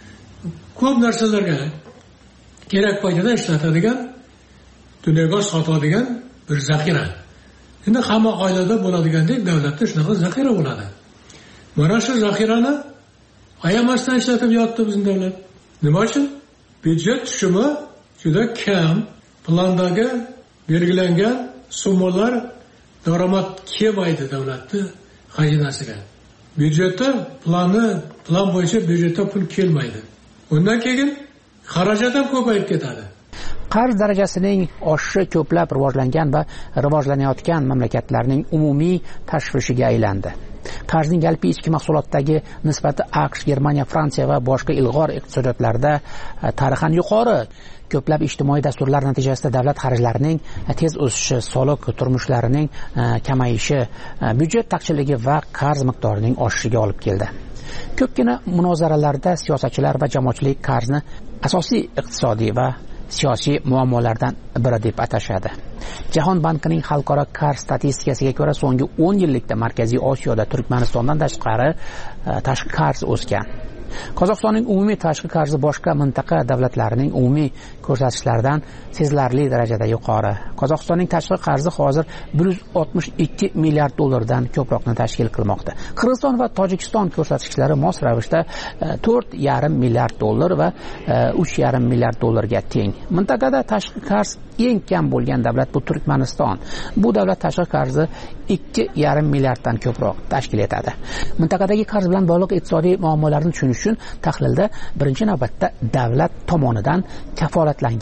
Ko'p narsalarga kerak paytida ishlatadigan, dunyoga sotadigan bir zaxira. Endi hamma oilada bo'ladigandek davlatda shunaqa zaxira bo'ladi. Mana shu zaxirani ayamasdan ishlatib yotdi bizning davlat. Nima uchun? Byudjet tushumi juda kam. Plandagi belgilangan summalar daromad kelmaydi davlatni xazinasiga. Byudjetda plani, plan bo'yicha byudjetda pul kelmaydi. Undan keyin xarajat ham ko'payib ketadi. Qarz darajasining oshishi ko'plab rivojlangan va rivojlanayotgan mamlakatlarning umumiy tashvishiga aylandi. Qarzning yalpi ichki mahsulotdagi nisbati AQSh, Germaniya, Fransiya va boshqa ilg'or iqtisodiyotlarda tarixan yuqori. Ko'plab ijtimoiy dasturlar natijasida davlat xarajlarining tez o'sishi, soliq turmushlarining kamayishi, byudjet taqchilligi va qarz miqdorining oshishiga olib keldi. Ko'pgina munozaralarda siyosatchilar va jamoatchilik qarzni asosiy iqtisodiy va siyosiy muammolardan biri deb atashadi. Jahon bankining xalqaro qarz statistikasiga ko'ra, so'nggi o'n yillikda Markaziy Osiyoda Turkmanistondan tashqari tashqi qarz o'sgan. Qozog'istonning umumiy tashqi qarzi boshqa mintaqa davlatlarining umumiy ko'rsatkichlaridan sezilarli darajada yuqori. Qozog'istonning tashqi qarzi hozir bir yuz oltmish ikki milliard dollardan ko'proqni tashkil qilmoqda. Qirg'iziston va Tojikiston ko'rsatkichlari mos ravishda to'rt yarim milliard dollar va uch yarim milliard dollarga teng. Mintaqada tashqi qarz eng kam bo'lgan davlat bu Turkmaniston. Bu davlat tashqi qarzi ikki yarim milliarddan ko'proq tashkil etadi. Mintaqadagi qarz bilan bog'liq iqtisodiy muammolarni tushunish uchun tahlilda birinchi navbatda davlat tomonidan kafolatlangan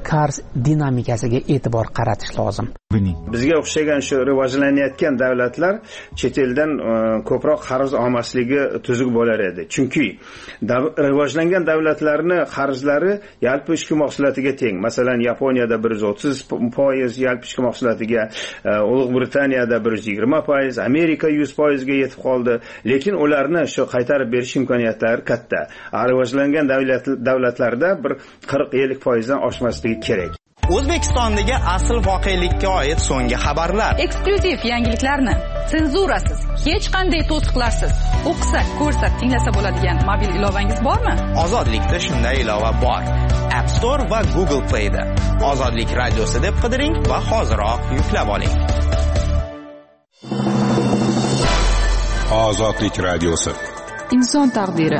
qarz dinamikasiga e'tibor qaratish lozim. Bizga o'xshagan shu rivojlanayotgan davlatlar chet eldan ko'proq qarz olmasligi tuzuk bo'lar edi. Chunki rivojlangan davlatlarning qarzlari yalpi ichki mahsulotiga teng. Masalan, Yaponiyada bir yuz o'ttiz foiz yalpi ichki mahsulotiga, Ulug' Britaniyada bir yuz yigirma foiz, Amerika yuz foiz ga yetib qoldi. Lekin ularni shu qaytarib berish imkoniyatlari katta. Rivojlangan davlat davlatlarda bir qirq ellik foiz dan oshmasligi kerak. O'zbekistondagi asl voqelikka oid so'nggi xabarlar. Eksklyuziv yangiliklarni senzurasiz, hech qanday to'siqlarsiz o'qisak, ko'rsak, tinglasa bo'ladigan mobil ilovangiz bormi? Ozodlikda shunday ilova bor. App Store va Google Play da. Ozodlik radiosi deb qidiring va hoziroq yuklab oling. Ozodlik radiosi. Inson taqdiri.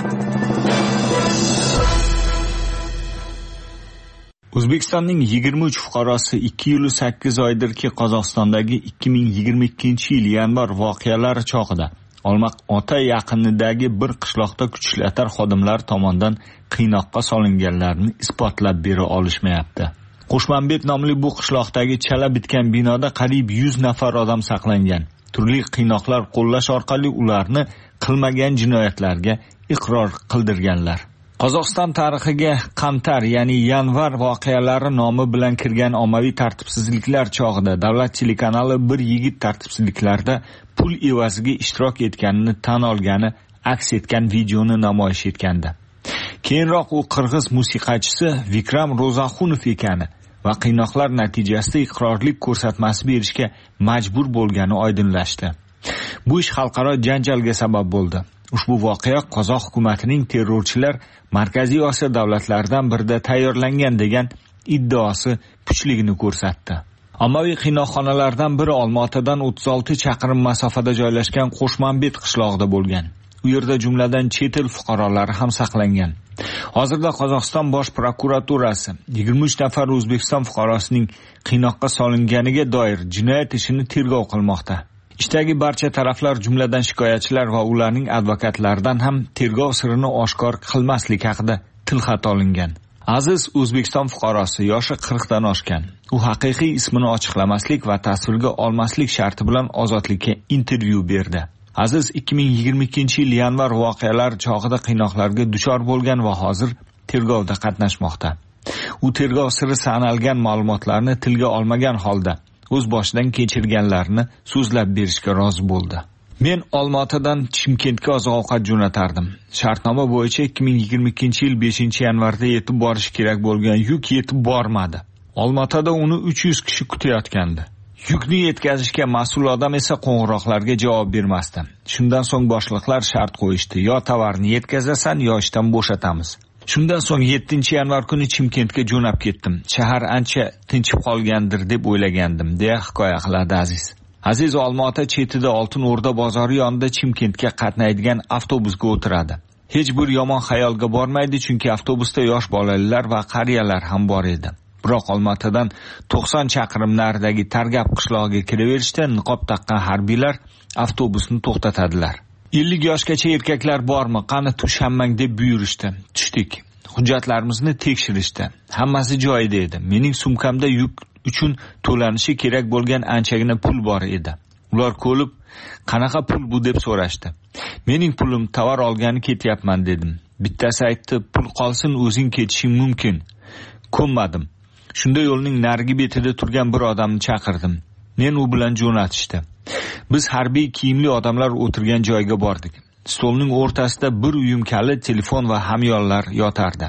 O'zbekistonning yigirma uch fuqarosi ikki yil sakkiz oydirki Qozog'istondagi ikki ming yigirma ikkinchi yil yanvar voqealari chog'ida Olmaq ota yaqinidagi bir qishloqda kuchlilar xodimlar tomonidan qiynoqqa solinganlarini isbotlab bera olishmayapti. Qo'shmanbet nomli bu qishloqdagi chala bitgan binoda qariyb yuz nafar odam saqlangan. Turli qiynoqlar qo'llash orqali ularni qilmagan jinoyatlarga iqror qildirganlar. Qozog'iston tarixiga Qamtar, ya'ni yanvar voqealari nomi bilan kirgan ommaviy tartibsizliklar chog'ida davlat telekanali bir yigit tartibsizliklarda pul evaziga ishtirok etganini tan olgani aks etgan videoni namoyish etgandi. Keyinroq u qirg'iz musiqachisi Vikram Ro'zaxunov ekani va qiynoqlar natijasida iqrorlik ko'rsatmasi berishga majbur bo'lgani oydinlashdi. Bu ish xalqaro janjalga sabab bo'ldi. Ushbu voqea Qozoq hukumatining terrorchilar Markaziy Osiyo davlatlaridan birida tayyorlangan degan iddaosi kuchligini ko'rsatdi. Ommaviy qiynoqxonalardan biri Olmaotadan o'ttiz olti chaqirim masofada joylashgan Qo'shmanbet qishlog'ida bo'lgan. U yerda jumladan chet el fuqarolari ham saqlangan. Hozirda Qozog'iston bosh prokuraturasi yigirma uch nafar O'zbekiston fuqarosining qiynoqqa solinganiga doir jinoyat ishini tergov qilmoqda. Ishdagi barcha taraflar, jumladan shikoyatchilar va ularning advokatlaridan ham tergov sirini oshkor qilmaslik haqida tilxat olingan. Aziz O'zbekiston fuqarosi yoshi qirq dan oshgan. U haqiqiy ismini ochiqlamaslik va tasvirga olmaslik sharti bilan ozodlikka intervyu berdi. Aziz ikki ming yigirma ikkinchi yil yanvar voqealari chog'ida qiynoqlarga duchor bo'lgan va hozir tergovda qatnashmoqda. U tergov siri sanalgan ma'lumotlarni tilga olmagan holda o'z boshidan kechirganlarni so'zlab berishga rozi bo'ldi. Men Olmaotadan Chimkentga oziq-ovqat jo'natardim. Shartnoma bo'yicha ikki ming yigirma ikkinchi yil beshinchi yanvarda yetib borishi kerak bo'lgan yuk yetib bormadi. Olmaotada uni uch yuz kishi kutayotgandi. Yukni yetkazishga mas'ul odam esa qo'ng'iroqlarga javob bermasdi. Shundan so'ng boshliqlar shart qo'yishdi: yo tovarni yetkazasan, yo ishdan bo'shatamiz. Shundan so'ng yettinchi yanvar kuni Chimkentga jo'nab ketdim. Shahar ancha tinchib qolgandir deb o'ylagandim, deya hikoya qiladi Aziz. Aziz Olmaota chetida Oltin O'rda bozori yonida Chimkentga qatnaydigan avtobusga o'tiradi. Hech bir yomon xayolga bormaydi, chunki avtobusda yosh bolalar va qariyalar ham bor edi. Biroq Olmaotadan to'qson chaqirim naridagi Targab qishlog'iga kiraverishda niqob taqqan harbiylar avtobusni to'xtatadilar. ellik yoshgacha erkaklar bormi, qani tush hammang deb buyurishdi. Tushdik. Hujjatlarimizni tekshirishdi. Hammasi joyida edi. Mening sumkamda yuk uchun to'lanishi kerak bo'lgan anchagina pul bor edi. Ular ko'lib, qanaqa pul bu deb so'rashdi. Mening pulim, tovar olgani ketyapman dedim. Bittasi aytdi, pul qolsin, o'zing ketishing mumkin. Ko'nmadim. Shunda yo'lning narigi betida turgan bir odamni chaqirdim. Men u bilan jo'natishdi. Biz harbiy kiyimli odamlar o'tirgan joyga bordik. Stolning o'rtasida bir uyum kalit, telefon va hamyonlar yotardi.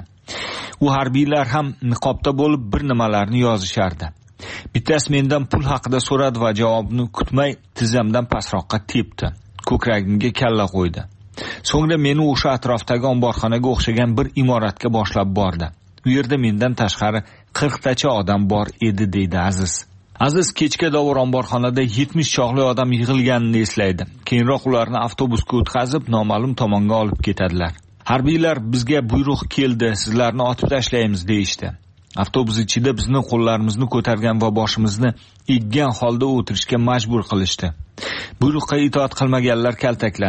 U harbiylar ham niqobda bo'lib bir nimalarni yozishardi. Bittasi mendan pul haqida so'radi va javobni kutmay tizzamdan pastroqqa tepdi. Ko'kragimga kalla qo'ydi. So'ngra meni o'sha atrofdagi omborxonaga o'xshagan bir imoratga boshlab bordi. U yerda mendan tashqari qirq tacha odam bor edi, deydi Aziz. Aziz kechga dovur omborxonada yetmish chog'li odam yig'ilganini eslaydi. Keyinroq ularni avtobusga o'tkazib noma'lum tomonga olib ketadilar. Harbiylar bizga buyruq keldi, sizlarni otib tashlaymiz deyishdi. Avtobus ichida bizni qo'llarimizni ko'targan va boshimizni eggan holda o'tirishga majbur qilishdi. Buyruqqa itoat qilmaganlar kaltaklandi.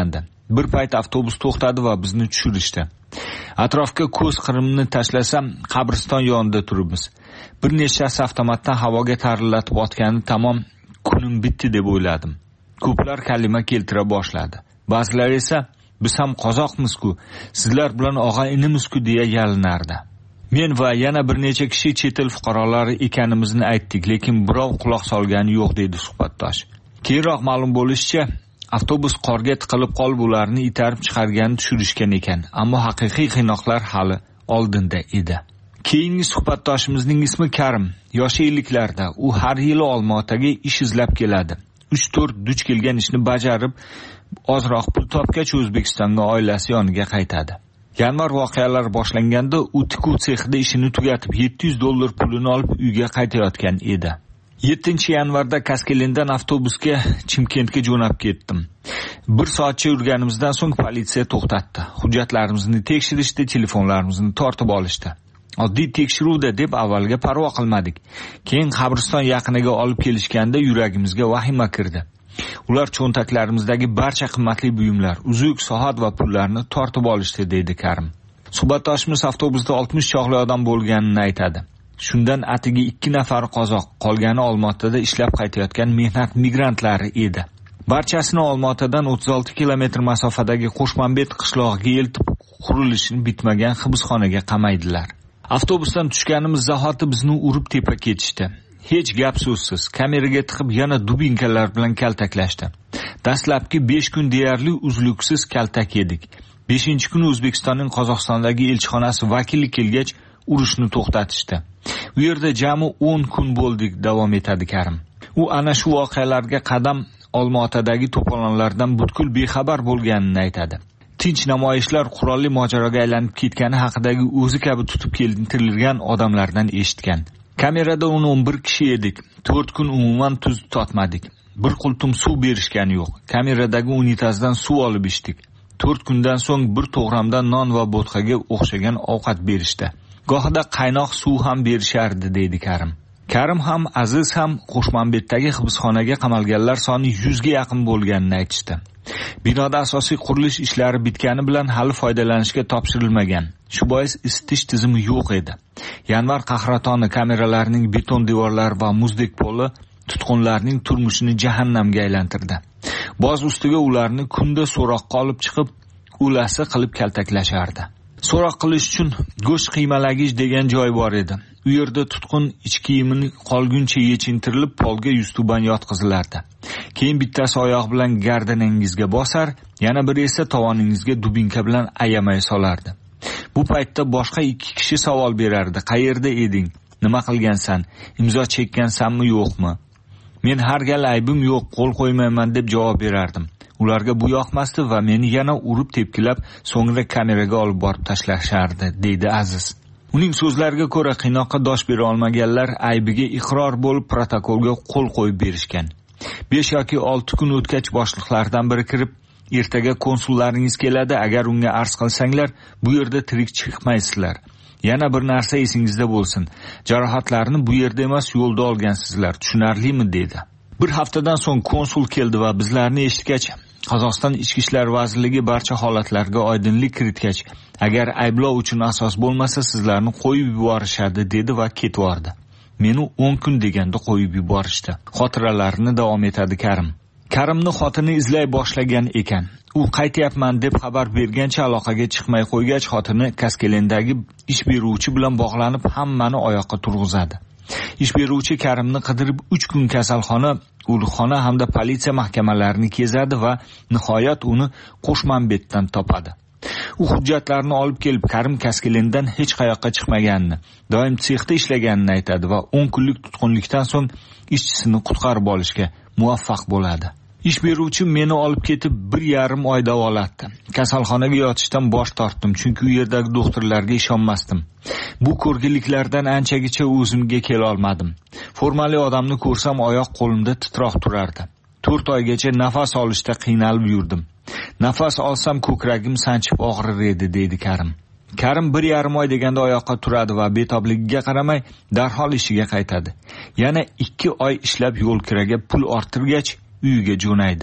Bir payt avtobus to'xtadi va bizni tushirishdi. Atrofga ko'z qirimni tashlasam, qabriston yonida turibmiz. Bir nechasi avtomatdan havoga tarillatib otgani tamom, kunim bitdi deb o'yladim. Ko'plar kalima keltira boshladi. Ba'zilar esa biz ham qozoqmiz-ku, sizlar bilan og'a-inimizku deya yalinardi. Men va yana bir necha kishi chet el fuqarolari ekanimizni aytdik, lekin birov quloq solgani yo'q dedi suhbatdosh. Keyinroq ma'lum bo'lishicha, avtobus qorga tiqilib qolib ularni itarib chiqargani tushirishgan ekan, ammo haqiqiy qiynoqlar hali oldinda edi. Keyingi suhbatdoshimizning ismi Karim. Yoshi elliklarda. U har yili Olmaotaga ish izlab keladi. uch to'rt duch kelgan ishni bajarib, ozroq pul topgach O'zbekistonga oilasi yoniga qaytadi. Yanvar voqealar boshlanganda u tikuv sexida ishini tugatib yetti yuz dollar pulini olib uyga qaytayotgan edi. yettinchi yanvarda Kaskelindan avtobusga Chimkentga jo'nab ketdim. Bir soatcha yurganimizdan so'ng politsiya to'xtatdi. Hujjatlarimizni tekshirishdi, telefonlarimizni tortib olishdi. Oddiy tekshiruvda deb avvalga parvo qilmadik. Keyin qabriston yaqiniga olib kelishganda yuragimizga vahima kirdi. Ular cho'ntaklarimizdagi barcha qimmatli buyumlar, uzuk, soat va pullarni tortib olishdi, deydi Karim. Suhbatdoshimiz avtobusda oltmish chog'li odam bo'lganini aytadi. Shundan atigi ikki nafar qozoq, qolgani Olmaotada ishlab qaytayotgan mehnat migrantlari edi. Barchasini Olmaotadan o'ttiz olti kilometr masofadagi Qo'shmanbet qishlog'iga eltib, qurilishini bitmagan hibsxonaga qamaydilar. Avtobusdan tushganimiz zahoti bizni urib tepa ketishdi. Hech gap so'zsiz, kameraga tiqib yana dubinkalar bilan kaltaklashdi. Dastlabki besh kun deyarli uzluksiz kaltak yedik. beshinchi kuni O'zbekistonning Qozog'istondagi elchixonasi vakili kelgach, urushni to'xtatishdi. U yerda jami o'n kun bo'ldik, davom etadi Karim. U ana shu voqealarga qadam Olmaotadagi to'polonlardan butkul bexabar bo'lganini aytadi. Tinch namoyishlar qurolli mojaroga aylanib ketgani haqidagi o'zi kabi tutib keltirilgan odamlardan eshitgan. Kamerada o'n o'n bir kishi edik. to'rt kun umuman tuz totmadik. Bir qultum suv berishgani yo'q. Kameradagi unitazdan suv olib ichdik. to'rt kundan so'ng bir to'g'ramdan non va bo'tqaga o'xshagan ovqat berishdi. Gohida qaynoq suv ham berishardi, deydi Karim. Karim ham, Aziz ham Qo'shmanbetdagi hibsxonaga qamalganlar soni yuzga yaqin bo'lganini aytishdi. Binoda asosiy qurilish ishlari bitgani bilan hali foydalanishga topshirilmagan. Shu bois isitish tizimi yo'q edi. Yanvar qahratoni kameralarning beton devorlari va muzdek poli tutqunlarning turmushini jahannamga aylantirdi. Boz ustiga ularni kunda so'roqqa olib chiqib, ulasi qilib kaltaklashardi. So'roq qilish uchun go'sht qiymalagich degan joy bor edi. U yerda tutqun ichki kiyimini qolguncha yechintirilib, polga yuztuban yotqizilardi. Keyin bittasi oyoq bilan gardaningizga bosar, yana biri esa tovoningizga dubinka bilan ayamay solardi. Bu paytda boshqa ikki kishi savol berardi. Qayerda eding? Nima qilgansan? Imzo chekkansanmi, yo'qmi? Men har gal aybim yo'q, qo'l qo'ymayman deb javob berardim. Ularga bu yoqmasdi va meni yana urib tepkilab, so'ngra kameraga olib borib tashlashardi, deydi Aziz. Uning so'zlariga ko'ra, qiynoqqa dosh bera olmaganlar aybiga iqror bo'lib protokolga qo'l qo'yib berishgan. besh yoki olti kun o'tgach boshliqlardan biri kirib, ertaga konsullaringiz keladi, agar unga arz qilsanglar, bu yerda tirik chiqmaysizlar. Yana bir narsa esingizda bo'lsin. Jarohatlarni bu yerda emas, yo'lda olgansizlar. Tushunarlimi, dedi. Bir haftadan so'ng konsul keldi va bizlarni eshitgach, Qozog'iston Ichki ishlar vazirligi barcha holatlarga oydinlik kiritgach, agar ayblov uchun asos bo'lmasa, sizlarni qo'yib yuborishadi, dedi va ketvordi. Meni o'n kun deganda qo'yib yuborishdi. Xotiralarini davom etadi Karim. Karimni xotini izlay boshlagan ekan. U qaytyapman deb xabar bergancha aloqaga chiqmay qo'ygach, xotini Kaskelendagi ish beruvchi bilan bog'lanib hammani oyoqqa turg'izadi. Ish beruvchi Karimni qidirib uch kun kasalxona, o'likxona hamda politsiya mahkamalarini kezadi va nihoyat uni Qo'shmanbetdan topadi. U hujjatlarni olib kelib, Karim Kaskelendan hech qayoqqa chiqmaganini, doim sexda ishlaganini aytadi va o'n kunlik tutqunlikdan so'ng ishchisini qutqarib olishga muvaffaq bo'ladi. Ish beruvchi meni olib ketib bir yarim oy davolatdi. Kasalxonaga yotishdan bosh tortdim, chunki u yerdagi doktorlarga ishonmasdim. Bu ko'rgiliklardan anchagacha o'zimga kela olmadim. Formali odamni ko'rsam oyoq qo'limda titroq turardi. to'rt oygacha nafas olishda qiynalib yurdim. Nafas olsam ko'kragim sanchib og'rir edi, deydi Karim. Karim bir yarim oy deganda oyoqqa turadi va betobligiga qaramay darhol ishiga qaytadi. Yana ikki oy ishlab yo'l kiraga pul orttirgach, uyiga jo'naydi.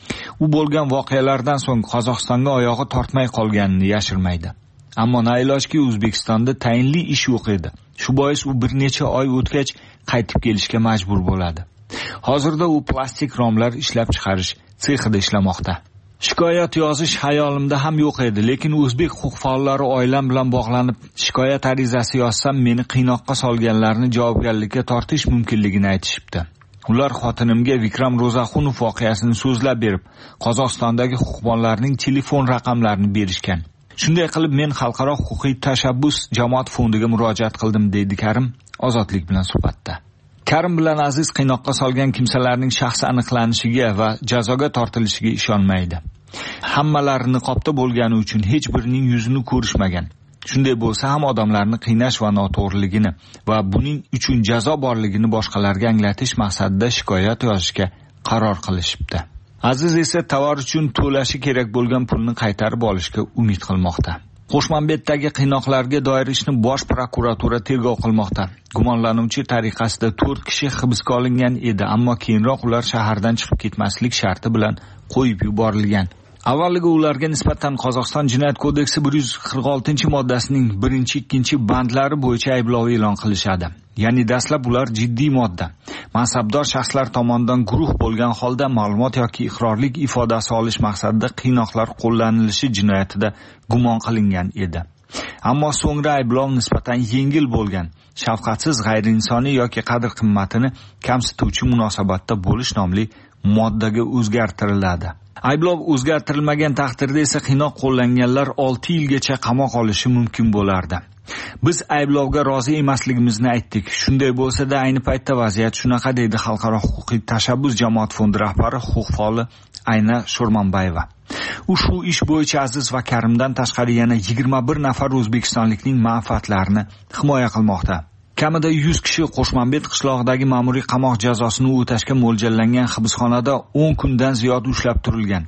U bo'lgan voqealardan so'ng Qozog'istonga oyog'i tortmay qolganini yashirmaydi. Ammo nailojki O'zbekistonda tayinli ish yo'q edi. Shu bois u bir necha oy o'tgach qaytib kelishga majbur bo'ladi. Hozirda u plastik romlar ishlab chiqarish sexida ishlamoqda. Shikoyat yozish hayolimda ham yo'q edi, lekin o'zbek huquq faollari oilam bilan bog'lanib, shikoyat arizasi yozsam meni qiynoqqa solganlarni javobgarlikka tortish mumkinligini aytishibdi. Ular xotinimga Vikram Ro'zaxunov voqeasini so'zlab berib, Qozog'istondagi huquqbonlarning telefon raqamlarini berishgan. Shunday qilib men xalqaro huquqiy tashabbus jamoat fondiga murojaat qildim, deydi Karim Ozodlik bilan suhbatda. Karim bilan Aziz qiynoqqa solgan kimsalarning shaxsi aniqlanishiga va jazoga tortilishiga ishonmaydi. Hammalari niqobda bo'lgani uchun hech birining yuzini ko'rishmagan. Shunday bo'lsa ham odamlarni qiynash va noto'g'riligini va buning uchun jazo borligini boshqalarga anglatish maqsadida shikoyat yozishga qaror qilishibdi. Aziz esa tovar uchun to'lashi kerak bo'lgan pulni qaytarib olishga umid qilmoqda. Qo'shmanbetdagi qiynoqlarga doir ishni bosh prokuratura tergov qilmoqda. Gumonlanuvchi tariqasida to'rt kishi hibsga olingan edi, ammo keyinroq ular shahardan chiqib ketmaslik sharti bilan qo'yib yuborilgan. Avvaliga ularga nisbatan Qozog'iston Jinoyat kodeksi bir yuz qirq oltinchi moddasining birinchi ikkinchi bandlari bo'yicha ayblov e'lon qilishadi. Ya'ni dastlab ular jiddiy modda, mansabdor shaxslar tomonidan guruh bo'lgan holda ma'lumot yoki iqrorlik ifodasi olish maqsadida qiynoqlar qo'llanilishi jinoyatida gumon qilingan edi. Ammo so'ngra ayblov nisbatan yengil bo'lgan, shafqatsiz, g'ayriinsoniy yoki qadr-qimmatini kamsituvchi munosabatda bo'lish nomli moddaga o'zgartiriladi. Ayblov o'zgartirilmagan taqdirda esa qiynoq qo'llanganlar olti yilgacha qamoq olishi mumkin bo'lardi. Biz ayblovga rozi emasligimizni aytdik. Shunday bo'lsa-da ayni paytda vaziyat shunaqa, deydi Xalqaro huquqiy tashabbus jamoat fondi rahbari, huquq faoli Ayna Sho'rmonbayeva. U shu ish bo'yicha Aziz va Karimdan tashqari yana yigirma bir nafar o'zbekistonlikning manfaatlarini himoya qilmoqda. Kamida yuz kishi Qo'shmanbet qishlog'idagi ma'muriy qamoq jazosini o'tashga mo'ljallangan hibsxonada o'n kundan ziyod ushlab turilgan.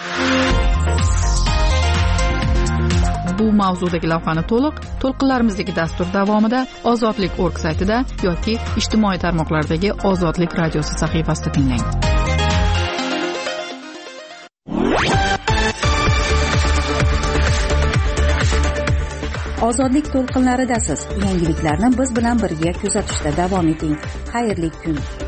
Bu mavzudagi lavhani to'liq to'lqinlarimizdagi dastur davomida ozodlik точка org saytida yoki ijtimoiy tarmoqlardagi Ozodlik radiosi sahifasida tinglang. Ozodlik to'lqinlaridasiz. Yangiliklarni biz bilan birga kuzatishda davom eting. Xayrli kun.